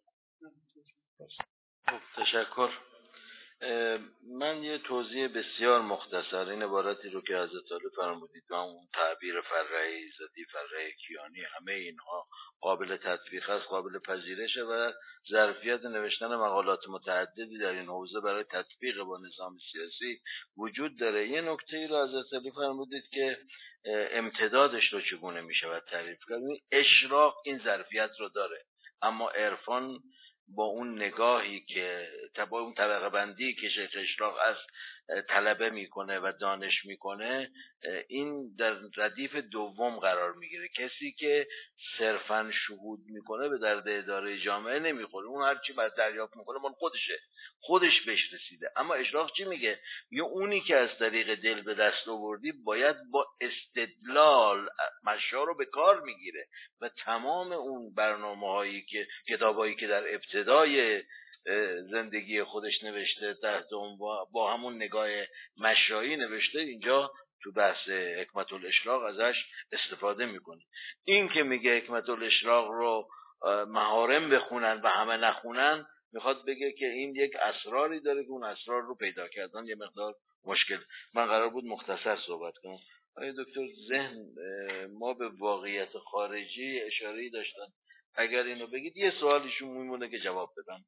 تشکر. من یه توضیح بسیار مختصر این عبارتی رو که حضرت عالی فرمودید و اون تعبیر فرعی ایزدی فرعی کیانی همه اینها قابل تطبیق است، قابل پذیرشه و ظرفیت نوشتن مقالات متعددی در این حوزه برای تطبیق با نظام سیاسی وجود داره. یه نکته ای رو حضرت عالی فرمودید که امتدادش رو چگونه میشه تعریف کرد. اشراق این ظرفیت رو داره، اما عرفان با اون نگاهی که با اون طبقه بندی که شیخ اشراق از طلبه میکنه و دانش میکنه این در ردیف دوم قرار میگیره. کسی که صرفا شهود میکنه به درد اداره جامعه نمیخوره، اون هرچی بر دریافت میکنه مال خودشه، خودش بهش رسیده. اما اشراق چی میگه؟ یا اونی که از طریق دل به دست آوردی باید با استدلال مشا رو به کار میگیره و تمام اون برنامه هایی که کتاب هایی که در ابتدای زندگی خودش نوشته تحت با همون نگاه مشایی نوشته، اینجا تو بحث حکمت الاشراق ازش استفاده میکنه. این که میگه حکمت الاشراق رو محارم بخونن و همه نخونن، میخواد بگه که این یک اسراری داره که اون اسرار رو پیدا کردن یه مقدار مشکل. من قرار بود مختصر صحبت کنم. آقای دکتر ذهن ما به واقعیت خارجی اشاره‌ای داشتن، اگر اینو بگید یه سوالیشون میمونه که جواب بدم.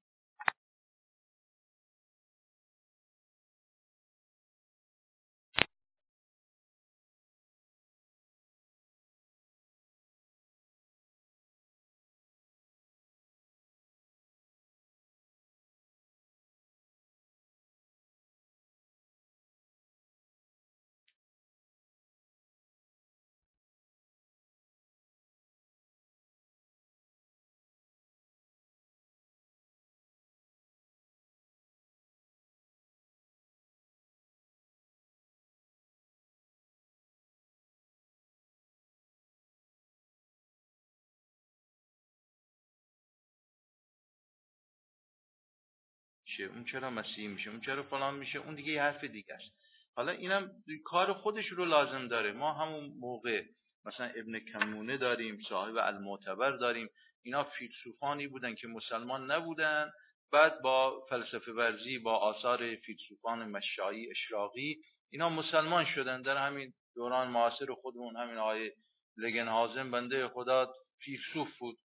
اون چرا مسیحی میشه، اون چرا فلان میشه، اون دیگه یه حرف دیگه است. حالا اینم کار خودش رو لازم داره. ما همون موقع مثلا ابن کمونه داریم، صاحب المعتبر داریم، اینا فیلسوفانی بودن که مسلمان نبودن، بعد با فلسفه ورزی با آثار فیلسوفان مشایی اشراقی اینا مسلمان شدن. در همین دوران معاصر خودمون همین آقای لگنهازن بنده خدا فیلسوف بود.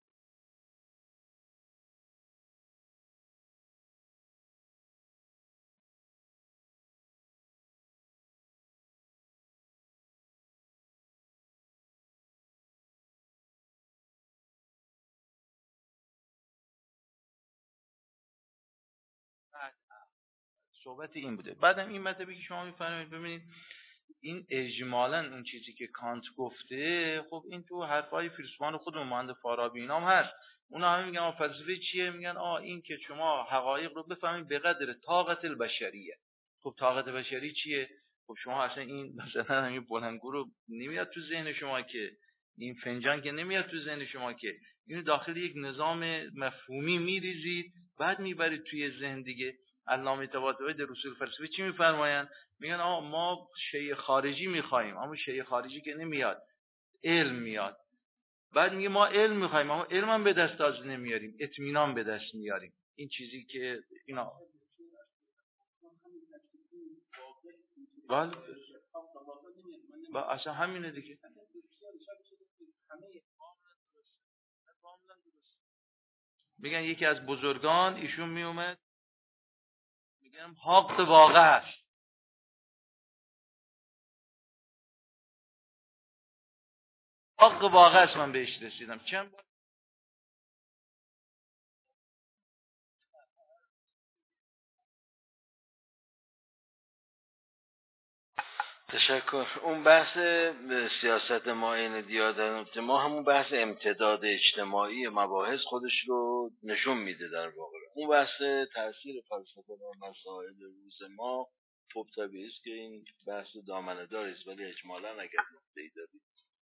صحبت این بوده. بعدم این مطلبی که شما میفرمایید، ببینید این اجمالاً اون چیزی که کانت گفته، خب این تو حرفای فیلسوفان خودمون مانند فارابی اینام هست. اونا هم میگن فلسفه چیه؟ میگن آ این که شما حقایق رو بفهمید به قدر طاقت البشریه. خب طاقت بشری چیه؟ خب شما اصلا این مثلا همین بلندگو رو نمیاد تو ذهن شما که، این فنجان که نمیاد تو ذهن شما که، اینو داخل یک نظام مفهومی میریزید بعد میبرید توی ذهن دیگه. علامه طباطبایی در اصول فلسفه چی میفرمایند؟ میگن آقا ما شیء خارجی میخوایم، اما شیء خارجی که نمیاد، علم میاد. بعد میگه ما علم میخوایم اما علم هم به دست از نمیاریم، اطمینان به دست میاریم. این چیزی که اینا بله با اصلا همینه دیگه. میگن یکی از بزرگان ایشون میومد میگم حق واقع است. حق واقع است، من بهش رسیدم. چند بار تشکر. اون بحث سیاست معین دیانت ما همون بحث امتداد اجتماعی مباحث خودش رو نشون میده در واقع. اون بحث تاثیر فلسفه بر مسائل روز ما خب طبیعی است که این بحث دامنه داری است، ولی اجمالا اگر نکته‌ای دارید.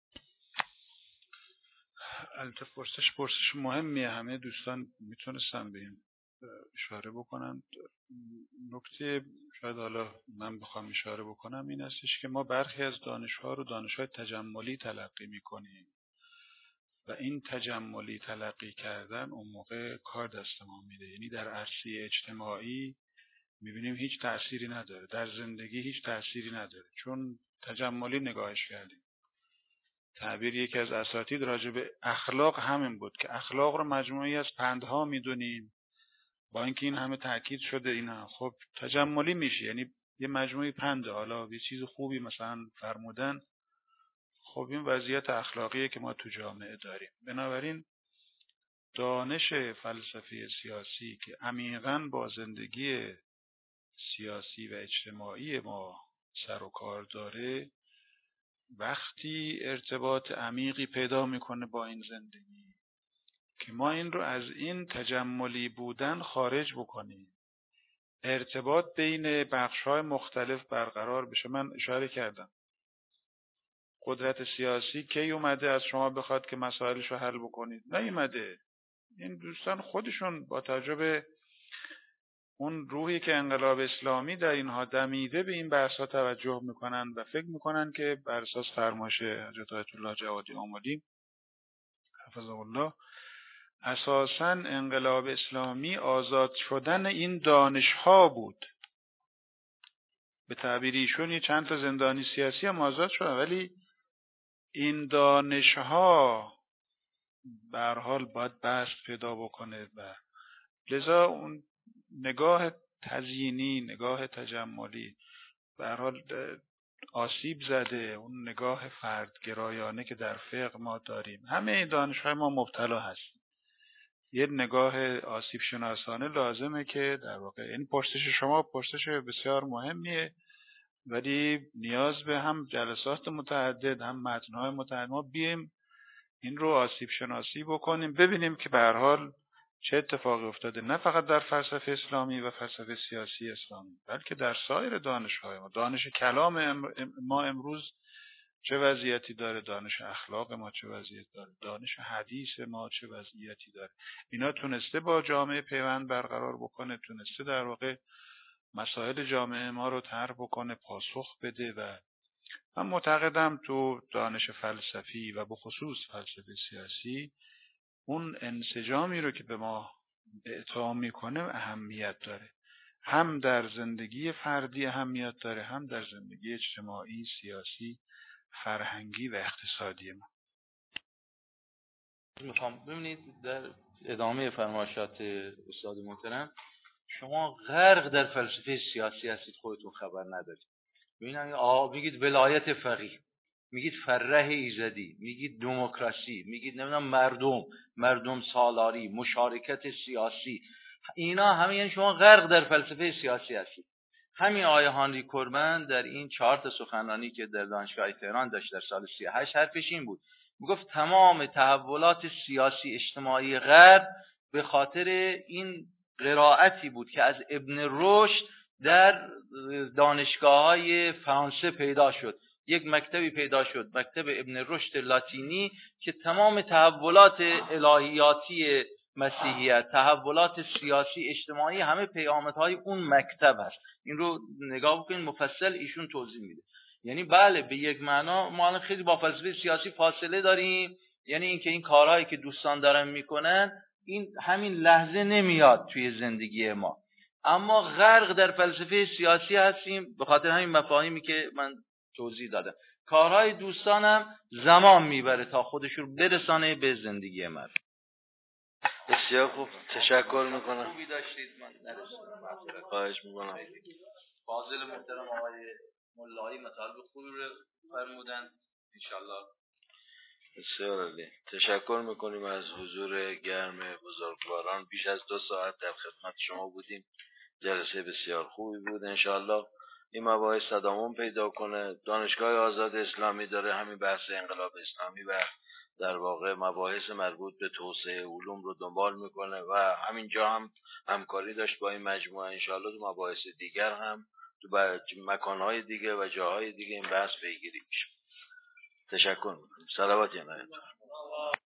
البته پرسش پرسش مهمیه، همه دوستان میتونستن به این اشاره بکنن. نکته شاید حالا من بخوام اشاره بکنم این هستش که ما برخی از دانش‌ها رو دانش‌های تجملی تلقی می‌کنیم و این تجملی تلقی کردن اون موقع کار دست ما میده. یعنی در عرصه اجتماعی می‌بینیم هیچ تأثیری نداره، در زندگی هیچ تأثیری نداره، چون تجملی نگاهش کردیم. تعبیر یکی از اساتید راجع به اخلاق همین بود که اخلاق رو مجموعی از پندها میدونیم، با اینکه این همه تاکید شده اینا خب تجملی میشه، یعنی یه مجموعی پنده، حالا یه چیز خوبی مثلا فرمودن، خب این وضعیت اخلاقیه که ما تو جامعه داریم. بنابراین دانش فلسفی سیاسی که عمیقاً با زندگی سیاسی و اجتماعی ما سر و کار داره، وقتی ارتباط عمیقی پیدا میکنه با این زندگی که ما این رو از این تجملی بودن خارج بکنیم، ارتباط بین بخش‌های مختلف برقرار بشه. من اشاره کردم قدرت سیاسی کی اومده از شما بخواد که مسائلش رو حل بکنید؟ نیومده. این دوستان خودشون با تجربه اون روحی که انقلاب اسلامی در اینها دمیده به این بحث‌ها توجه میکنن و فکر میکنن که بر اساس فرمایش حضرت آیت الله جوادی آملی حفظه الله اساساً انقلاب اسلامی آزاد شدن این دانش‌ها بود. به تعبیر ایشون یه چند تا زندانی سیاسی هم آزاد شدن، ولی این دانش‌ها به هر حال باید بست پیدا بکنه و لذا اون نگاه تزیینی، نگاه تجملی به هر حال آسیب زده. اون نگاه فردگرایانه که در فقه ما داریم، همه این دانش‌های ما مبتلا هست. یه نگاه آسیب شناسانه لازمه که در واقع این پرسش شما پرسش بسیار مهمیه، ولی نیاز به هم جلسات متعدد هم متن‌های متعدد ما بیایم این رو آسیب شناسی بکنیم، ببینیم که به هر حال چه اتفاقی افتاده، نه فقط در فلسفه اسلامی و فلسفه سیاسی اسلامی، بلکه در سایر دانش‌های ما. دانش کلام ما امروز چه وضعیتی داره، دانش اخلاق ما چه وضعیتی داره، دانش حدیث ما چه وضعیتی داره. اینا تونسته با جامعه پیوند برقرار بکنه، تونسته در واقع مسائل جامعه ما رو طرح بکنه، پاسخ بده. و من معتقدم تو دانش فلسفی و به خصوص فلسفه سیاسی اون انسجامی رو که به ما اعطا میکنه اهمیت داره، هم در زندگی فردی اهمیت داره، هم در زندگی اجتماعی، سیاسی، فرهنگی و اقتصادی ما. میخوام ببینید در ادامه فرمایشات استاد محترم، شما غرق در فلسفه سیاسی هستید، خودتون خبر ندارید. ببینید آ میگید ولایت فقیه، میگید فرح ایزدی، میگید دموکراسی، میگید نمیدونم مردم مردم سالاری، مشارکت سیاسی، اینا همه یعنی شما غرق در فلسفه سیاسی هستید. همین آیه هانری کوربن در این چهار تا سخنرانی که در دانشگاه تهران داشت در سال سی و هشت حرفش این بود، میگفت تمام تحولات سیاسی اجتماعی غرب به خاطر این قرائتی بود که از ابن رشد در دانشگاه‌های فرانسه پیدا شد. یک مکتبی پیدا شد، مکتب ابن رشد لاتینی، که تمام تحولات الهیاتی مسیحیت، تحولات سیاسی اجتماعی، همه پیامدهای اون مکتب هست. این رو نگاه بکنید، مفصل ایشون توضیح میده. یعنی بله به یک معنا ما الان خیلی با فلسفه سیاسی فاصله داریم، یعنی اینکه این کارهایی که دوستان دارن میکنن این همین لحظه نمیاد توی زندگی ما، اما غرق در فلسفه سیاسی هستیم به خاطر همین مفاهیمی که من توضیح دادم. کارهای دوستانم زمان میبره تا خودش رو برسانه به زندگی من. بسیار خوب، تشکر میکنم. خوبی داشتید، من نرسیدم. خواهش میکنم. فاضل محترم آقای ملایی مطالب خوبی رو فرمودن انشالله. بسیار عالی. تشکر میکنیم از حضور گرم بزرگواران. بیش از دو ساعت در خدمت شما بودیم. جلسه بسیار خوبی بود. انشالله این مباحث تداوم پیدا کنه. دانشگاه آزاد اسلامی داره همین بحث انقلاب اسلامی و در واقع مباحث مربوط به توسعه علوم رو دنبال میکنه و همینجا هم همکاری داشت با این مجموعه. انشاءالله تو مباحث دیگر هم تو مکانهای دیگه و جاهای دیگه این بحث پیگیری میشه. تشکر میکنم. صلوات جنایت.